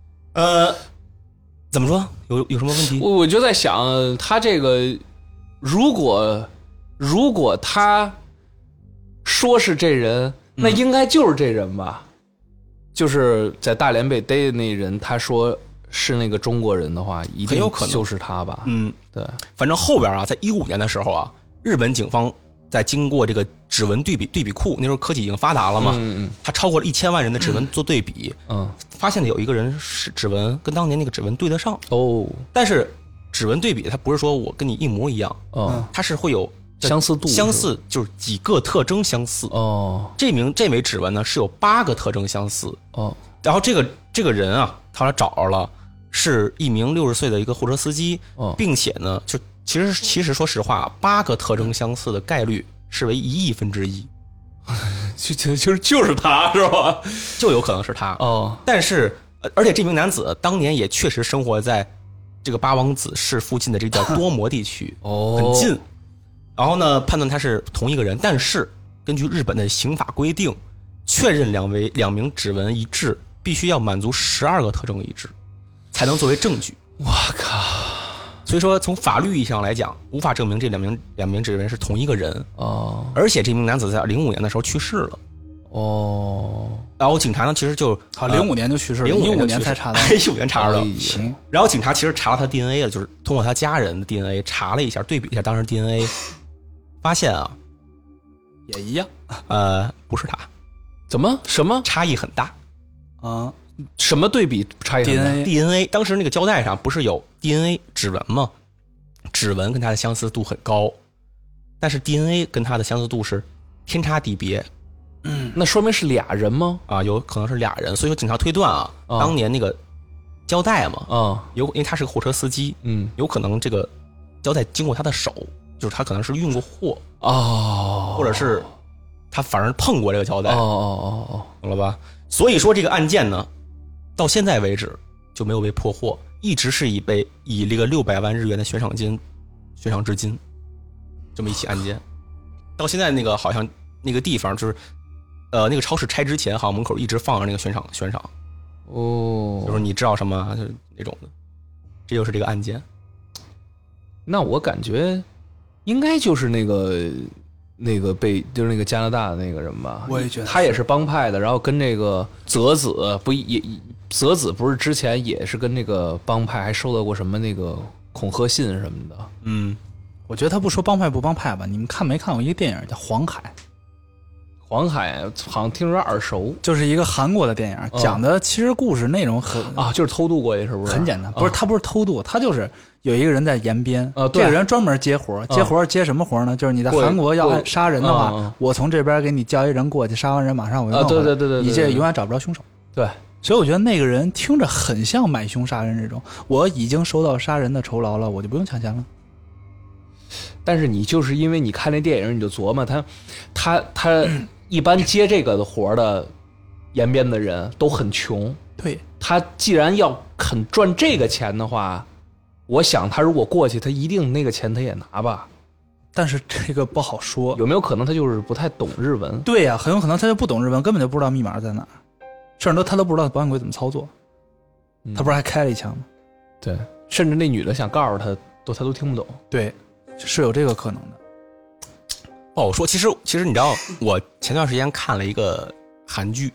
Speaker 1: 怎么说？有什么问题？
Speaker 2: 我就在想，他这个如果他说是这人，那应该就是这人吧？就是在大连被逮的那人，他说是那个中国人的话，一定有可能就是他吧？对。
Speaker 1: 反正后边啊，在2015年的时候啊，日本警方在经过这个指纹对比库，那时候科技已经发达了嘛，他超过了1000万人的指纹做对比，发现了有一个人是指纹跟当年那个指纹对得上
Speaker 2: 哦，
Speaker 1: 但是指纹对比，它不是说我跟你一模一样，它是会有
Speaker 2: 相似度，
Speaker 1: 相似就是几个特征相似
Speaker 2: 哦。
Speaker 1: 这枚指纹呢是有8个特征相似
Speaker 2: 哦，
Speaker 1: 然后这个人啊，他找着了，是一名60岁的一个货车司机，并且呢，就其实说实话，8个特征相似的概率是为1亿分之一，
Speaker 2: 就是他是吧？
Speaker 1: 就有可能是他
Speaker 2: 哦。
Speaker 1: 但是而且这名男子当年也确实生活在这个八王子市附近的这个叫多摩地区，很近。然后呢，判断他是同一个人，但是根据日本的刑法规定，确认两名指纹一致，必须要满足12个特征一致，才能作为证据。
Speaker 2: 我靠！
Speaker 1: 所以说，从法律意义上来讲，无法证明这两名指纹是同一个人。
Speaker 2: 哦。
Speaker 1: 而且这名男子在05年的时候去世了。
Speaker 2: 哦。
Speaker 1: 然后警察呢，其实就
Speaker 3: 05年就去世了，15年才查到
Speaker 1: ，15年查到。
Speaker 3: 行。
Speaker 1: 然后警察其实查了他 DNA 了，就是通过他家人的 DNA 查了一下，对比一下当时 DNA， 发现啊，
Speaker 3: 也一样。
Speaker 1: 不是他。
Speaker 2: 怎么？什么？
Speaker 1: 差异很大。
Speaker 2: 什么对比差异很大
Speaker 1: ？DNA 当时那个胶带上不是有 DNA 指纹吗？指纹跟它的相似度很高，但是 DNA 跟它的相似度是天差地别。
Speaker 2: 那说明是俩人吗？
Speaker 1: 啊，有可能是俩人。所以说警察推断啊，当年那个胶带嘛，因为他是个货车司机，有可能这个胶带经过他的手，就是他可能是运过货或者是他反正碰过这个胶带，懂了吧？所以说这个案件呢，到现在为止就没有被破获，一直是以这个600万日元的悬赏至今，这么一起案件。到现在那个好像那个地方就是，那个超市拆之前，好像门口一直放着那个悬赏。就是你知道什么，就是那种的。这就是这个案件。
Speaker 2: 那我感觉应该就是那个就是那个加拿大的那个人吧，
Speaker 3: 我也觉得
Speaker 2: 他也是帮派的，然后跟这个泽子泽子不是之前也是跟那个帮派还收到过什么那个恐吓信什么的。
Speaker 3: 我觉得他不说帮派不帮派吧，你们看没看过一个电影叫《黄海》？
Speaker 2: 黄海好像听着耳熟，
Speaker 3: 就是一个韩国的电影，讲的其实故事内容
Speaker 2: 就是偷渡过去是不是？
Speaker 3: 很简单，不是他不是偷渡，他就是有一个人在延边，这个人专门接活，接什么活呢？就是你在韩国要杀人的话，我从这边给你叫一人过去，杀完人马上我就弄
Speaker 2: 对，
Speaker 3: 你这永远找不着凶手。
Speaker 2: 对，
Speaker 3: 所以我觉得那个人听着很像买凶杀人这种，我已经收到杀人的酬劳了，我就不用抢钱了。
Speaker 2: 但是你就是因为你看那电影，你就琢磨他一般接这个的活的延边的人都很穷，
Speaker 3: 对，
Speaker 2: 他既然要肯赚这个钱的话，我想他如果过去，他一定那个钱他也拿吧。
Speaker 3: 但是这个不好说，
Speaker 2: 有没有可能他就是不太懂日文？
Speaker 3: 对呀，很有可能他就不懂日文，根本就不知道密码在哪儿，甚至他都不知道保险柜怎么操作。他不是还开了一枪吗？
Speaker 2: 对，甚至那女的想告诉他都听不懂。
Speaker 3: 对，是有这个可能的。
Speaker 1: 不好说。其实你知道，我前段时间看了一个韩剧，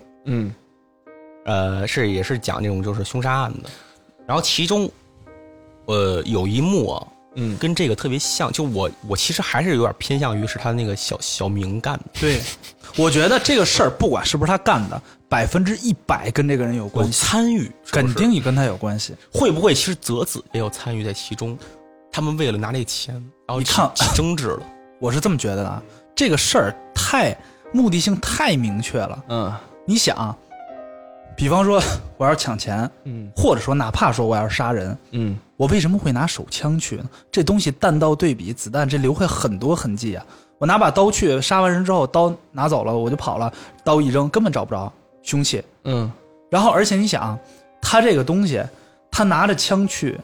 Speaker 1: 也是讲这种就是凶杀案的，然后其中有一幕啊，跟这个特别像，就我其实还是有点偏向于是他那个小明干的。
Speaker 3: 对，我觉得这个事儿不管是不是他干的，100%跟这个人有关系，
Speaker 1: 参与
Speaker 3: 肯定也跟他有关系。
Speaker 1: 会不会其实泽子也有参与在其中？他们为了拿这个钱，然后
Speaker 3: 你看
Speaker 1: 起争执了。
Speaker 3: 我是这么觉得的啊，这个事儿目的性太明确了。你想，比方说我要是抢钱，或者说哪怕说我要是杀人，我为什么会拿手枪去呢？这东西弹道对比，子弹这留下很多痕迹啊。我拿把刀去，杀完人之后刀拿走了，我就跑了，刀一扔根本找不着凶器。然后而且你想，他这个东西，他拿着枪去，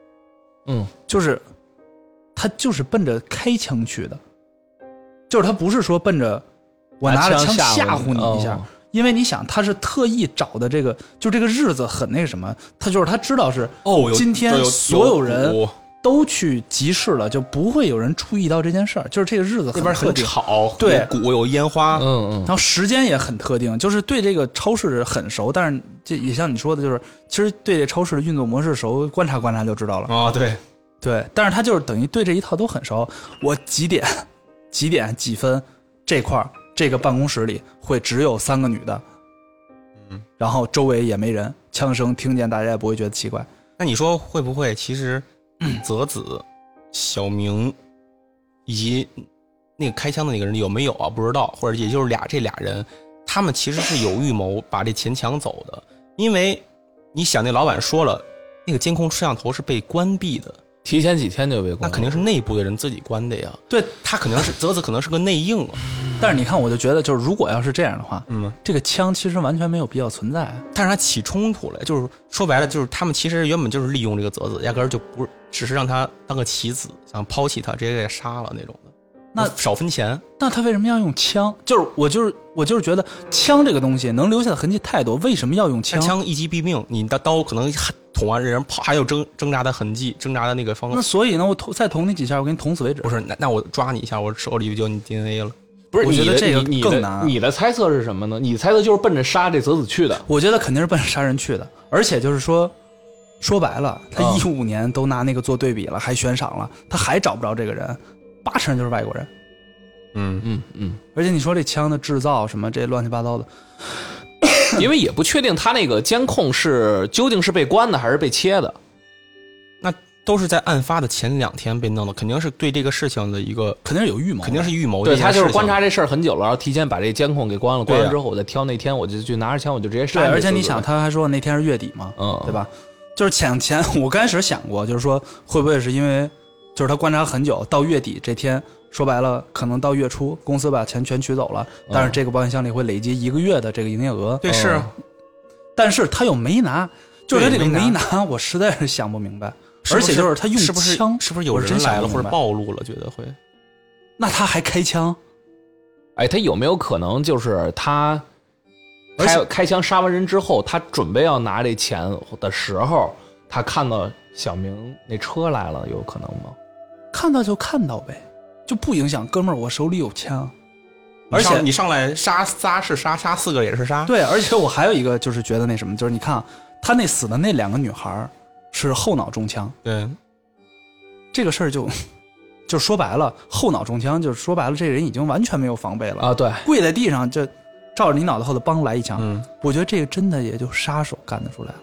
Speaker 3: 他就是奔着开枪去的，就是他不是说奔着我拿着枪吓唬你一下。因为你想，他是特意找的这个，就这个日子很那什么，他知道是今天所有人都去集市了，就不会有人注意到这件事儿。就是这个日子
Speaker 1: 那边很吵，对，有鼓有烟花，
Speaker 3: 然后时间也很特定，就是对这个超市很熟，但是这也像你说的，就是其实对这超市的运作模式熟，观察观察就知道了。对，但是他就是等于对这一套都很熟。我几点几分这块儿。这个办公室里会只有3个女的，然后周围也没人，枪声听见大家也不会觉得奇怪。
Speaker 1: 那你说会不会其实泽子、小明以及那个开枪的那个人有没有啊？不知道，或者也就是这俩人，他们其实是有预谋把这钱抢走的。因为你想，那老板说了，那个监控摄像头是被关闭的。
Speaker 2: 提前几天就被关，
Speaker 1: 那肯定是内部的人自己关的呀。
Speaker 3: 对，
Speaker 1: 他可能是泽子，可能是个内应啊。
Speaker 3: 但是你看，我就觉得，就是如果要是这样的话，这个枪其实完全没有必要存在。
Speaker 1: 但是他起冲突了，就是说白了，就是他们其实原本就是利用这个泽子，压根儿就不是，只是让他当个棋子，想抛弃他，直接给他杀了那种的。那少分钱，
Speaker 3: 那他为什么要用枪？我就是觉得枪这个东西能留下的痕迹太多，为什么要用枪？
Speaker 1: 枪一击毙命，你的刀可能捅完人跑，还有挣扎的痕迹，挣扎的那个方。
Speaker 3: 那所以呢，我再捅你几下，我给你捅死为止。
Speaker 1: 不是，那我抓你一下，我手里就有你 DNA 了。
Speaker 2: 不是，
Speaker 3: 我觉得这个更难。
Speaker 2: 你的猜测是什么呢？你猜测就是奔着杀这泽子去的。
Speaker 3: 我觉得肯定是奔着杀人去的，而且就是说白了，他15年都拿那个做对比了，还悬赏了，他还找不着这个人，80%就是外国人。而且你说这枪的制造什么这乱七八糟的，
Speaker 2: 因为也不确定他那个监控究竟是被关的还是被切的，
Speaker 1: 那都是在案发的前2天被弄的，肯定是对这个事情的一个，
Speaker 3: 肯定是有预谋，
Speaker 1: 肯定是预谋。
Speaker 2: 对，他就是观察这事儿很久了，然后提前把这监控给关了，关完之后我再挑那天我就去拿着枪我就直接杀。
Speaker 3: 对，而且你想他还说那天是月底嘛，对吧？就是抢钱，我刚开始想过，就是说会不会是因为就是他观察很久，到月底这天。说白了，可能到月初，公司把钱全取走了，但是这个保险箱里会累积1个月的这个营业额。
Speaker 1: 对，是，
Speaker 3: 但是他又没拿，就是他这个没拿，我实在是想不明白。而且就是他用枪，
Speaker 1: 是不是有人来了或者暴露了？觉得会，
Speaker 3: 那他还开枪？
Speaker 2: 哎，他有没有可能就是他开枪杀完人之后，他准备要拿这钱的时候，他看到小明那车来了，有可能吗？
Speaker 3: 看到就看到呗。就不影响，哥们儿，我手里有枪，
Speaker 1: 而且你上来杀仨是杀4个也是杀。
Speaker 3: 对，而且我还有一个就是觉得那什么，就是你看啊，他那死的那2个女孩是后脑中枪。
Speaker 1: 对，
Speaker 3: 这个事儿就说白了，后脑中枪就是说白了，这人已经完全没有防备了
Speaker 2: 啊！对，
Speaker 3: 跪在地上就照着你脑袋后头梆来一枪。我觉得这个真的也就杀手干得出来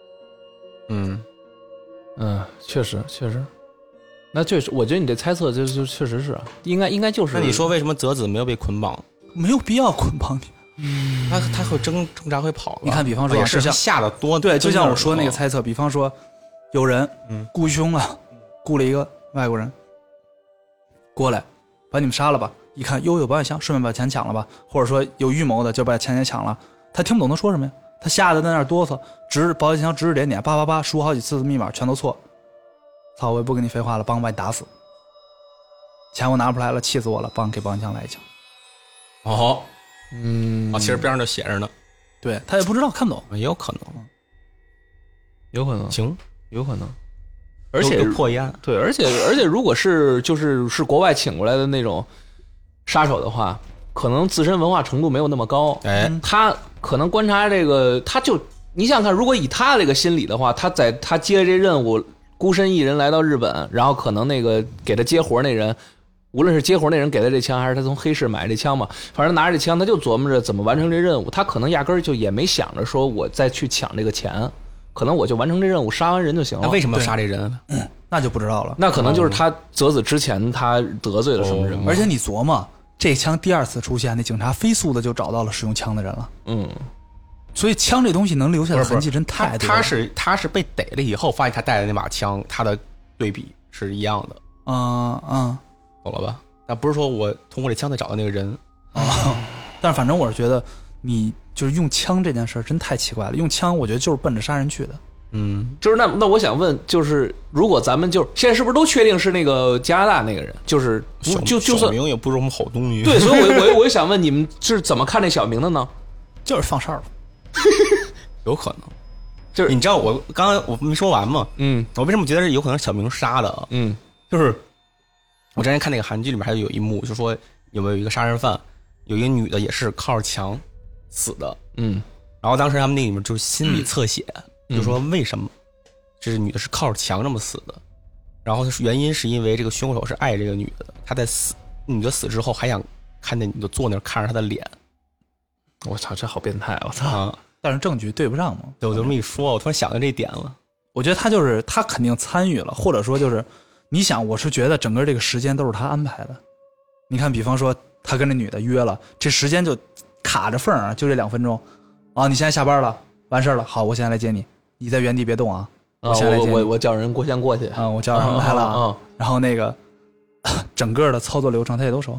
Speaker 2: 了。确实。那确实，我觉得你这猜测就确实是，应该就是。
Speaker 1: 那你说为什么泽子没有被捆绑？
Speaker 3: 没有必要捆绑你。
Speaker 1: 他会挣扎会跑。
Speaker 3: 你看，比方说，
Speaker 1: 也是吓得多。
Speaker 3: 对，就像我说那个猜测，比方说，有人雇凶了，雇了一个外国人过来，把你们杀了吧。一看，有保险箱，顺便把钱抢了吧。或者说有预谋的，就把钱也抢了。他听不懂他说什么呀？他吓得在那儿哆嗦，保险箱指指点点，叭叭叭，输好几次的密码全都错。操！我也不跟你废话了，帮我把你打死。钱我拿不出来了，气死我了，给保险箱来一枪。
Speaker 1: 其实边上就写着呢。
Speaker 3: 对，他也不知道，看不懂，
Speaker 1: 也有可能，行，
Speaker 2: 有可能。而且
Speaker 1: 破一案，
Speaker 2: 对，而且如果是国外请过来的那种杀手的话，可能自身文化程度没有那么高。他可能观察这个，你想想看，如果以他这个心理的话，他接这任务。孤身一人来到日本，然后可能那个给他接活那人，无论是接活那人给他这枪，还是他从黑市买这枪嘛，反正拿着这枪，他就琢磨着怎么完成这任务。他可能压根儿就也没想着说我再去抢这个钱，可能我就完成这任务，杀完人就行了。
Speaker 1: 那为什么要杀这人？
Speaker 3: 那就不知道了。
Speaker 2: 那可能就是他择子之前他得罪了什么人吧，
Speaker 3: 而且你琢磨，这枪第2次出现，那警察飞速的就找到了使用枪的人了。所以枪这东西能留下的痕迹真太多了。
Speaker 1: 他是被逮了以后，发现他带的那把枪，他的对比是一样的。懂了吧？但不是说我通过这枪再找到那个人
Speaker 3: 但是反正我是觉得，你就是用枪这件事真太奇怪了。用枪，我觉得就是奔着杀人去的。
Speaker 2: 就是那我想问，就是如果咱们就现在是不是都确定是那个加拿大那个人？就是就算
Speaker 1: 小明也不是什么好东西。
Speaker 2: 对，所以我就想问，你们是怎么看这小明的呢？
Speaker 3: 就是放哨了，
Speaker 1: 有可能。就是你知道我刚刚我没说完吗？我为什么觉得是有可能是小明杀的？就是我之前看那个韩剧里面还有一幕，就说有没有一个杀人犯，有一个女的也是靠着墙死的。然后当时他们那里面就是心理侧写。就说为什么这女的是靠着墙这么死的，然后原因是因为这个凶手是爱这个女的，他在女的死之后还想看见女的坐那儿看着他的脸。
Speaker 2: 我操，这好变态！我操！
Speaker 3: 但是证据对不上嘛。
Speaker 1: 对，我就这么一说，我突然想到这一点了。
Speaker 3: 我觉得他肯定参与了，或者说就是你想，我是觉得整个这个时间都是他安排的。你看，比方说他跟这女的约了，这时间就卡着缝啊，就这2分钟啊，你现在下班了，完事了，好，我现在来接你。你在原地别动啊！
Speaker 2: 我叫人先过去
Speaker 3: 啊，我叫人来了然后那个整个的操作流程他也都熟，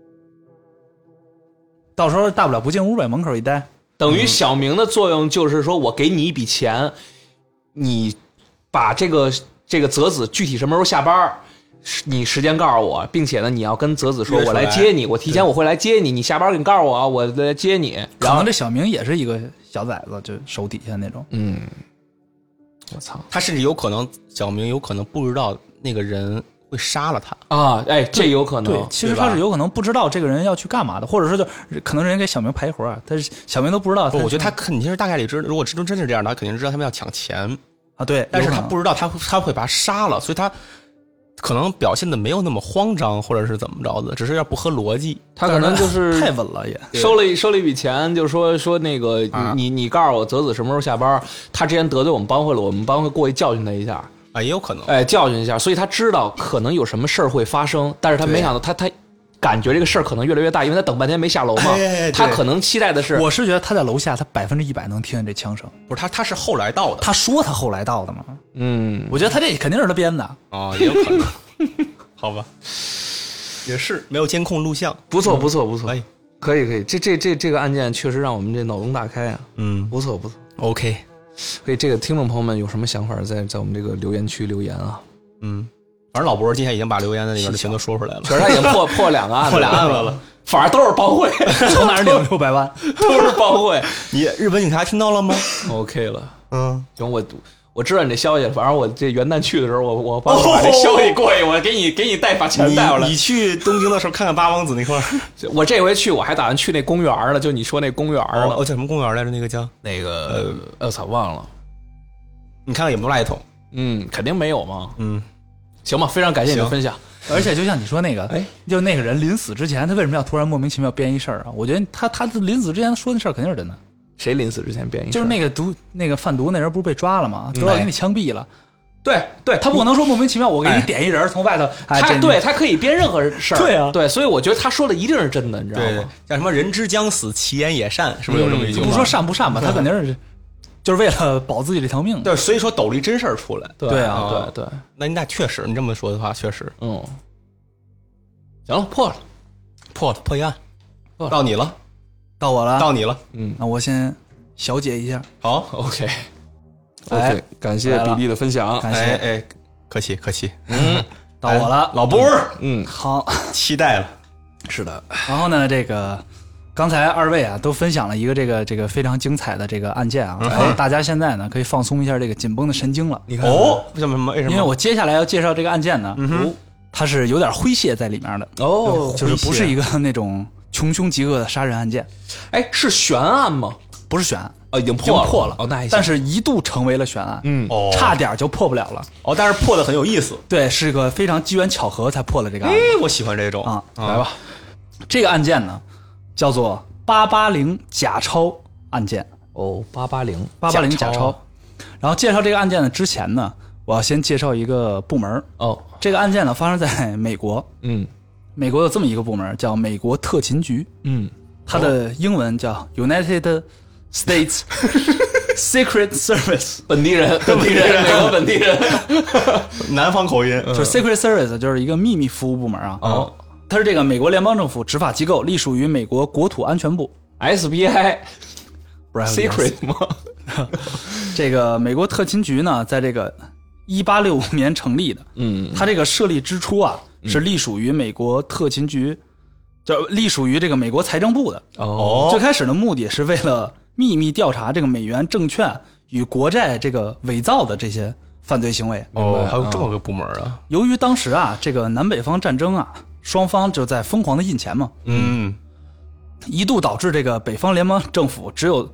Speaker 3: 到时候大不了不进屋呗，门口一待。
Speaker 2: 等于小明的作用就是说我给你一笔钱，你把这个泽子具体什么时候下班，你时间告诉我，并且呢，你要跟泽子说我来接你，我提前我会来接你，你下班你告诉我啊，我来接你。
Speaker 3: 可能这小明也是一个小崽子，就手底下那种。
Speaker 2: 我操，
Speaker 1: 他甚至有可能，小明有可能不知道那个人会杀了他
Speaker 2: 啊！哎，这有可能。
Speaker 3: 对，其实他是有可能不知道这个人要去干嘛的，或者说就可能人给小明排活啊，但是小明都不知道。
Speaker 1: 我觉得他肯定是大概率知道，如果真是这样的，他肯定知道他们要抢钱
Speaker 3: 啊。对，
Speaker 1: 但是他不知道他会把他杀了，所以他可能表现的没有那么慌张，或者是怎么着的，只是要不合逻辑。
Speaker 2: 他可能就是
Speaker 3: 太稳了也，
Speaker 2: 收了一笔钱，就说那个你告诉我泽子什么时候下班，他之前得罪我们帮会了，我们帮会过去教训他一下
Speaker 1: 啊，也有可能，
Speaker 2: 教训一下，所以他知道可能有什么事儿会发生，但是他没想到他感觉这个事儿可能越来越大，因为他等半天没下楼嘛，他可能期待的是，
Speaker 3: 我是觉得他在楼下，他100%能听见这枪声，
Speaker 1: 不是他是后来到的，
Speaker 3: 他说他后来到的嘛，我觉得他这肯定是他编的
Speaker 1: 啊，也有可能，好吧，也是没有监控录像，
Speaker 2: 不错，可以，这个案件确实让我们这脑洞大开啊，不错
Speaker 1: ，OK，
Speaker 2: 所以这个听众朋友们有什么想法，在我们这个留言区留言啊，
Speaker 1: 反正老博今天已经把留言的里面的全都说出来了，
Speaker 2: 确实他已经破2个案子，
Speaker 1: 破2案子了，
Speaker 2: 反正都是帮会，
Speaker 3: 从哪儿领600万，
Speaker 2: 都是帮会。
Speaker 1: 你日本警察听到了吗
Speaker 2: ？OK 了，
Speaker 1: 行，
Speaker 2: 我知道你这消息了，反正我这元旦去的时候，我帮你把这消息过去，我给你把钱带回来。
Speaker 1: 你去东京的时候看看八王子那块儿，
Speaker 2: 我这回去我还打算去那公园呢，就你说那公园呢，
Speaker 1: 叫什么公园来着？那个叫
Speaker 2: 那个我操忘了，
Speaker 1: 你看看有没有垃圾桶？
Speaker 2: 肯定没有嘛。行吧，非常感谢你的分享。
Speaker 3: 而且就像你说那个，就那个人临死之前，他为什么要突然莫名其妙编一事儿啊？我觉得他临死之前说的事儿肯定是真的。
Speaker 2: 谁临死之前编一事？
Speaker 3: 就是那个贩毒那人不是被抓了吗？都要给你枪毙了。
Speaker 2: 对，
Speaker 3: 他不可能说莫名其妙我给你点一人从外头，
Speaker 2: 他可以编任何事儿。
Speaker 3: 对啊，
Speaker 2: 对，所以我觉得他说的一定是真的，你知道吗？
Speaker 1: 叫什么人之将死，其言也善，是不是有这么一句话？
Speaker 3: 不说善不善吧，他肯定是就是为了保自己这条命。
Speaker 1: 对，所以说抖了一真事儿出来。
Speaker 3: 对啊，
Speaker 2: 对，
Speaker 1: 那确实，你这么说的话，确实，
Speaker 2: 行了，
Speaker 1: 破一案，到你了，
Speaker 3: 到我了，
Speaker 1: 到你了。
Speaker 3: 那我先小解一下。
Speaker 1: 好
Speaker 2: ，OK，感谢比利的分享，
Speaker 3: 感谢，
Speaker 1: 哎，客气。
Speaker 3: 到我了，
Speaker 1: 老波儿，
Speaker 3: 好，
Speaker 1: 期待了。
Speaker 3: 是的，然后呢，这个刚才2位啊都分享了一个这个非常精彩的这个案件啊，然后大家现在呢可以放松一下这个紧绷的神经了。
Speaker 1: 你看为什么？
Speaker 3: 因为我接下来要介绍这个案件呢，它是有点诙谐在里面的就是不是一个那种穷凶极恶的杀人案件。
Speaker 2: 哎，是悬案吗？
Speaker 3: 不是悬
Speaker 2: 已经
Speaker 3: 破了
Speaker 2: 那还行，
Speaker 3: 但是一度成为了悬案，差点就破不了了
Speaker 1: 但是破的很有意思，
Speaker 3: 对，是个非常机缘巧合才破了这个案子。
Speaker 1: 我喜欢这种
Speaker 3: 来吧，这个案件呢叫做880假钞案件。
Speaker 2: 880
Speaker 3: 假钞。然后介绍这个案件的之前呢， 我要先介绍一个部门。这个案件呢发生在美国。美国有这么一个部门叫美国特勤局。它的英文叫 United States Secret Service。
Speaker 2: 本地人，美国本地人，
Speaker 1: 南方口音，
Speaker 3: 就是 Secret Service 就是一个秘密服务部门啊。它是这个美国联邦政府执法机构，隶属于美国国土安全部。
Speaker 2: SBI Secret 吗？
Speaker 3: 这个美国特勤局呢，在这个1865年成立的。它这个设立之初啊，是隶属于美国特勤局，就隶属于这个美国财政部的。最开始的目的是为了秘密调查这个美元证券与国债这个伪造的这些犯罪行为。
Speaker 1: 还有这么个部门啊！
Speaker 3: 由于当时啊，这个南北方战争啊，双方就在疯狂的印钱嘛。一度导致这个北方联邦政府只有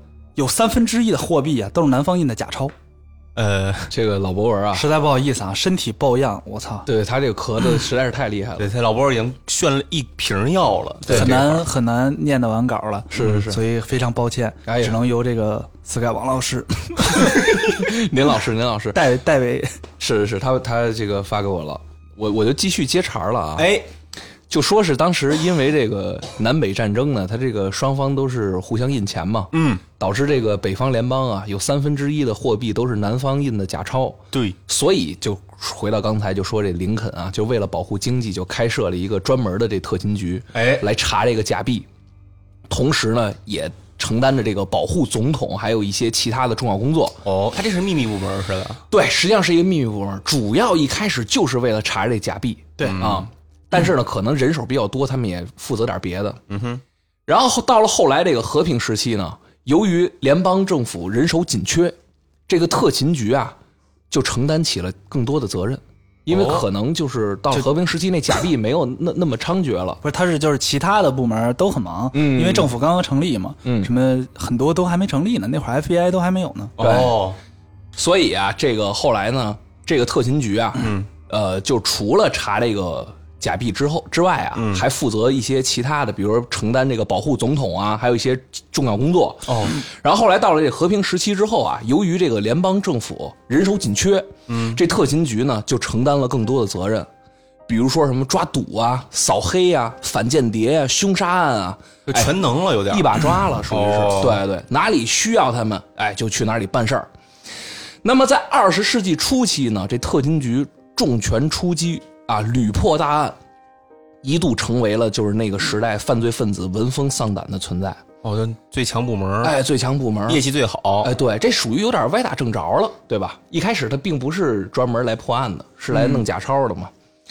Speaker 3: 1/3的货币啊都是南方印的假钞。
Speaker 2: 这个老博文啊，
Speaker 3: 实在不好意思啊，身体抱恙，我操！
Speaker 2: 对他这个咳的实在是太厉害了。
Speaker 1: 对他老博已经炫了一瓶药了，
Speaker 3: 很难念得完稿了。
Speaker 2: 是，
Speaker 3: 所以非常抱歉，只能由这个斯凯王老师，
Speaker 2: 您老师，
Speaker 3: 代为
Speaker 2: 是，他这个发给我了，我就继续接茬了啊。就说是当时因为这个南北战争呢，他这个双方都是互相印钱嘛，导致这个北方联邦啊有1/3的货币都是南方印的假钞。
Speaker 1: 对，
Speaker 2: 所以就回到刚才就说这林肯啊，就为了保护经济，就开设了一个专门的这特勤局，来查这个假币，同时呢也承担着这个保护总统还有一些其他的重要工作。
Speaker 1: 他这是秘密部门是吧？
Speaker 2: 对，实际上是一个秘密部门，主要一开始就是为了查这假币。
Speaker 3: 对
Speaker 2: 啊。但是呢，可能人手比较多，他们也负责点别的。然后到了后来这个和平时期呢，由于联邦政府人手紧缺，这个特勤局啊就承担起了更多的责任，因为可能就是到了和平时期那假币没有那么猖獗了。
Speaker 3: 不是，他是就是其他的部门都很忙，因为政府刚刚成立嘛，什么很多都还没成立呢，那会儿 FBI 都还没有呢。
Speaker 2: 所以啊，这个后来呢，这个特勤局啊，就除了查这个假币之外啊，还负责一些其他的，比如说承担这个保护总统啊，还有一些重要工作。然后后来到了这和平时期之后啊，由于这个联邦政府人手紧缺，这特勤局呢就承担了更多的责任，比如说什么抓赌啊、扫黑啊、反间谍啊、凶杀案啊，
Speaker 1: 全能了，有点
Speaker 2: 一把抓了，属于是。对，哪里需要他们，就去哪里办事儿。那么在20世纪初期呢，这特勤局重拳出击啊，屡破大案，一度成为了就是那个时代犯罪分子闻风丧胆的存在。
Speaker 1: 最强部门，
Speaker 2: 最强部门，
Speaker 1: 业绩最好。
Speaker 2: 对，这属于有点歪打正着了，对吧？一开始他并不是专门来破案的，是来弄假钞的嘛。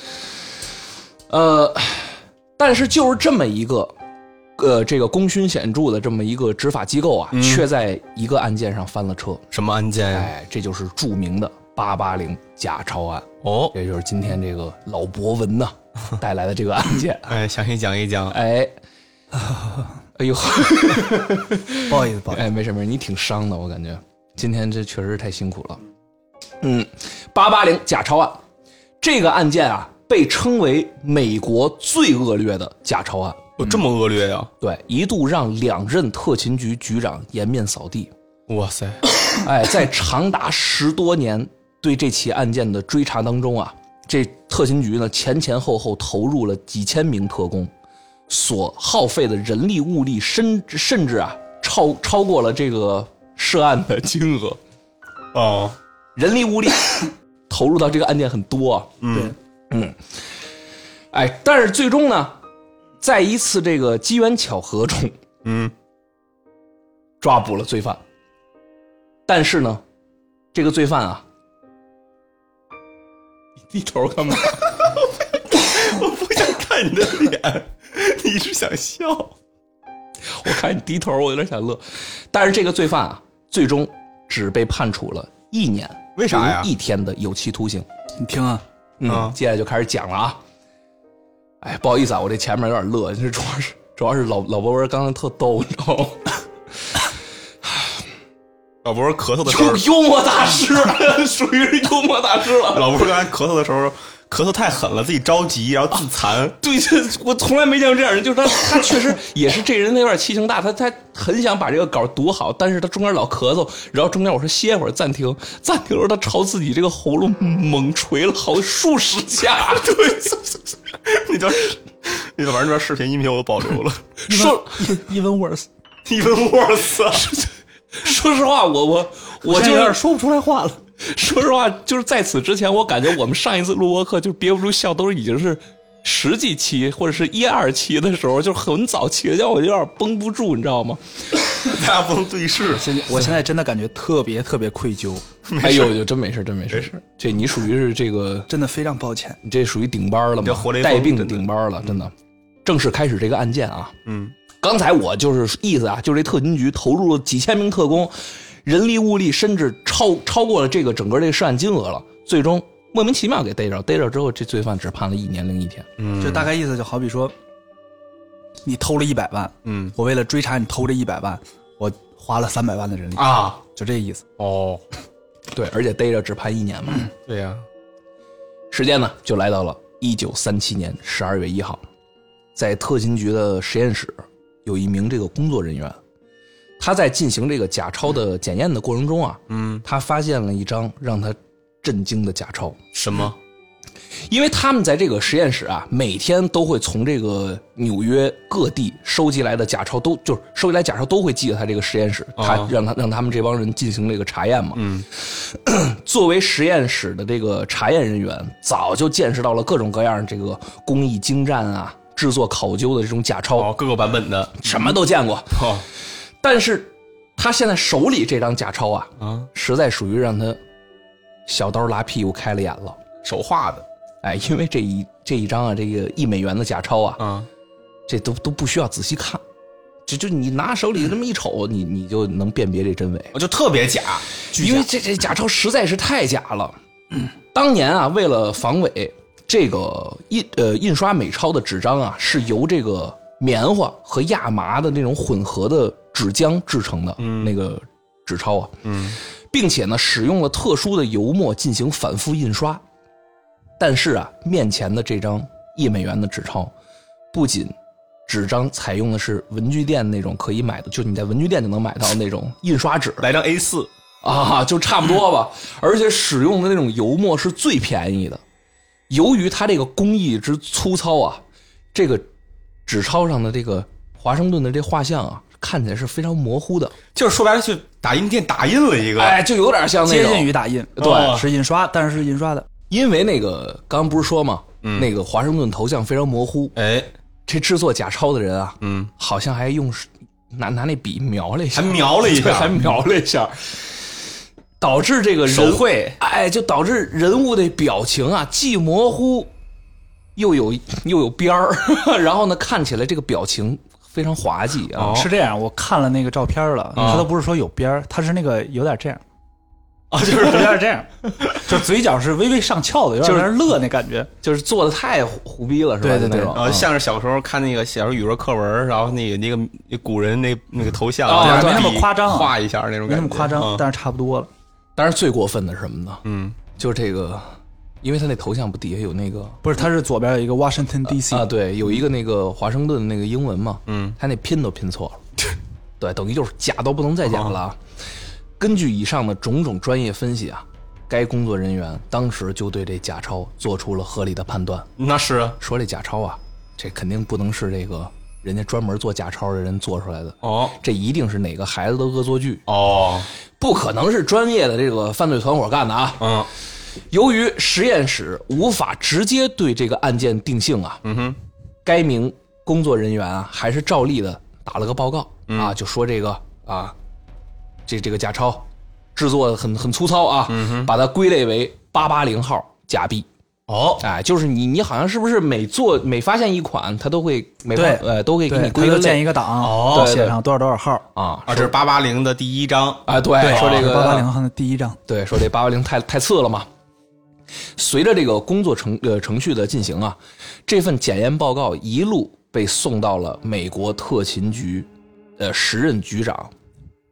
Speaker 2: 但是就是这么一个，这个功勋显著的这么一个执法机构啊，却在一个案件上翻了车。
Speaker 1: 什么案件呀？
Speaker 2: 这就是著名的880假钞案。这就是今天这个老博文呐带来的这个案件。
Speaker 1: 详细讲一讲。
Speaker 2: 哎呦，
Speaker 3: 不好意思，
Speaker 2: 没事，你挺伤的，我感觉今天这确实太辛苦了。880假钞案这个案件啊，被称为美国最恶劣的假钞案。
Speaker 1: 这么恶劣呀？
Speaker 2: 对，一度让2任特勤局局长颜面扫地。
Speaker 1: 哇塞！
Speaker 2: 在长达10多年对这起案件的追查当中啊，这特勤局呢前后投入了几千名特工，所耗费的人力物力甚至啊超过了这个涉案的金额。人力物力投入到这个案件很多啊。但是最终呢，在一次这个机缘巧合中，抓捕了罪犯。但是呢，这个罪犯啊，你低头干嘛？
Speaker 1: 我不想看你的脸，你一直想笑。
Speaker 2: 我看你低头，我有点想乐。但是这个罪犯啊，最终只被判处了1年，
Speaker 1: 为啥呀
Speaker 2: ？1天的有期徒刑。
Speaker 3: 你听啊，
Speaker 2: 接下来就开始讲了啊。不好意思啊，我这前面有点乐，这主要是老博文刚才特逗，你知道吗？
Speaker 1: 老博咳嗽的时候，
Speaker 2: 幽默大师，属于是幽默大师了。
Speaker 1: 老博刚才咳嗽的时候，咳嗽太狠了，自己着急，然后自残。
Speaker 2: 对，我从来没见过这样人，就是他确实也是这人有点气性大，他很想把这个稿读好，但是他中间老咳嗽，然后中间我说歇会儿暂停的时候，他朝自己这个喉咙猛捶了数十下。
Speaker 1: 对，那玩意儿这视频音频我都保留了。
Speaker 2: 说
Speaker 3: even worse，
Speaker 1: even worse。
Speaker 2: 说实话，我就
Speaker 3: 有点说不出来话了。
Speaker 2: 说实话，就是在此之前，我感觉我们上一次录播课就憋不住笑，都是已经是10几期或者是1、2期的时候，就是很早期的，让我有点绷不住，你知道吗？
Speaker 1: 大家不能对视。
Speaker 3: 我现在真的感觉特别愧疚。
Speaker 2: 哎呦，真没事，这你属于是这个，
Speaker 3: 真的非常抱歉，
Speaker 2: 你这属于顶班了嘛？带病的顶班了，真的。正式开始这个案件啊，刚才我就是意思啊，就是这特勤局投入了几千名特工，人力物力甚至超过了这个整个这个涉案金额了，最终莫名其妙给逮着之后，这罪犯只判了1年0 1天。
Speaker 3: 就大概意思就好比说，你偷了100万，我为了追查你偷这100万，我花了300万的人力
Speaker 1: 啊，
Speaker 3: 就这意思。
Speaker 1: 哦，
Speaker 2: 对，而且逮着只判1年嘛。
Speaker 1: 对呀。
Speaker 2: 时间呢就来到了1937年12月1号，在特勤局的实验室，有一名这个工作人员，他在进行这个假钞的检验的过程中啊，他发现了一张让他震惊的假钞。
Speaker 1: 什么？
Speaker 2: 因为他们在这个实验室啊，每天都会从这个纽约各地收集来的假钞就是收集来假钞都会寄到他这个实验室，他让他们这帮人进行这个查验嘛。作为实验室的这个查验人员，早就见识到了各种各样这个工艺精湛啊、制作考究的这种假钞，
Speaker 1: 各个版本的，
Speaker 2: 什么都见过。但是他现在手里这张假钞啊，实在属于让他小刀拉屁股开了眼了，
Speaker 1: 手画的。
Speaker 2: 哎，因为这一张啊，这个1美元的假钞啊，这都不需要仔细看，就你拿手里这么一瞅，你就能辨别这真伪，
Speaker 1: 就特别假，
Speaker 2: 因为这假钞实在是太假了。当年啊，为了防伪，这个印刷美钞的纸张啊，是由这个棉花和亚麻的那种混合的纸浆制成的，那个纸钞啊，并且呢，使用了特殊的油墨进行反复印刷。但是啊，面前的这张1美元的纸钞，不仅纸张采用的是文具店那种可以买的，就是你在文具店就能买到那种印刷纸，
Speaker 1: 来张 A4
Speaker 2: 啊，就差不多吧。而且使用的那种油墨是最便宜的。由于它这个工艺之粗糙啊，这个纸钞上的这个华盛顿的这画像啊，看起来是非常模糊的，
Speaker 1: 就是说白了，就打印店打印了一个，
Speaker 2: 哎，就有点像那种
Speaker 3: 接近于打印，
Speaker 2: 对，
Speaker 3: 是印刷，但是印刷的。
Speaker 2: 因为那个刚刚不是说嘛，那个华盛顿头像非常模糊，
Speaker 1: 哎，
Speaker 2: 这制作假钞的人啊，好像还用拿那笔描了一下，
Speaker 1: 还描了一下，
Speaker 2: 导致这个
Speaker 1: 手绘，
Speaker 2: 哎，就导致人物的表情啊，既模糊又有边儿，然后呢，看起来这个表情非常滑稽啊。
Speaker 3: 是这样，我看了那个照片了，他都不是说有边儿，他是那个有点这样。就是有点这样，就嘴角是微微上翘的，有点乐那感觉，
Speaker 2: 就是做的太虎逼了，是吧？
Speaker 3: 对，
Speaker 1: 然后像是小时候看那个小时候语文课文，然后那个古人那个头像
Speaker 3: 没那么夸张，
Speaker 1: 画一下那种感觉，
Speaker 3: 没那么夸张，但是差不多了。
Speaker 2: 但是最过分的是什么呢？就是这个，因为他那头像不底下有那个，
Speaker 3: 不是，他是左边有一个 Washington DC
Speaker 2: 啊，对，有一个那个华盛顿那个英文嘛，他那拼都拼错了，对，等于就是假到不能再假了。根据以上的种种专业分析啊，该工作人员当时就对这假钞做出了合理的判断。
Speaker 1: 那是啊，
Speaker 2: 说这假钞啊，这肯定不能是这个人家专门做假钞的人做出来的
Speaker 1: 哦，
Speaker 2: 这一定是哪个孩子的恶作剧
Speaker 1: 哦，
Speaker 2: 不可能是专业的这个犯罪团伙干的啊。由于实验室无法直接对这个案件定性啊，该名工作人员啊还是照例的打了个报告啊，就说这个啊。这个假钞制作很粗糙啊，把它归类为880号假币。
Speaker 1: 哦，
Speaker 2: 哎，就是你好像是不是每发现一款，它都会都会给你归个类，
Speaker 3: 建一个档，写上多少号
Speaker 2: 啊？
Speaker 1: 这是880的第一章
Speaker 2: 啊，对，说这个
Speaker 3: 880号的第一章，
Speaker 2: 对，说这880太次了嘛。随着这个工作程序的进行啊，这份检验报告一路被送到了美国特勤局时任局长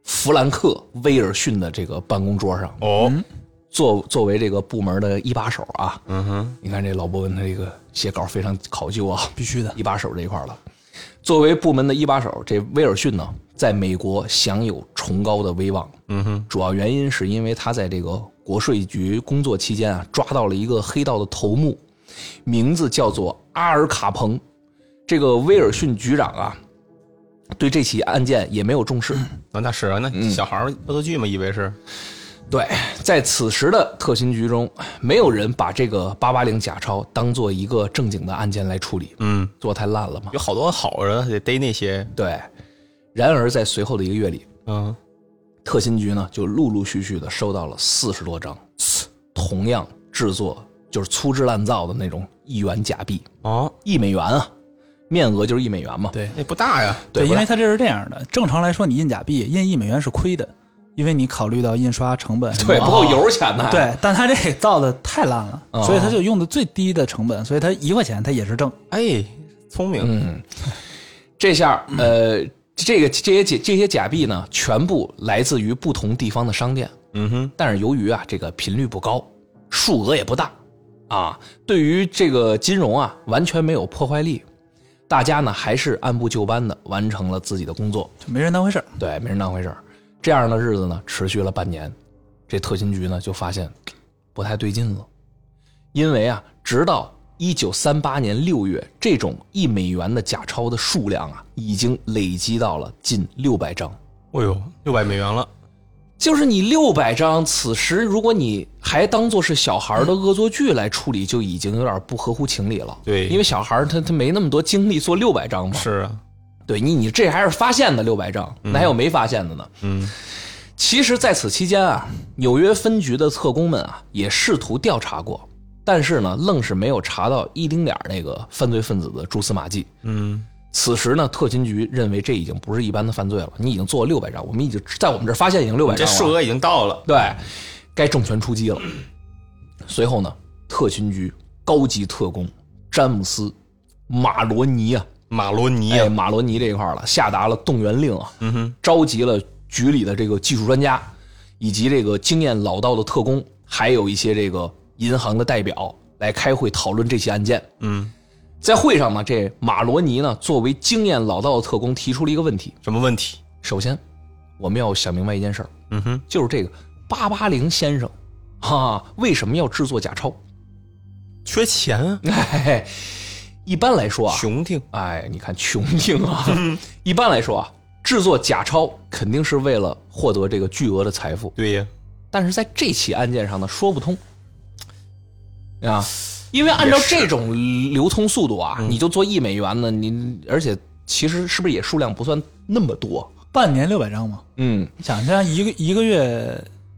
Speaker 2: 弗兰克·威尔逊的这个办公桌上。
Speaker 1: 哦，
Speaker 2: 作为这个部门的一把手啊，你看这老博文他这个写稿非常考究啊，
Speaker 3: 必须的，
Speaker 2: 一把手这一块了。作为部门的一把手，这威尔逊呢，在美国享有崇高的威望。主要原因是因为他在这个国税局工作期间啊，抓到了一个黑道的头目，名字叫做阿尔卡彭。这个威尔逊局长啊，对这起案件也没有重视。
Speaker 1: 那是啊，那小孩恶作剧嘛，以为是。
Speaker 2: 对，在此时的特勤局中，没有人把这个880假钞当做一个正经的案件来处理，做太烂了嘛。
Speaker 1: 有好多好人得逮那些。
Speaker 2: 对，然而在随后的1个月里，特勤局呢就陆陆续续的收到了40多张，同样制作就是粗制滥造的那种1元假币，1美元啊，面额就是1美元嘛。
Speaker 3: 对，
Speaker 1: 那不大呀。
Speaker 3: 对，因为它这是这样的，正常来说你印假币印1美元是亏的。因为你考虑到印刷成本，
Speaker 2: 对，不够油钱呢。
Speaker 3: 对，但他这造的太烂了，所以他就用的最低的成本，所以他1块钱他也是挣。
Speaker 1: 哎，聪明。
Speaker 2: 这下这些假币呢，全部来自于不同地方的商店。但是由于啊这个频率不高，数额也不大啊，对于这个金融啊完全没有破坏力，大家呢还是按部就班的完成了自己的工作，
Speaker 3: 就没人当回事。
Speaker 2: 对，没人当回事。这样的日子呢，持续了半年，这特勤局呢就发现不太对劲了，因为啊，直到1938年6月，这种1美元的假钞的数量啊，已经累积到了近600张。
Speaker 1: 哎呦，600美元了！
Speaker 2: 就是你600张，此时如果你还当作是小孩的恶作剧来处理，就已经有点不合乎情理了。
Speaker 1: 对，
Speaker 2: 因为小孩他没那么多精力做600张嘛。
Speaker 1: 是啊。
Speaker 2: 对你这还是发现的600张，那还有没发现的呢？其实在此期间啊，纽约分局的特工们啊也试图调查过，但是呢，愣是没有查到一丁点那个犯罪分子的蛛丝马迹。此时呢，特勤局认为这已经不是一般的犯罪了，你已经做了600张，我们已经在我们这儿发现已经600张了，
Speaker 1: 这数额已经到了，
Speaker 2: 对，该重拳出击了。随后呢，特勤局高级特工詹姆斯·马罗尼啊。马罗尼这一块了，下达了动员令啊，召集了局里的这个技术专家，以及这个经验老道的特工，还有一些这个银行的代表来开会讨论这起案件。在会上呢，这马罗尼呢作为经验老道的特工提出了一个问题。
Speaker 1: 什么问题？
Speaker 2: 首先，我们要想明白一件事儿，就是这个880先生为什么要制作假钞？
Speaker 1: 缺钱啊！
Speaker 2: 一般来说啊，
Speaker 1: 穷听，
Speaker 2: 你看穷听啊。一般来说啊，制作假钞肯定是为了获得这个巨额的财富。
Speaker 1: 对呀，
Speaker 2: 但是在这起案件上呢，说不通啊，因为按照这种流通速度啊，你就做1美元呢，而且其实是不是也数量不算那么多？
Speaker 3: 半年600张嘛。
Speaker 2: 你
Speaker 3: 想这样一个月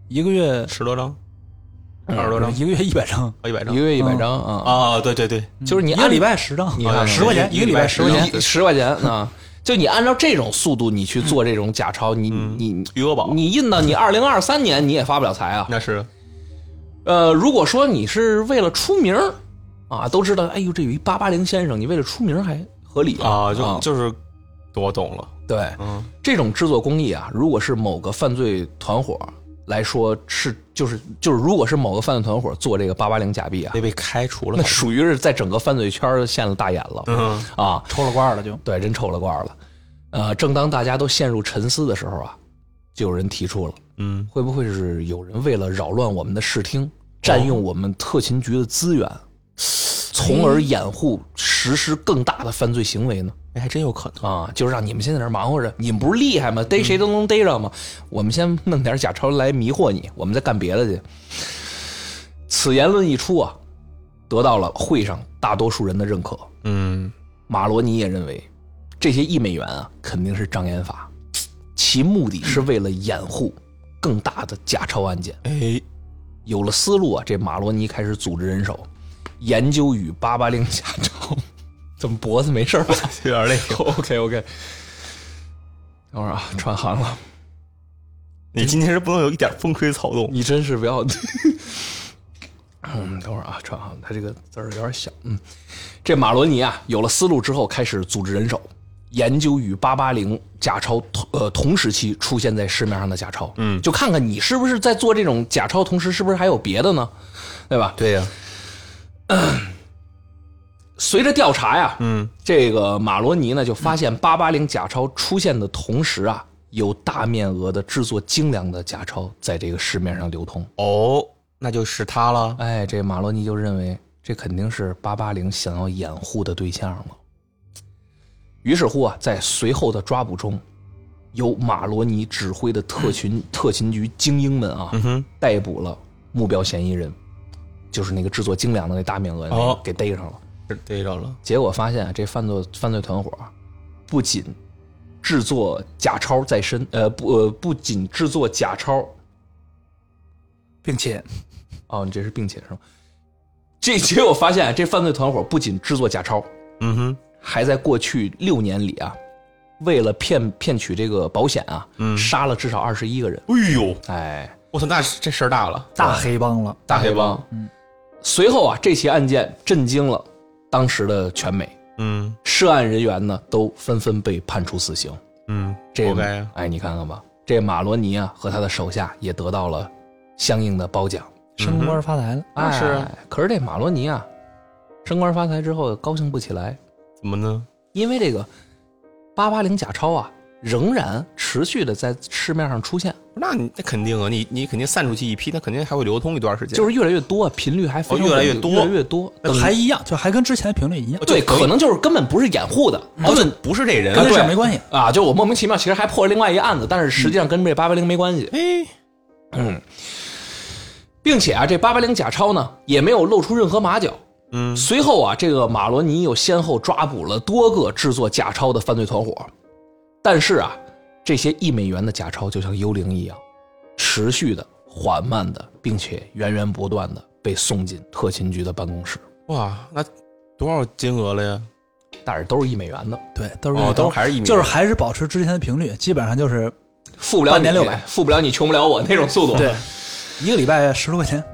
Speaker 1: 10多张。20多张，
Speaker 3: 一个月100张
Speaker 1: ，100张，
Speaker 2: 一个月100张
Speaker 1: 啊！对，
Speaker 2: 就是你
Speaker 3: 一个礼拜10张，
Speaker 2: 你看
Speaker 3: 10块钱，一个礼拜10块钱
Speaker 2: ，10块钱啊！就你按照这种速度，你去做这种假钞，你
Speaker 1: 余额宝，
Speaker 2: 你印到你2023年你也发不了财啊！
Speaker 1: 那是，
Speaker 2: 如果说你是为了出名啊，都知道，哎呦，这有一880先生，你为了出名还合理
Speaker 1: 啊！就是我懂了，
Speaker 2: 对，这种制作工艺啊，如果是某个犯罪团伙来说就是如果是某个犯罪团伙做这个880假币啊，
Speaker 1: 被开除了，
Speaker 2: 那属于是在整个犯罪圈现了大眼了，
Speaker 3: 抽了罐了就，
Speaker 2: 对，真抽了罐了。正当大家都陷入沉思的时候啊，就有人提出了，会不会是有人为了扰乱我们的视听，占用我们特勤局的资源，从而掩护实施更大的犯罪行为呢？
Speaker 1: 还真有可能
Speaker 2: 啊！就是让你们现在在这忙活着，你们不是厉害吗？逮谁都能逮着吗？我们先弄点假钞来迷惑你，我们再干别的去。此言论一出啊，得到了会上大多数人的认可。马罗尼也认为，这些1美元啊，肯定是障眼法，其目的是为了掩护更大的假钞案件。有了思路啊，这马罗尼开始组织人手，研究与880假钞。怎么脖子没事吧？
Speaker 1: 有点累。
Speaker 2: OK， 等会儿啊，串行了。
Speaker 1: 你今天是不能有一点风吹草动，
Speaker 2: 你真是不要。等会儿啊，串行，他这个字儿有点小。这马罗尼啊，有了思路之后，开始组织人手， 研究与880假钞同时期出现在市面上的假钞，就看看你是不是在做这种假钞，同时是不是还有别的呢？对吧？
Speaker 1: 对呀。
Speaker 2: 随着调查呀，这个马罗尼呢就发现880假钞出现的同时啊，有大面额的制作精良的假钞在这个市面上流通。
Speaker 1: 哦，那就是他了。
Speaker 2: 哎，这马罗尼就认为这肯定是880想要掩护的对象了。于是乎啊，在随后的抓捕中，由马罗尼指挥的特勤局精英们啊，逮捕了目标嫌疑人，就是那个制作精良的那大面额那个给逮上了。
Speaker 1: 逮着了，
Speaker 2: 结果发现这犯罪团伙不仅制作假钞在身，不仅制作假钞，
Speaker 3: 并且，
Speaker 2: 你这是并且是吗？结果发现这犯罪团伙不仅制作假钞，还在过去6年里啊，为了骗取这个保险啊，杀了至少21个人。
Speaker 1: 哎呦，
Speaker 2: 哎，
Speaker 1: 我操，那这事儿大了，
Speaker 3: 大黑帮了，
Speaker 2: 大黑帮。随后啊，这起案件震惊了当时的全美，涉案人员呢都纷纷被判处死刑，这
Speaker 1: 活该啊！
Speaker 2: 哎，你看看吧，这马罗尼啊和他的手下也得到了相应的褒奖，
Speaker 3: 升官发财了。
Speaker 2: 是，可是这马罗尼啊，升官发财之后高兴不起来，
Speaker 1: 怎么呢？
Speaker 2: 因为这个880假钞啊，仍然持续的在市面上出现。
Speaker 1: 那肯定啊，你肯定散出去一批，那肯定还会流通一段时间，
Speaker 2: 就是越来越多，频率还非常
Speaker 1: 越来越多，
Speaker 2: 越来越多，
Speaker 3: 还一样，就还跟之前的频率一样。
Speaker 2: 对，可能就是根本不是掩护的，
Speaker 1: 根本不是这人，
Speaker 3: 跟这事没关系
Speaker 2: 啊。就我莫名其妙，其实还破了另外一个案子，但是实际上跟这880没关系。并且啊，这880假钞呢也没有露出任何马脚。随后啊，这个马罗尼又先后抓捕了多个制作假钞的犯罪团伙，但是啊，这些1美元的假钞就像幽灵一样，持续的、缓慢的，并且源源不断的被送进特勤局的办公室。
Speaker 1: 哇，那多少金额了呀？
Speaker 2: 但是都是1美元的，
Speaker 3: 对，都是
Speaker 1: 还是1美元，
Speaker 3: 就是还是保持之前的频率，基本上就是
Speaker 2: 付不了你600，付不了你穷不了我那种速度。
Speaker 3: 对，1个礼拜10多块钱。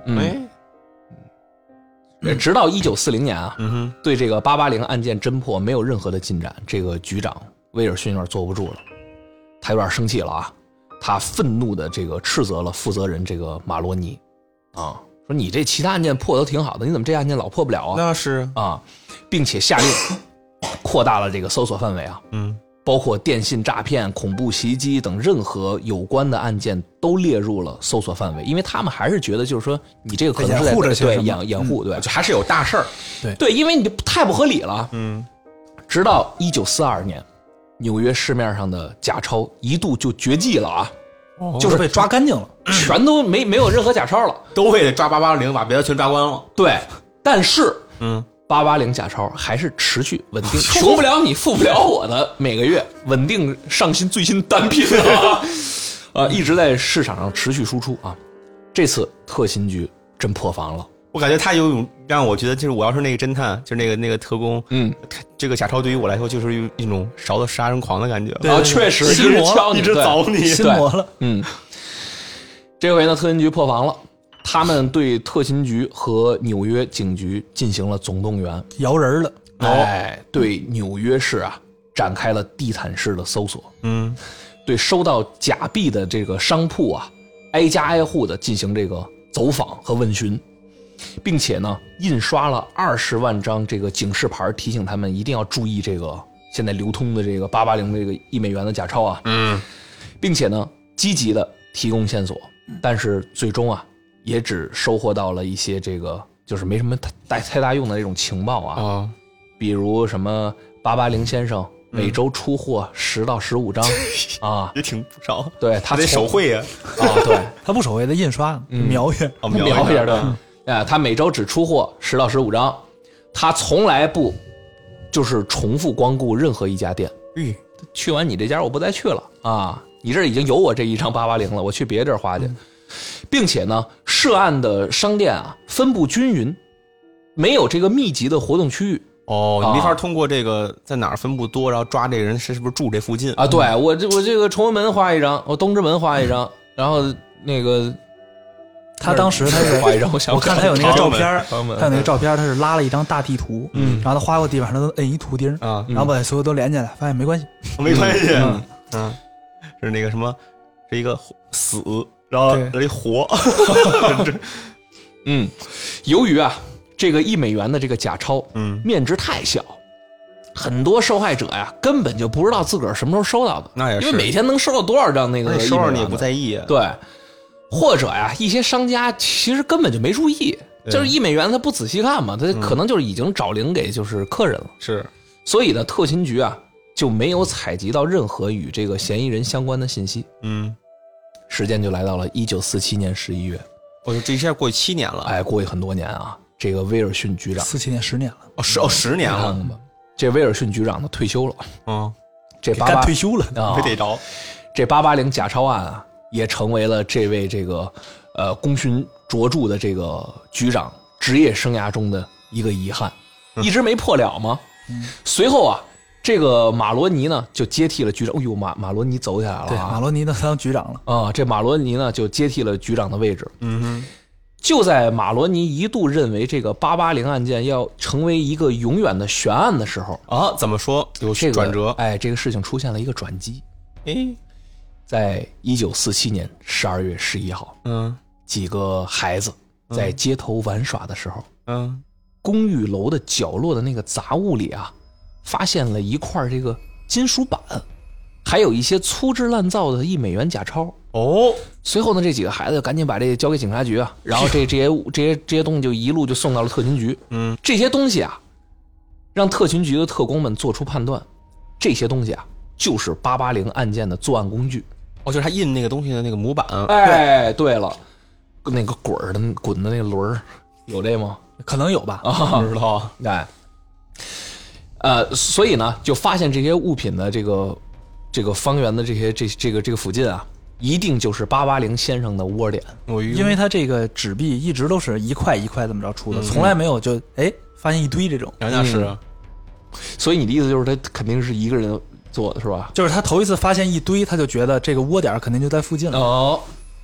Speaker 2: 直到1940年啊，对这个880案件侦破没有任何的进展，这个局长威尔逊有点坐不住了，他有点生气了啊，他愤怒的这个斥责了负责人这个马罗尼啊，说你这其他案件破得都挺好的，你怎么这案件老破不了啊？
Speaker 1: 那是
Speaker 2: 啊，并且下令扩大了这个搜索范围啊，包括电信诈骗、恐怖袭击等任何有关的案件都列入了搜索范围，因为他们还是觉得就是说你这个可能是在掩护，对，
Speaker 1: 就还是有大事儿，
Speaker 2: 对，因为你太不合理了。直到1942年，纽约市面上的假钞一度就绝迹了啊，
Speaker 3: 就是被抓干净了，
Speaker 2: 全都没有任何假钞了，
Speaker 1: 都为了抓880把别的全抓光了。
Speaker 2: 对，但是880假钞还是持续稳定，穷不了你，富不了我的，每个月稳定上新最新单品一直在市场上持续输出啊。这次特勤局真破防了，
Speaker 1: 我感觉他有种让我觉得，就是我要是那个侦探，就是那个特工，这个假钞对于我来说就是一种少了杀人狂的感觉。
Speaker 2: 对，确实一直敲你，
Speaker 1: 一直凿你，
Speaker 3: 心魔了。
Speaker 2: 这回呢，特勤局破防了。他们对特勤局和纽约警局进行了总动员，
Speaker 3: 摇人了。
Speaker 2: 哎，对纽约市啊展开了地毯式的搜索。对收到假币的这个商铺啊，挨家挨户的进行这个走访和问询，并且呢，印刷了20万张这个警示牌，提醒他们一定要注意这个现在流通的这个880这个1美元的假钞啊。并且呢，积极的提供线索，但是最终啊。也只收获到了一些这个就是没什么太大用的这种情报啊，比如什么880先生每周出货10到15张啊，
Speaker 1: 也挺不少。
Speaker 2: 对，他
Speaker 1: 得手绘呀，
Speaker 2: 对，
Speaker 3: 他不手绘的印刷描一
Speaker 2: 下对，他每周只出货10到15张，他从来不就是重复光顾任何一家店。去完你这家我不再去了啊，你这已经有我这一张880了，我去别地儿花去。并且呢，涉案的商店啊分布均匀，没有这个密集的活动区域。
Speaker 1: 你没法通过这个在哪儿分布多，然后抓这个人是不是住这附近
Speaker 2: 啊？对，我这个崇文门花一张，我东直门花一张，然后那个
Speaker 3: 他当时他是
Speaker 2: 画一张，
Speaker 3: 我看他有那个照片，
Speaker 2: 朋友们
Speaker 3: 他有那个照片，他是拉了一张大地图，然后他划过地方，他都摁一图钉
Speaker 1: 啊，
Speaker 3: 然后把所有都连起来，发现没关系，
Speaker 1: 没关系，是那个什么，是一个死，然后一活，
Speaker 2: 由于啊这个$1的这个假钞，面值太小。很多受害者呀，根本就不知道自个儿什么时候收到的，
Speaker 1: 那也是，
Speaker 2: 因为每天能收到多少张那个
Speaker 1: 收着你也不在意，
Speaker 2: 对，或者呀，一些商家其实根本就没注意，就是$1他不仔细看嘛，他可能就是已经找零给就是客人了，
Speaker 1: 是，
Speaker 2: 所以呢，特勤局啊就没有采集到任何与这个嫌疑人相关的信息，时间就来到了1947年11月，
Speaker 1: 这一下过去7年了，
Speaker 2: 哎，过去很多年啊，这个威尔逊局长
Speaker 3: 47年10年了，
Speaker 1: 10年了。
Speaker 2: 这威尔逊局长呢退休了，这
Speaker 3: 干退休了
Speaker 2: 啊，
Speaker 1: 非得着。
Speaker 2: 这880假钞案啊，也成为了这位这个功勋卓著的这个局长职业生涯中的一个遗憾，一直没破了嘛。随后啊，这个马罗尼呢就接替了局长。哎呦，马罗尼走起来了，
Speaker 3: 对，马罗尼都当局长了
Speaker 2: 啊。这马罗尼呢就接替了局长的位置。就在马罗尼一度认为这个880案件要成为一个永远的悬案的时候
Speaker 1: 啊，怎么说有转折？
Speaker 2: 哎，这个事情出现了一个转机。在1947年12月11号，几个孩子在街头玩耍的时候，公寓楼的角落的那个杂物里啊，发现了一块这个金属板，还有一些粗制滥造的$1假钞。随后呢，这几个孩子就赶紧把这个交给警察局啊，然后这些东西就一路就送到了特勤局。这些东西啊，让特勤局的特工们做出判断，这些东西啊，就是880案件的作案工具。
Speaker 1: 就是他印那个东西的那个模板。
Speaker 2: 哎，对了，那个滚的那个轮儿，有这吗？
Speaker 3: 可能有吧，
Speaker 1: 不知道。
Speaker 2: 哎，所以呢，就发现这些物品的这个方圆的这个附近啊，一定就是880先生的窝点，
Speaker 3: 因为他这个纸币一直都是一块一块这么着出的，从来没有就发现一堆这种。
Speaker 1: 那是啊，
Speaker 2: 所以你的意思就是他肯定是一个人做的是吧？
Speaker 3: 就是他头一次发现一堆，他就觉得这个窝点肯定就在附近了。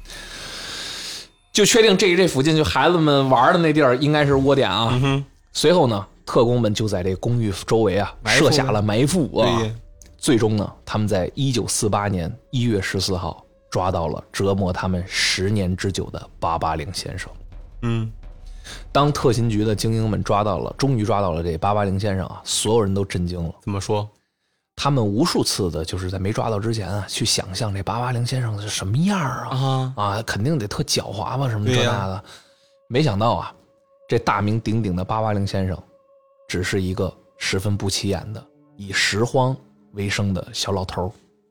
Speaker 2: 就确定这附近就孩子们玩的那地儿应该是窝点啊。随后呢，特工们就在这公寓周围啊设下了埋伏啊。最终呢，他们在1948年1月14号抓到了折磨他们10年之久的880先生。当特勤局的精英们终于抓到了这880先生啊，所有人都震惊了。
Speaker 1: 怎么说？
Speaker 2: 他们无数次的就是在没抓到之前啊，去想象这880先生是什么样啊，肯定得特狡猾吧，什么这那的。没想到啊，这大名鼎鼎的880先生，只是一个十分不起眼的以拾荒为生的小老头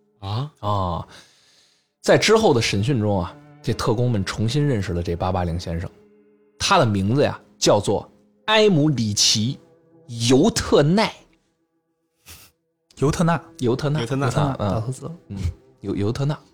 Speaker 2: 在之后的审讯中啊，这特工们重新认识了这880先生，他的名字呀叫做埃姆里奇·尤特纳，
Speaker 3: 大头字，
Speaker 2: 尤特纳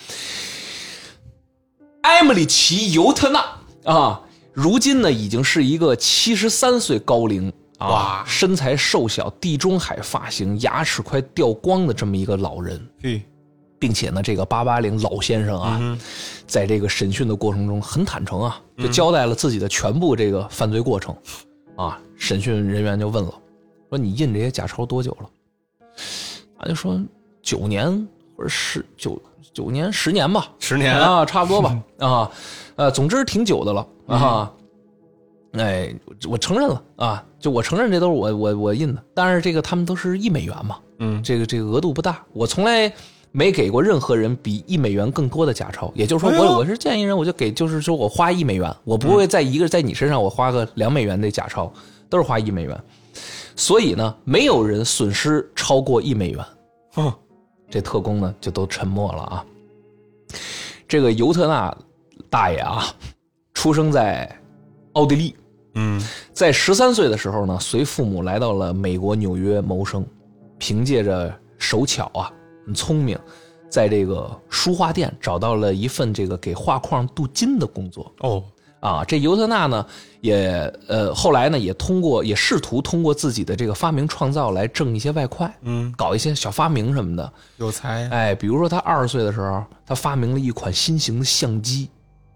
Speaker 2: 埃姆里奇·尤特纳啊，如今呢已经是一个73岁高龄身材瘦小，地中海发型，牙齿快掉光的这么一个老人。并且呢，这个880老先生啊，在这个审讯的过程中很坦诚啊，就交代了自己的全部这个犯罪过程啊。审讯人员就问了，说你印这些假钞多久了？他就说9年或者9年10年吧
Speaker 1: ，10年
Speaker 2: 啊，差不多吧总之挺久的了啊。哎，我承认了啊，就我承认这都是我印的，但是这个他们都是$1嘛，这个额度不大，我从来没给过任何人比$1更多的假钞，也就是说我是见一人我就给，就是说我花$1，我不会在你身上我花个$2的假钞，都是花$1，所以呢，没有人损失超过$1。这特工呢就都沉默了啊。这个尤特纳大爷啊，出生在奥地利，在13岁的时候呢，随父母来到了美国纽约谋生，凭借着手巧啊，很聪明，在这个书画店找到了一份这个给画框镀金的工作。这尤特纳呢，也后来呢也试图通过自己的这个发明创造来挣一些外快，搞一些小发明什么的，
Speaker 1: 有才。
Speaker 2: 哎，比如说他20岁的时候，他发明了一款新型的相机，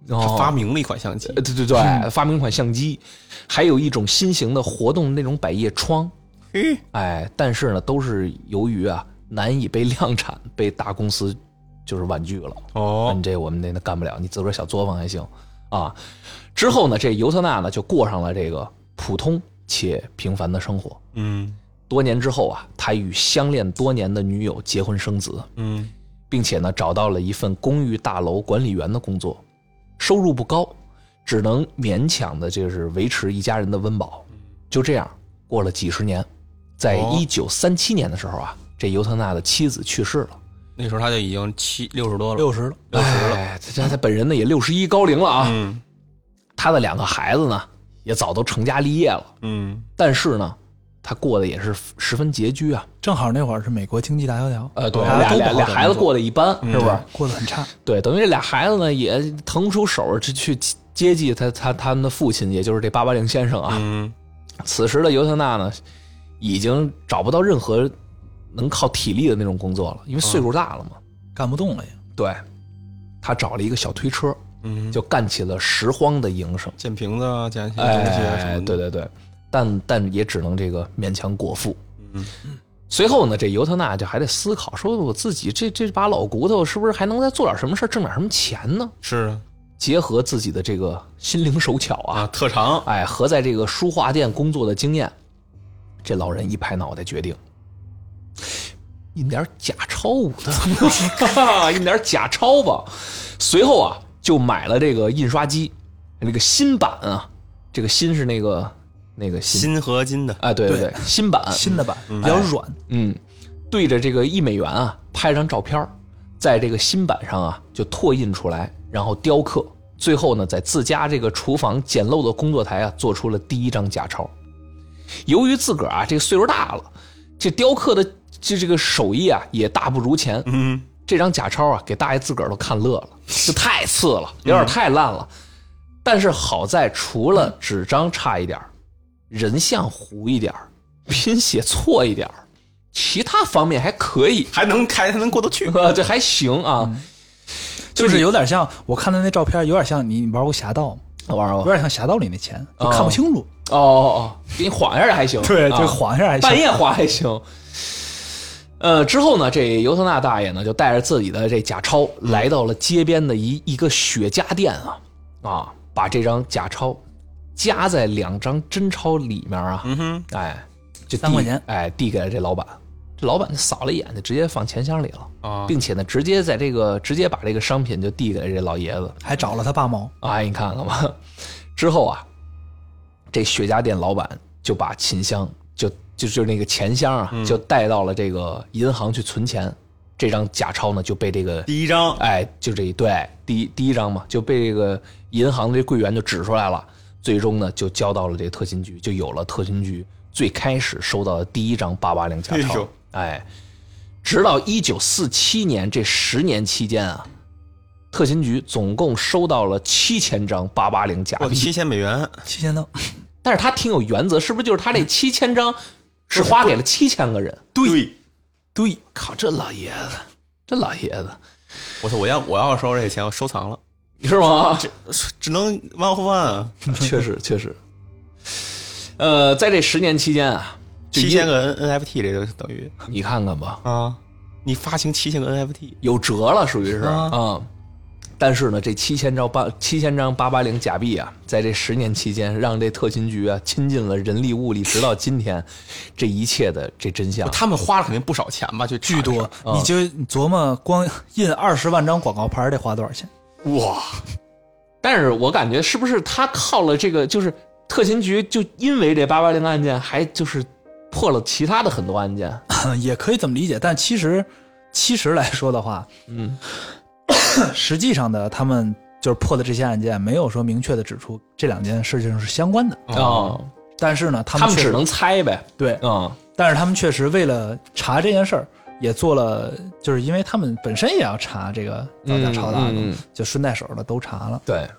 Speaker 1: 他发明了一款相机，
Speaker 2: 对，发明一款相机，还有一种新型的活动那种百叶窗，但是呢，都是由于难以被量产，被大公司就是婉拒了。你这我们那干不了，你自个儿小作坊还行啊。之后呢，这尤特纳呢就过上了这个普通且平凡的生活。多年之后他与相恋多年的女友结婚生子。并且呢，找到了一份公寓大楼管理员的工作，收入不高，只能勉强的就是维持一家人的温饱。就这样过了几十年，在1937年的时候这尤特纳的妻子去世了。
Speaker 1: 那时候他就已经60多了
Speaker 3: ，60了。
Speaker 2: 他本人呢也61高龄了他的2个孩子呢也早都成家立业了。但是呢，他过得也是十分拮据
Speaker 3: 正好那会儿是美国经济大萧条，
Speaker 2: 对，俩孩子过得一般，是不是？
Speaker 3: 过得很差。
Speaker 2: 对，等于这俩孩子呢也腾不出手去接济他们的父亲，也就是这880先生此时的尤特纳呢，已经找不到任何能靠体力的那种工作了，因为岁数大了嘛，
Speaker 3: 干不动了也。
Speaker 2: 对，他找了一个小推车，就干起了拾荒的营生，
Speaker 1: 捡瓶子捡一些东西什么的。
Speaker 2: 对。但也只能这个勉强果腹。随后呢，这尤特纳就还得思考，说我自己这把老骨头是不是还能再做点什么事挣点什么钱呢？
Speaker 1: 是啊，
Speaker 2: 结合自己的这个心灵手巧
Speaker 1: 特长，
Speaker 2: 和在这个书画店工作的经验，这老人一拍脑袋决定印点假钞的，印点假钞吧。随后就买了这个印刷机，那个新版这个新是那个
Speaker 1: 锌合金的
Speaker 2: 对，新版
Speaker 3: 新的版比较软。
Speaker 2: 对着这个1美元拍张照片，在这个新版上就拓印出来，然后雕刻，最后呢在自家这个厨房简陋的工作台做出了第一张假钞。由于自个儿这个岁数大了，这雕刻的这个手艺也大不如前。这张假钞给大爷自个儿都看乐了，就太次了，有点太烂了。但是好在除了纸张差一点，人像糊一点，拼写错一点，其他方面还可以，
Speaker 1: 还能过得去，
Speaker 2: 这还行
Speaker 3: 就是有点像我看的那照片，有点像你玩过侠盗吗？
Speaker 2: 玩过，
Speaker 3: 有点像侠盗里那钱，就看不清楚。
Speaker 2: 给你晃一下还行，
Speaker 3: 对，就晃一下还行，
Speaker 2: 半夜晃还行。之后呢，这尤特纳大爷呢就带着自己的这假钞来到了街边的一个雪茄店把这张假钞夹在2张真钞里面就
Speaker 3: 3块钱，
Speaker 2: 递给了这老板。这老板就扫了一眼，就直接放钱箱里了并且呢，直接把这个商品就递给了这老爷子，
Speaker 3: 还找了他8毛
Speaker 2: 你看看吧。之后这雪茄店老板就把琴箱就那个钱箱就带到了这个银行去存钱。这张假钞呢就被这个
Speaker 1: 第一张
Speaker 2: 就这第一张嘛，就被这个银行的这柜员就指出来了。最终呢就交到了这个特勤局，就有了特勤局最开始收到的第一张880假钞。直到1947年这10年期间特勤局总共收到了7000张880假币
Speaker 1: ，7000美元
Speaker 3: ，7000张。
Speaker 2: 但是他挺有原则，是不是就是他这7000张是花给了7000个人？
Speaker 3: 对，
Speaker 2: 靠，这老爷子，
Speaker 1: 我要收这钱，我收藏了，
Speaker 2: 是吗？
Speaker 1: 只能one of one
Speaker 2: 确实。在这10年期间
Speaker 1: 7000个 NFT， 这就等于
Speaker 2: 你看看吧
Speaker 1: 你发行7000个 NFT
Speaker 2: 有辙了，属于是但是呢，这7000张880假币在这10年期间，让这特勤局倾尽了人力物力，直到今天，这一切的这真相，
Speaker 1: 他们花了肯定不少钱吧？就
Speaker 3: 巨多。你就琢磨，光印20万张广告牌得花多少钱？
Speaker 1: 哇！
Speaker 2: 但是我感觉是不是他靠了这个，就是特勤局就因为这880案件，还就是破了其他的很多案件，
Speaker 3: 也可以这么理解。但其实来说的话，实际上的他们就是破的这些案件，没有说明确的指出这2件事情是相关的但是呢，他们
Speaker 2: 只能猜呗。
Speaker 3: 对，但是他们确实为了查这件事儿，也做了，就是因为他们本身也要查这个造假抄的案子，就顺带手的都查了。
Speaker 2: 对。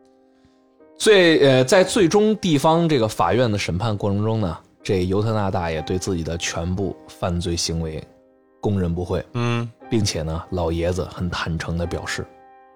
Speaker 2: 在最终地方这个法院的审判过程中呢，这尤特纳大爷对自己的全部犯罪行为供认不讳，并且呢，老爷子很坦诚地表示，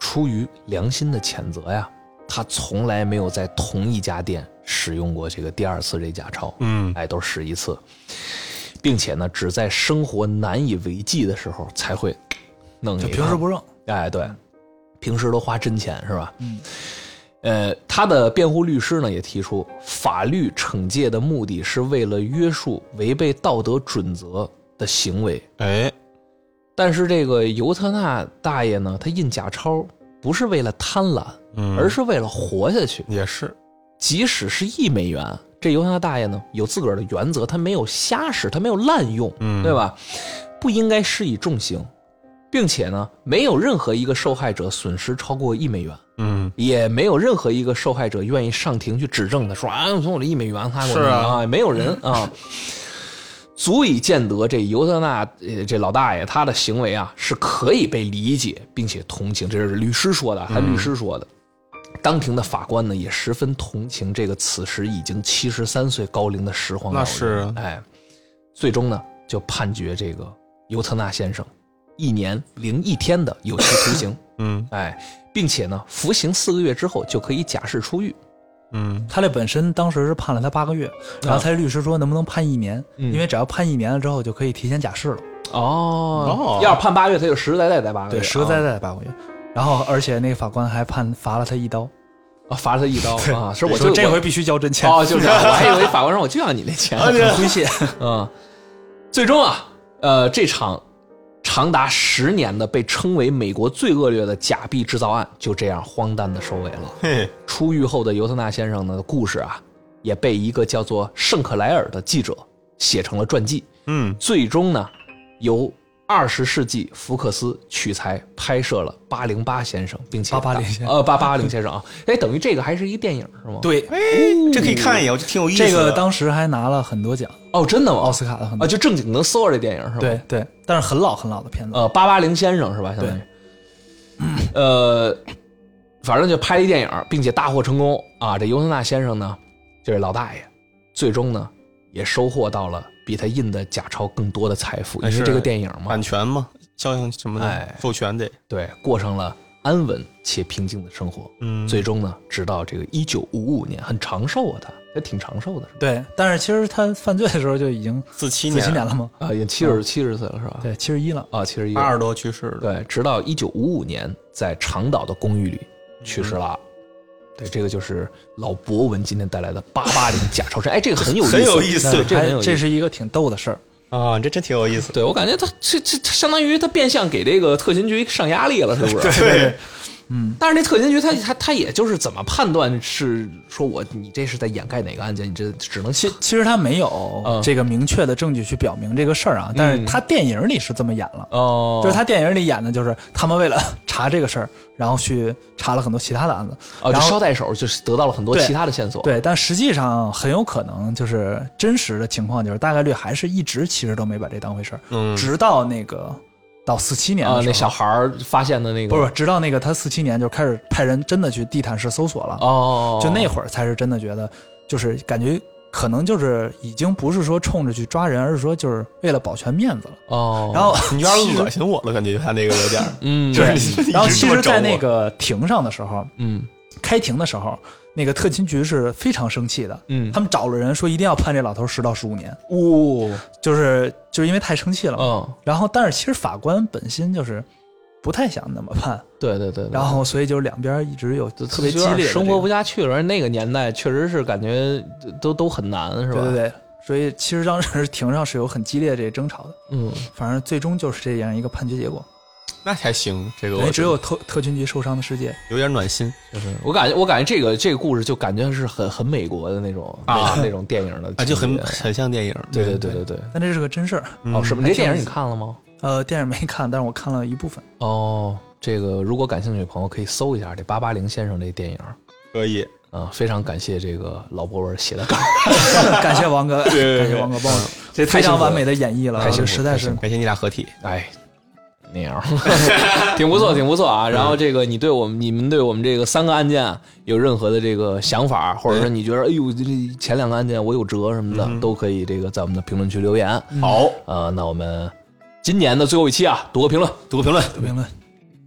Speaker 2: 出于良心的谴责呀，他从来没有在同一家店使用过这个第2次这假钞，都是使1次，并且呢，只在生活难以为继的时候才会弄一个，
Speaker 3: 平时不扔，
Speaker 2: 对，平时都花真钱是吧？他的辩护律师呢也提出，法律惩戒的目的是为了约束违背道德准则的行为，但是这个尤特纳大爷呢，他印假钞不是为了贪婪，而是为了活下去。
Speaker 1: 也是，
Speaker 2: 即使是1美元，这尤特纳大爷呢有自个儿的原则，他没有瞎使，他没有滥用，对吧？不应该施以重刑，并且呢，没有任何一个受害者损失超过1美元，也没有任何一个受害者愿意上庭去指证他说从我这1美元他给我没有人啊。足以见得这尤特纳这老大爷他的行为啊是可以被理解并且同情，这是律师说的，他律师说的。当庭的法官呢也十分同情这个此时已经73岁高龄的拾荒老人，
Speaker 1: 那是
Speaker 2: 最终呢就判决这个尤特纳先生1年01天的有期徒刑，并且呢服刑4个月之后就可以假释出狱。
Speaker 3: 他这本身当时是判了他8个月，然后他律师说能不能判1年，因为只要判1年了之后就可以提前假释了。
Speaker 2: 要是判8个月，他就实实在在8个月，
Speaker 3: 对，实实在在8个月。然后而且那个法官还罚了他1刀，
Speaker 2: 罚了他1刀啊！是我
Speaker 3: 说这回必须交真钱
Speaker 2: 就是我还以为法官说我就要你那钱，
Speaker 3: 很诙谐。
Speaker 2: 最终啊，这场长达10年的被称为美国最恶劣的假币制造案就这样荒诞的收尾了。出狱后的尤特纳先生的故事啊，也被一个叫做圣克莱尔的记者写成了传记。最终呢，由20世纪福克斯取材拍摄了808先生，并且880先生啊，等于这个还是一电影是吗？
Speaker 3: 对，
Speaker 1: 这可以看一眼，我觉得挺有意思的。
Speaker 3: 这个当时还拿了很多奖
Speaker 2: 真的吗？
Speaker 3: 奥斯卡的很多
Speaker 2: 就正经能搜着这电影是吧？
Speaker 3: 对，但是很老的片子。
Speaker 2: 880先生是吧？相当于，反正就拍了一电影，并且大获成功啊！这尤特纳先生呢，就是老大爷，最终呢也收获到了比他印的假钞更多的财富，因为这个电影嘛，
Speaker 1: 版权嘛，肖像什么的，授权得
Speaker 2: 对，过上了安稳且平静的生活。最终呢，直到这个1955年，很长寿啊，他也挺长寿的，是吧？
Speaker 3: 对，但是其实他犯罪的时候就已经47年了吗？
Speaker 2: 已经70岁了，是吧？
Speaker 3: 对，71了
Speaker 2: 啊，71，
Speaker 1: 80多去世了。
Speaker 2: 对，直到1955年在长岛的公寓里去世了。对，这个就是老博文今天带来的880假钞针。这个很有意思，
Speaker 1: 很有意思，
Speaker 3: 这是一个挺逗的事儿
Speaker 1: 啊，这真挺有意思。
Speaker 2: 对，我感觉他这相当于他变相给这个特勤局上压力了，是不是？
Speaker 1: 对。
Speaker 2: 但是那特勤局他也就是怎么判断是说你这是在掩盖哪个案件？你这只能
Speaker 3: 其实他没有这个明确的证据去表明这个事儿啊，但是他电影里是这么演了就是他电影里演的就是他们为了查这个事儿，然后去查了很多其他的案子
Speaker 2: 然后捎带手就是得到了很多其他的线索。
Speaker 3: 对，但实际上很有可能就是真实的情况就是大概率还是一直其实都没把这当回事儿，直到那个。到47年的时候
Speaker 2: 那小孩发现的那个
Speaker 3: 不是，直到那个他47年就开始派人真的去地毯式搜索了就那会儿才是真的觉得，就是感觉可能就是已经不是说冲着去抓人，而是说就是为了保全面子了然后
Speaker 1: 你有点恶心我了，感觉他那个有点
Speaker 3: 对。然后其实，在那个庭上的时候，开庭的时候。那个特勤局是非常生气的，他们找了人说一定要判这老头10到15年，就是因为太生气了然后但是其实法官本心就是不太想那么判，
Speaker 2: 对，
Speaker 3: 然后所以就两边一直有特别激烈的
Speaker 2: 生活不下去了，而那个年代确实是感觉都很难，是吧？
Speaker 3: 对，所以其实当时庭上是有很激烈的这个争吵的，反正最终就是这样一个判决结果。
Speaker 1: 那还行，这个
Speaker 3: 只有特勤局受伤的世界
Speaker 1: 有点暖心，
Speaker 2: 就是我感觉这个故事就感觉是很美国的那种那种电影的
Speaker 1: 就很像电影。
Speaker 2: 对，
Speaker 3: 但这是个真事儿
Speaker 2: 是吗？这电影你看了吗？
Speaker 3: 电影没看，但是我看了一部分。
Speaker 2: 这个如果感兴趣的朋友可以搜一下这880先生这电影，
Speaker 1: 可以
Speaker 2: 非常感谢这个老博文写的稿
Speaker 3: 感谢王哥，感谢王哥帮我
Speaker 2: 这
Speaker 3: 非常完美的演绎了，实在是
Speaker 1: 感谢你俩合体，
Speaker 2: 那样挺不错啊。然后这个你们对我们这个3个案件有任何的这个想法，或者说你觉得哎呦这前2个案件我有辙什么的，都可以这个在我们的评论区留言。
Speaker 1: 好
Speaker 2: 那我们今年的最后一期读个评论。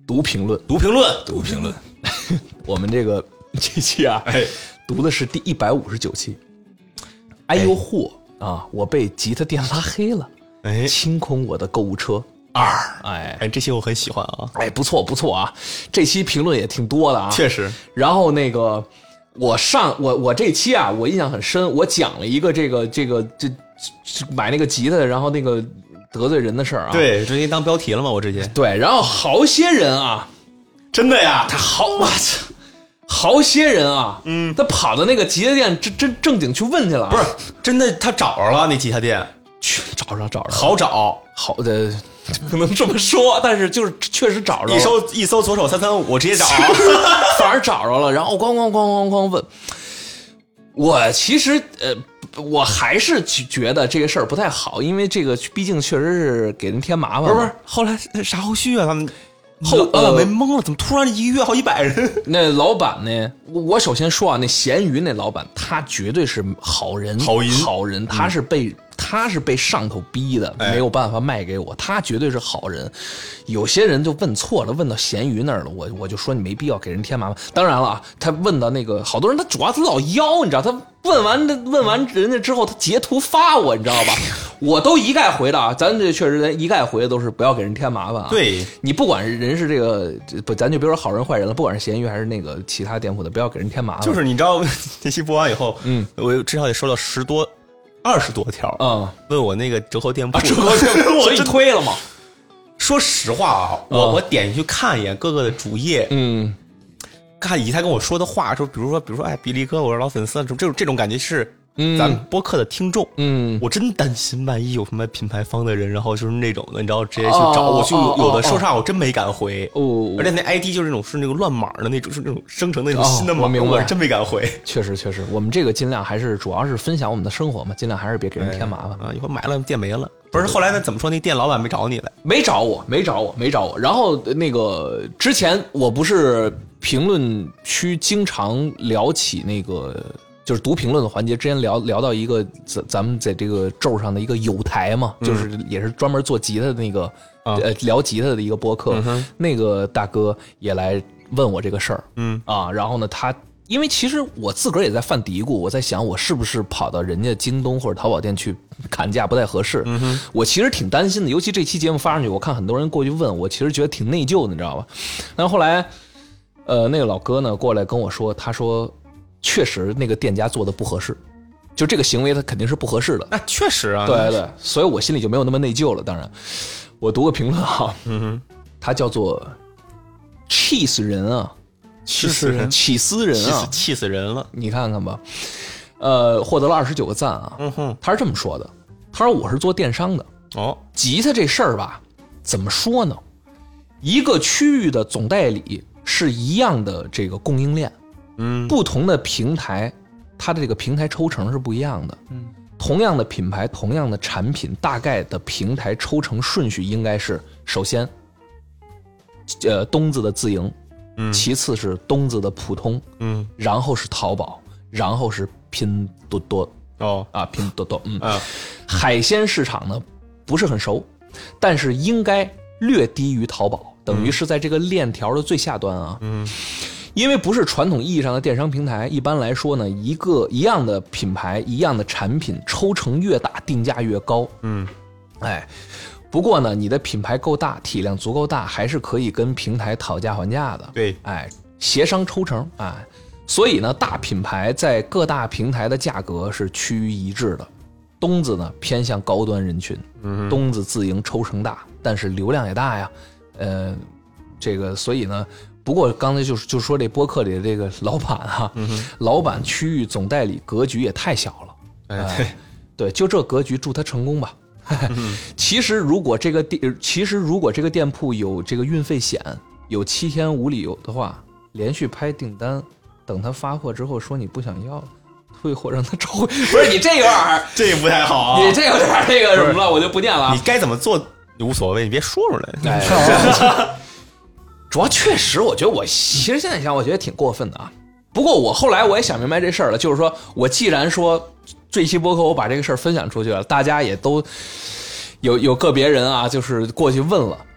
Speaker 2: 读评论，
Speaker 1: 读评论，
Speaker 2: 我们这期啊，读的是第159期。哎呦嚯啊！我被吉他店拉黑了，清空我的购物车2。哎，
Speaker 1: 这些我很喜欢啊。
Speaker 2: 哎，不错啊，这期评论也挺多的啊，
Speaker 1: 确实。
Speaker 2: 然后我这期啊，我印象很深，我讲了一个这买那个吉他，然后那个得罪人的事儿啊。
Speaker 1: 对，直接当标题了吗？我直接。
Speaker 2: 对，然后好些人啊，
Speaker 1: 真的呀，
Speaker 2: 好些人啊，他跑到那个吉他店正经去问去了，
Speaker 1: 不是真的，他找着了那吉他店，
Speaker 2: 去找着，
Speaker 1: 好找，
Speaker 2: 好的，不能这么说，但是就是确实找着了，
Speaker 1: 一搜左手335，直接找，
Speaker 2: 反而找着了，然后咣问。我其实我还是觉得这个事儿不太好，因为这个毕竟确实是给人添麻烦。
Speaker 1: 不是，后来啥后续啊？他们老板没懵了，怎么突然一个月好几百人？
Speaker 2: 那老板呢？我首先说啊，那闲鱼那老板他绝对是好人，他是被上头逼的，没有办法卖给我，他绝对是好人。有些人就问错了，问到闲鱼那儿了，我就说你没必要给人添麻烦。当然了，他问到那个好多人，他主要他老邀，你知道，他问完人家之后，他截图发我，你知道吧？我都一概回的啊，咱这确实一概回的都是不要给人添麻烦啊。
Speaker 1: 对，
Speaker 2: 你不管人是这个不，咱就别说好人坏人了，不管是闲鱼还是那个其他店铺的，不要给人添麻烦。
Speaker 1: 就是你知道这期播完以后，我至少得收到20多条，问我那个折扣店铺，
Speaker 2: 所以推了吗？
Speaker 1: 说实话啊，我点进去看一眼各个的主页，看以及他跟我说的话，说比如说，哎，比利哥，我是老粉丝，这种感觉是咱们播客的听众，我真担心万一有什么品牌方的人，然后就是那种的，你知道直接去找我，就有的说实话我真没敢回，而且那 ID 就是那种乱码的那种，是那种生成那种新的码，我真没敢回。
Speaker 2: 确实，我们这个尽量还是主要是分享我们的生活嘛，尽量还是别给人添麻烦
Speaker 1: 啊。一会儿买了店没了，不是后来那怎么说？那店老板没找你来？
Speaker 2: 没找我。然后那个之前我不是评论区经常聊起那个。就是读评论的环节，之前聊到一个咱们在这个咒上的一个友台嘛，就是也是专门做吉他的那个聊吉他的一个播客，那个大哥也来问我这个事儿，然后呢，他因为其实我自个儿也在犯嘀咕，我在想我是不是跑到人家京东或者淘宝店去砍价不太合适，我其实挺担心的，尤其这期节目发上去，我看很多人过去问我，其实觉得挺内疚的，你知道吧？但是后来那个老哥呢过来跟我说，他说。确实，那个店家做的不合适，就这个行为他肯定是不合适的。
Speaker 1: 那确实啊，
Speaker 2: 对，所以我心里就没有那么内疚了。当然，我读个评论啊，他叫做气死人啊，
Speaker 1: 气死人啊，气死人了！
Speaker 2: 你看看吧，获得了29个赞啊。他是这么说的，他说我是做电商的吉他这事儿吧，怎么说呢？一个区域的总代理是一样的这个供应链。不同的平台，它的这个平台抽成是不一样的。同样的品牌，同样的产品，大概的平台抽成顺序应该是：首先，东子的自营，其次是东子的普通，然后是淘宝，然后是拼多多。拼多多。海鲜市场呢不是很熟，但是应该略低于淘宝，等于是在这个链条的最下端啊。因为不是传统意义上的电商平台，一般来说呢，一样的品牌、一样的产品，抽成越大，定价越高。不过呢，你的品牌够大，体量足够大，还是可以跟平台讨价还价的。
Speaker 1: 对，
Speaker 2: 协商抽成。所以呢，大品牌在各大平台的价格是趋于一致的。东子呢偏向高端人群，东子自营抽成大，但是流量也大呀。这个所以呢。不过刚才就说这播客里的这个老板啊，老板区域总代理格局也太小了，对，就这格局，祝他成功吧。其实如果这个店铺有这个运费险，有7天无理由的话，连续拍订单，等他发货之后说你不想要了，退货让他找回。不是你这有点
Speaker 1: 这也不太好啊，
Speaker 2: 你这有点那个什么了，我就不念了。
Speaker 1: 你该怎么做无所谓，你别说出来。
Speaker 2: 主要确实，我觉得其实现在想，我觉得挺过分的啊。不过我后来我也想明白这事儿了，就是说我既然说这期播客我把这个事儿分享出去了，大家也都有个别人啊，就是过去问了，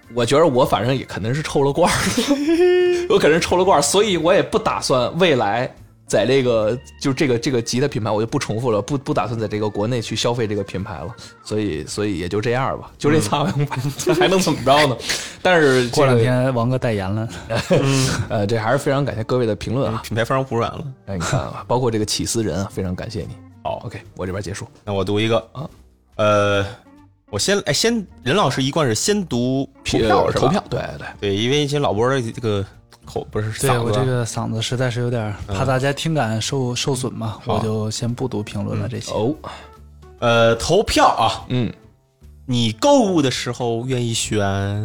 Speaker 2: 我觉得我反正也肯定是抽了罐儿，我肯定是抽了罐儿，所以我也不打算未来在这个就这个吉他品牌我就不重复了，不打算在这个国内去消费这个品牌了，所以也就这样吧，就这苍蝇吧，还能怎么着呢？但是
Speaker 3: 过两天王哥代言了，
Speaker 2: 这还是非常感谢各位的评论啊，
Speaker 1: 品牌非常服软了。
Speaker 2: 哎，你看啊，包括这个起司人啊，非常感谢你。
Speaker 1: 好
Speaker 2: ，OK， 我这边结束。
Speaker 1: 那我读一个啊，我先任老师一贯是先读投票是吧？
Speaker 2: 投票，对，
Speaker 1: 对，因为以前老波的这个不是
Speaker 3: 对
Speaker 1: 嗓子，
Speaker 3: 我这个嗓子实在是有点怕大家听感受损嘛，我就先不读评论了这些。
Speaker 1: 投票啊，你购物的时候愿意选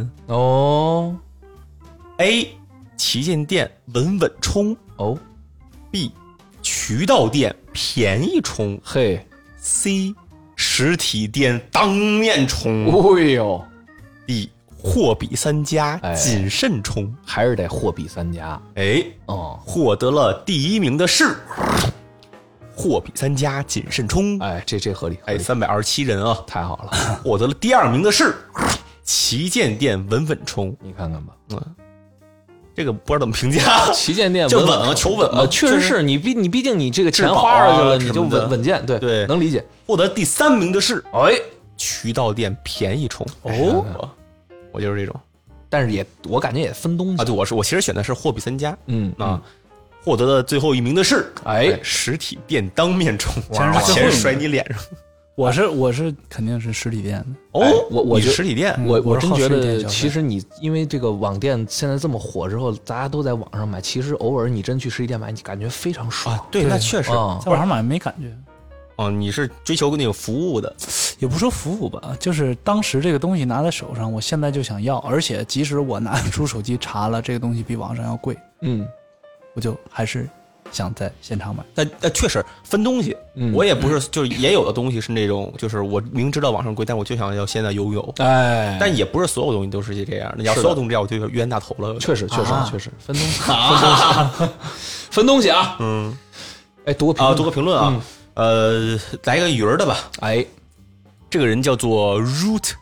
Speaker 1: A 旗舰店稳稳冲，B 渠道店便宜冲，
Speaker 2: 嘿
Speaker 1: C 实体店当面冲，
Speaker 2: 哎呦
Speaker 1: D 货比三家谨慎冲，
Speaker 2: 还是得货比三家。
Speaker 1: 获得了第1名的是货比三家谨慎冲，
Speaker 2: 这合理
Speaker 1: ，327人啊，
Speaker 2: 太好了。
Speaker 1: 获得了第2名的是旗舰店稳稳冲，
Speaker 2: 你看看吧，
Speaker 1: 这个不知道怎么评价，
Speaker 2: 旗舰店
Speaker 1: 就稳啊，求稳啊，
Speaker 2: 确实是你毕竟你这个钱花出去了，你就稳健，对，能理解。
Speaker 1: 获得第3名的是渠道店便宜冲，我就是这种，
Speaker 2: 但是我感觉也分东西
Speaker 1: 啊。对，我其实选的是货比三家，获得的最后1名的是实体店当面冲，把钱甩你脸上。
Speaker 3: 我是肯定是实体店的
Speaker 2: 我
Speaker 1: 觉得实体店，
Speaker 2: 我真觉得其实你因为这个网店现在这么火之后，大家都在网上买，其实偶尔你真去实体店买，你感觉非常爽。
Speaker 1: 对，那确实
Speaker 3: 在网上买没感觉。
Speaker 1: 你是追求那个服务的，
Speaker 3: 也不说服务吧，就是当时这个东西拿在手上，我现在就想要，而且即使我拿出手机查了，这个东西比网上要贵，我就还是想在现场买。
Speaker 1: 但确实分东西，我也不是，就是也有的东西是那种，就是我明知道网上贵，但我就想要现在拥有，但也不是所有东西都是这样的。你要所有东西这样，我就冤大头了。
Speaker 2: 确实分东西，分东西啊，读个评论啊。
Speaker 1: 来一个鱼儿的吧。这个人叫做 Root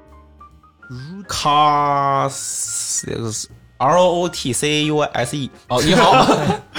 Speaker 1: ROTCAUSE。
Speaker 2: 你好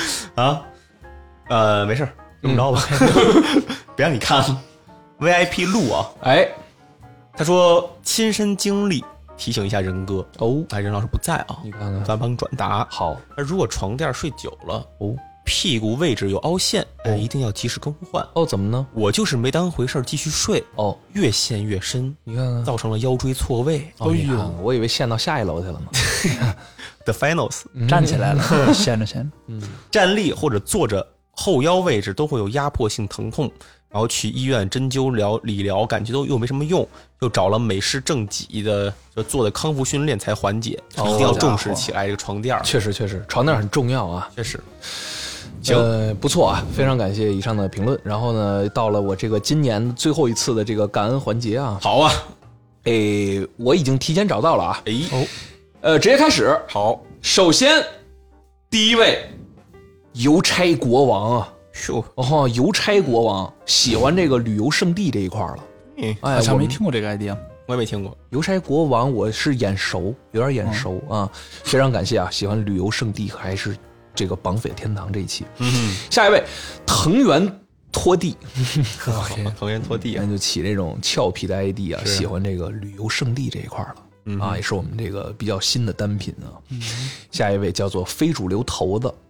Speaker 1: 啊，没事，这么着吧，别让你看了。VIP 录啊，他说亲身经历，提醒一下任哥任老师不在啊，
Speaker 2: 你看看，
Speaker 1: 咱帮你转达。
Speaker 2: 好，
Speaker 1: 如果床垫睡久了屁股位置有凹陷，一定要及时更换。
Speaker 2: 怎么呢？
Speaker 1: 我就是没当回事继续睡，越陷越深，
Speaker 2: 你看看，
Speaker 1: 造成了腰椎错位。
Speaker 2: 我以为陷到下一楼去了呢。
Speaker 1: The Finals
Speaker 3: 站起来了，陷着。
Speaker 1: 站立或者坐着后腰位置都会有压迫性疼痛，然后去医院针灸理疗，感觉又没什么用，又找了美式正脊的就做的康复训练才缓解。一定要重视起来这个床垫。
Speaker 2: 确实，床垫很重要啊，
Speaker 1: 确实。
Speaker 2: 不错啊，非常感谢以上的评论。然后呢，到了我这个今年最后一次的这个感恩环节啊。
Speaker 1: 好啊，
Speaker 2: 我已经提前找到了啊。直接开始。
Speaker 1: 好，
Speaker 2: 首先第一位，邮差国王啊，邮差国王喜欢这个旅游胜地这一块了。
Speaker 3: 好像没听过这个 idea，
Speaker 1: 我也没听过。
Speaker 2: 邮差国王我是有点眼熟啊。非常感谢啊，喜欢旅游胜地还是这个绑匪天堂这一期。下一位，藤原拖地。
Speaker 1: 藤原拖地
Speaker 2: 就起这种俏皮的 ID 啊，喜欢这个旅游胜地这一块了。也是我们这个比较新的单品啊。下一位叫做非主流头子，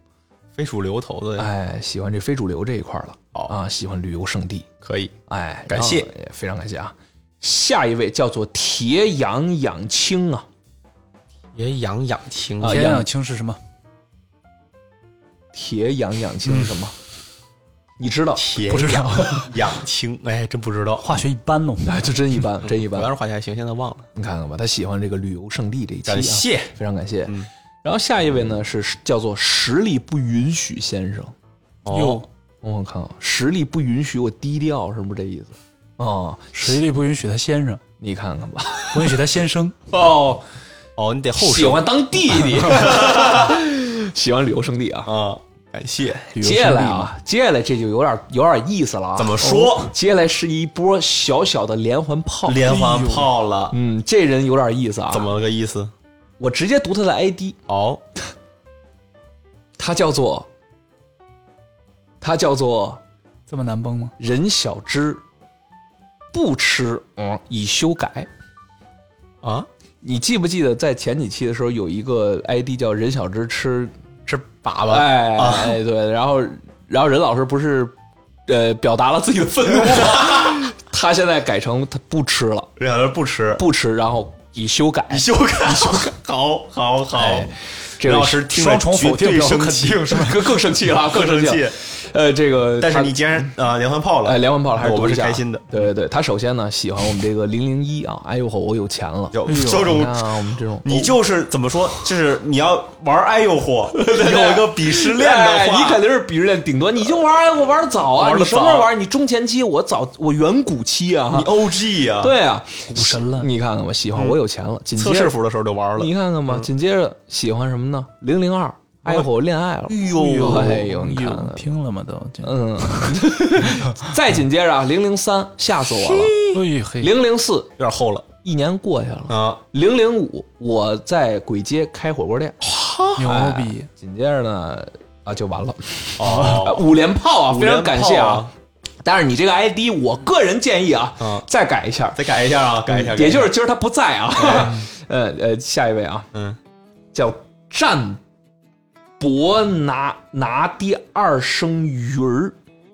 Speaker 2: 喜欢这非主流这一块了。喜欢旅游胜地，
Speaker 1: 可以。
Speaker 2: 感谢，非常感谢啊。下一位叫做铁氧养青啊，
Speaker 1: 铁氧养青
Speaker 3: 是什么？
Speaker 2: 铁氧养青是什么？你知道？
Speaker 1: 铁
Speaker 3: 不知道
Speaker 1: 养青，真不知道。
Speaker 3: 化学一般哦，
Speaker 2: 就真一般，真一般。
Speaker 1: 我要是化学还行，现在忘了。
Speaker 2: 你看看吧，他喜欢这个旅游胜地这一期，
Speaker 1: 感谢，
Speaker 2: 非常感谢。然后下一位呢是叫做实力不允许先生。我看实力不允许我低调，是不是这意思？
Speaker 3: 实力不允许他先生，
Speaker 2: 你看看吧，
Speaker 3: 不允许他先生。
Speaker 1: 你得后生。
Speaker 2: 喜欢当弟弟，喜欢旅游胜地啊。
Speaker 1: 感谢。
Speaker 2: 接下来啊，接下来这就有点意思了啊。
Speaker 1: 怎么说？
Speaker 2: 接下来是一波小小的连环炮。
Speaker 1: 连环炮了。
Speaker 2: 这人有点意思啊。
Speaker 1: 怎么个意思？
Speaker 2: 我直接读他的 ID。
Speaker 1: 哦，
Speaker 2: 他叫做
Speaker 3: 这么难崩吗？
Speaker 2: 任小芝，不吃已修改
Speaker 1: 啊。
Speaker 2: 你记不记得在前几期的时候有一个 ID 叫任小芝吃
Speaker 1: 粑粑？
Speaker 2: 哎，对，然后任老师不是表达了自己的愤怒吗？他现在改成他不吃了，
Speaker 1: 任小芝不吃，
Speaker 2: 然后已修改，
Speaker 1: 好。
Speaker 2: 这
Speaker 1: 老师听
Speaker 3: 双重否定
Speaker 1: 最生气，
Speaker 3: 是吧？
Speaker 2: 更生气了，更生气。这个，
Speaker 1: 但是你既然连环炮了，
Speaker 2: 连环炮了，还是
Speaker 1: 我们是开心的。
Speaker 2: 对，他首先呢喜欢我们这个001啊，哎呦吼，我有钱了，
Speaker 1: 这种
Speaker 2: 我们这种，
Speaker 1: 你就是怎么说，就是你要玩哎呦嚯，有一个鄙视链的话，
Speaker 2: 你肯定是鄙视链，顶多你就玩哎呦，我玩的早啊，你什么时候玩？你中前期，我远古期啊，
Speaker 1: 你 OG 啊，
Speaker 2: 对啊，
Speaker 3: 股神了。
Speaker 2: 你看看吧，喜欢我有钱了，
Speaker 1: 测试服的时候就玩了，
Speaker 2: 你看看吧，紧接着喜欢什么呢？002。哎呦，我恋爱了！哎呦，你看看，
Speaker 3: 听了吗？都，
Speaker 2: 再紧接着啊，003吓死我了！004
Speaker 1: 有点厚了
Speaker 2: ，1年过去了
Speaker 1: 啊。
Speaker 2: 005我在簋街开火锅店，
Speaker 3: 牛逼！
Speaker 2: 紧接着呢就完了。
Speaker 1: 哦
Speaker 2: ，5连炮啊，非常感谢啊！但是你这个 ID， 我个人建议啊，再改一下，
Speaker 1: 改一下，
Speaker 2: 也就是今儿他不在啊。下一位啊，叫战伯拿第二声鱼儿，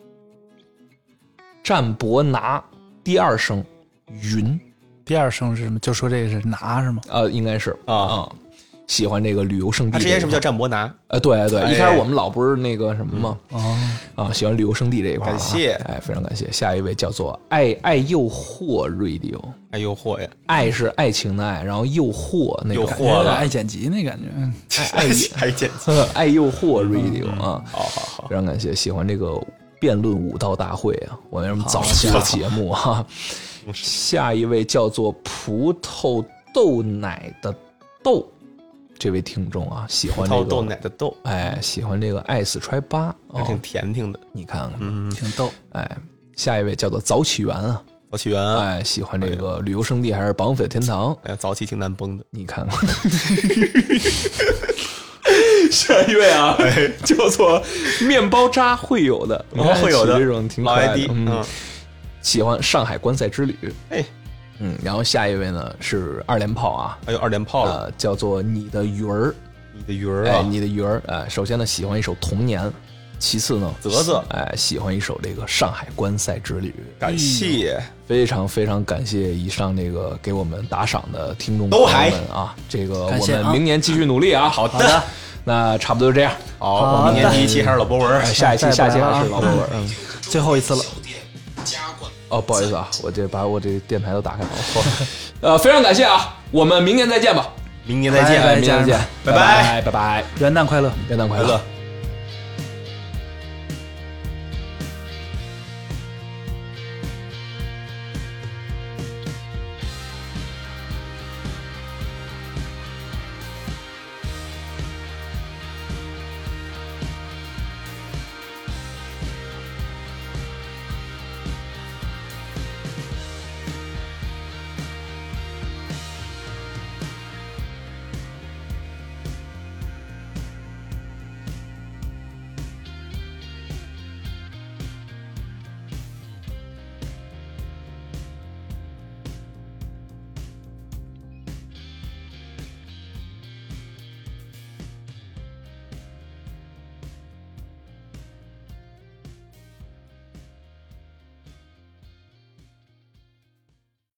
Speaker 2: 战伯拿第二声云，
Speaker 3: 第二声是什么？就说这个是拿是吗？
Speaker 2: 应该是喜欢这个旅游胜地。
Speaker 1: 他之前是不是叫战伯拿？
Speaker 2: 对，一开始我们老不是那个什么吗？喜欢旅游胜地这一块。
Speaker 1: 感谢，
Speaker 2: 非常感谢。下一位叫做爱诱惑 radio，
Speaker 1: 爱诱惑呀，
Speaker 2: 爱是爱情的爱，然后诱惑那个
Speaker 1: 诱惑了，
Speaker 3: 爱剪辑那感觉，
Speaker 1: 爱剪辑，
Speaker 2: 爱诱惑 radio 啊，
Speaker 1: 好，
Speaker 2: 非常感谢。喜欢这个辩论武道大会啊，我为什么早期的节目啊？下一位叫做葡萄豆奶的豆。这位听众啊，喜欢这个
Speaker 1: 豆奶的豆，
Speaker 2: 喜欢这个爱死揣8，
Speaker 1: 挺甜挺的，
Speaker 2: 你看看，
Speaker 3: 挺逗，
Speaker 2: 下一位叫做早起源啊，
Speaker 1: 早起源，
Speaker 2: 喜欢这个旅游胜地还是绑匪天堂？
Speaker 1: 早起挺难崩的，
Speaker 2: 你看看。下一位啊，叫做面包渣会有的，
Speaker 1: 会有的
Speaker 2: 这种挺可爱的，喜欢上海观赛之旅，然后下一位呢是2连炮啊，
Speaker 1: 还有2连炮了，
Speaker 2: 叫做你的鱼儿，你的鱼儿，首先呢喜欢一首童年，其次呢
Speaker 1: 啧，
Speaker 2: 喜欢一首这个上海观赛之旅，
Speaker 1: 感谢，
Speaker 2: 非常非常感谢以上这个给我们打赏的听众朋友们啊，这个我们明年继续努力啊，
Speaker 1: 好的，
Speaker 2: 那差不多就这样，
Speaker 1: 好，明年第1期还是老博文，
Speaker 2: 下一期还是老博文，
Speaker 3: 最后一次了。
Speaker 2: 不好意思啊，我把我这电台都打开了。非常感谢啊，我们明年再见吧。
Speaker 1: 明年再见，
Speaker 2: 拜拜，
Speaker 3: 元旦快乐，
Speaker 2: 元旦快乐。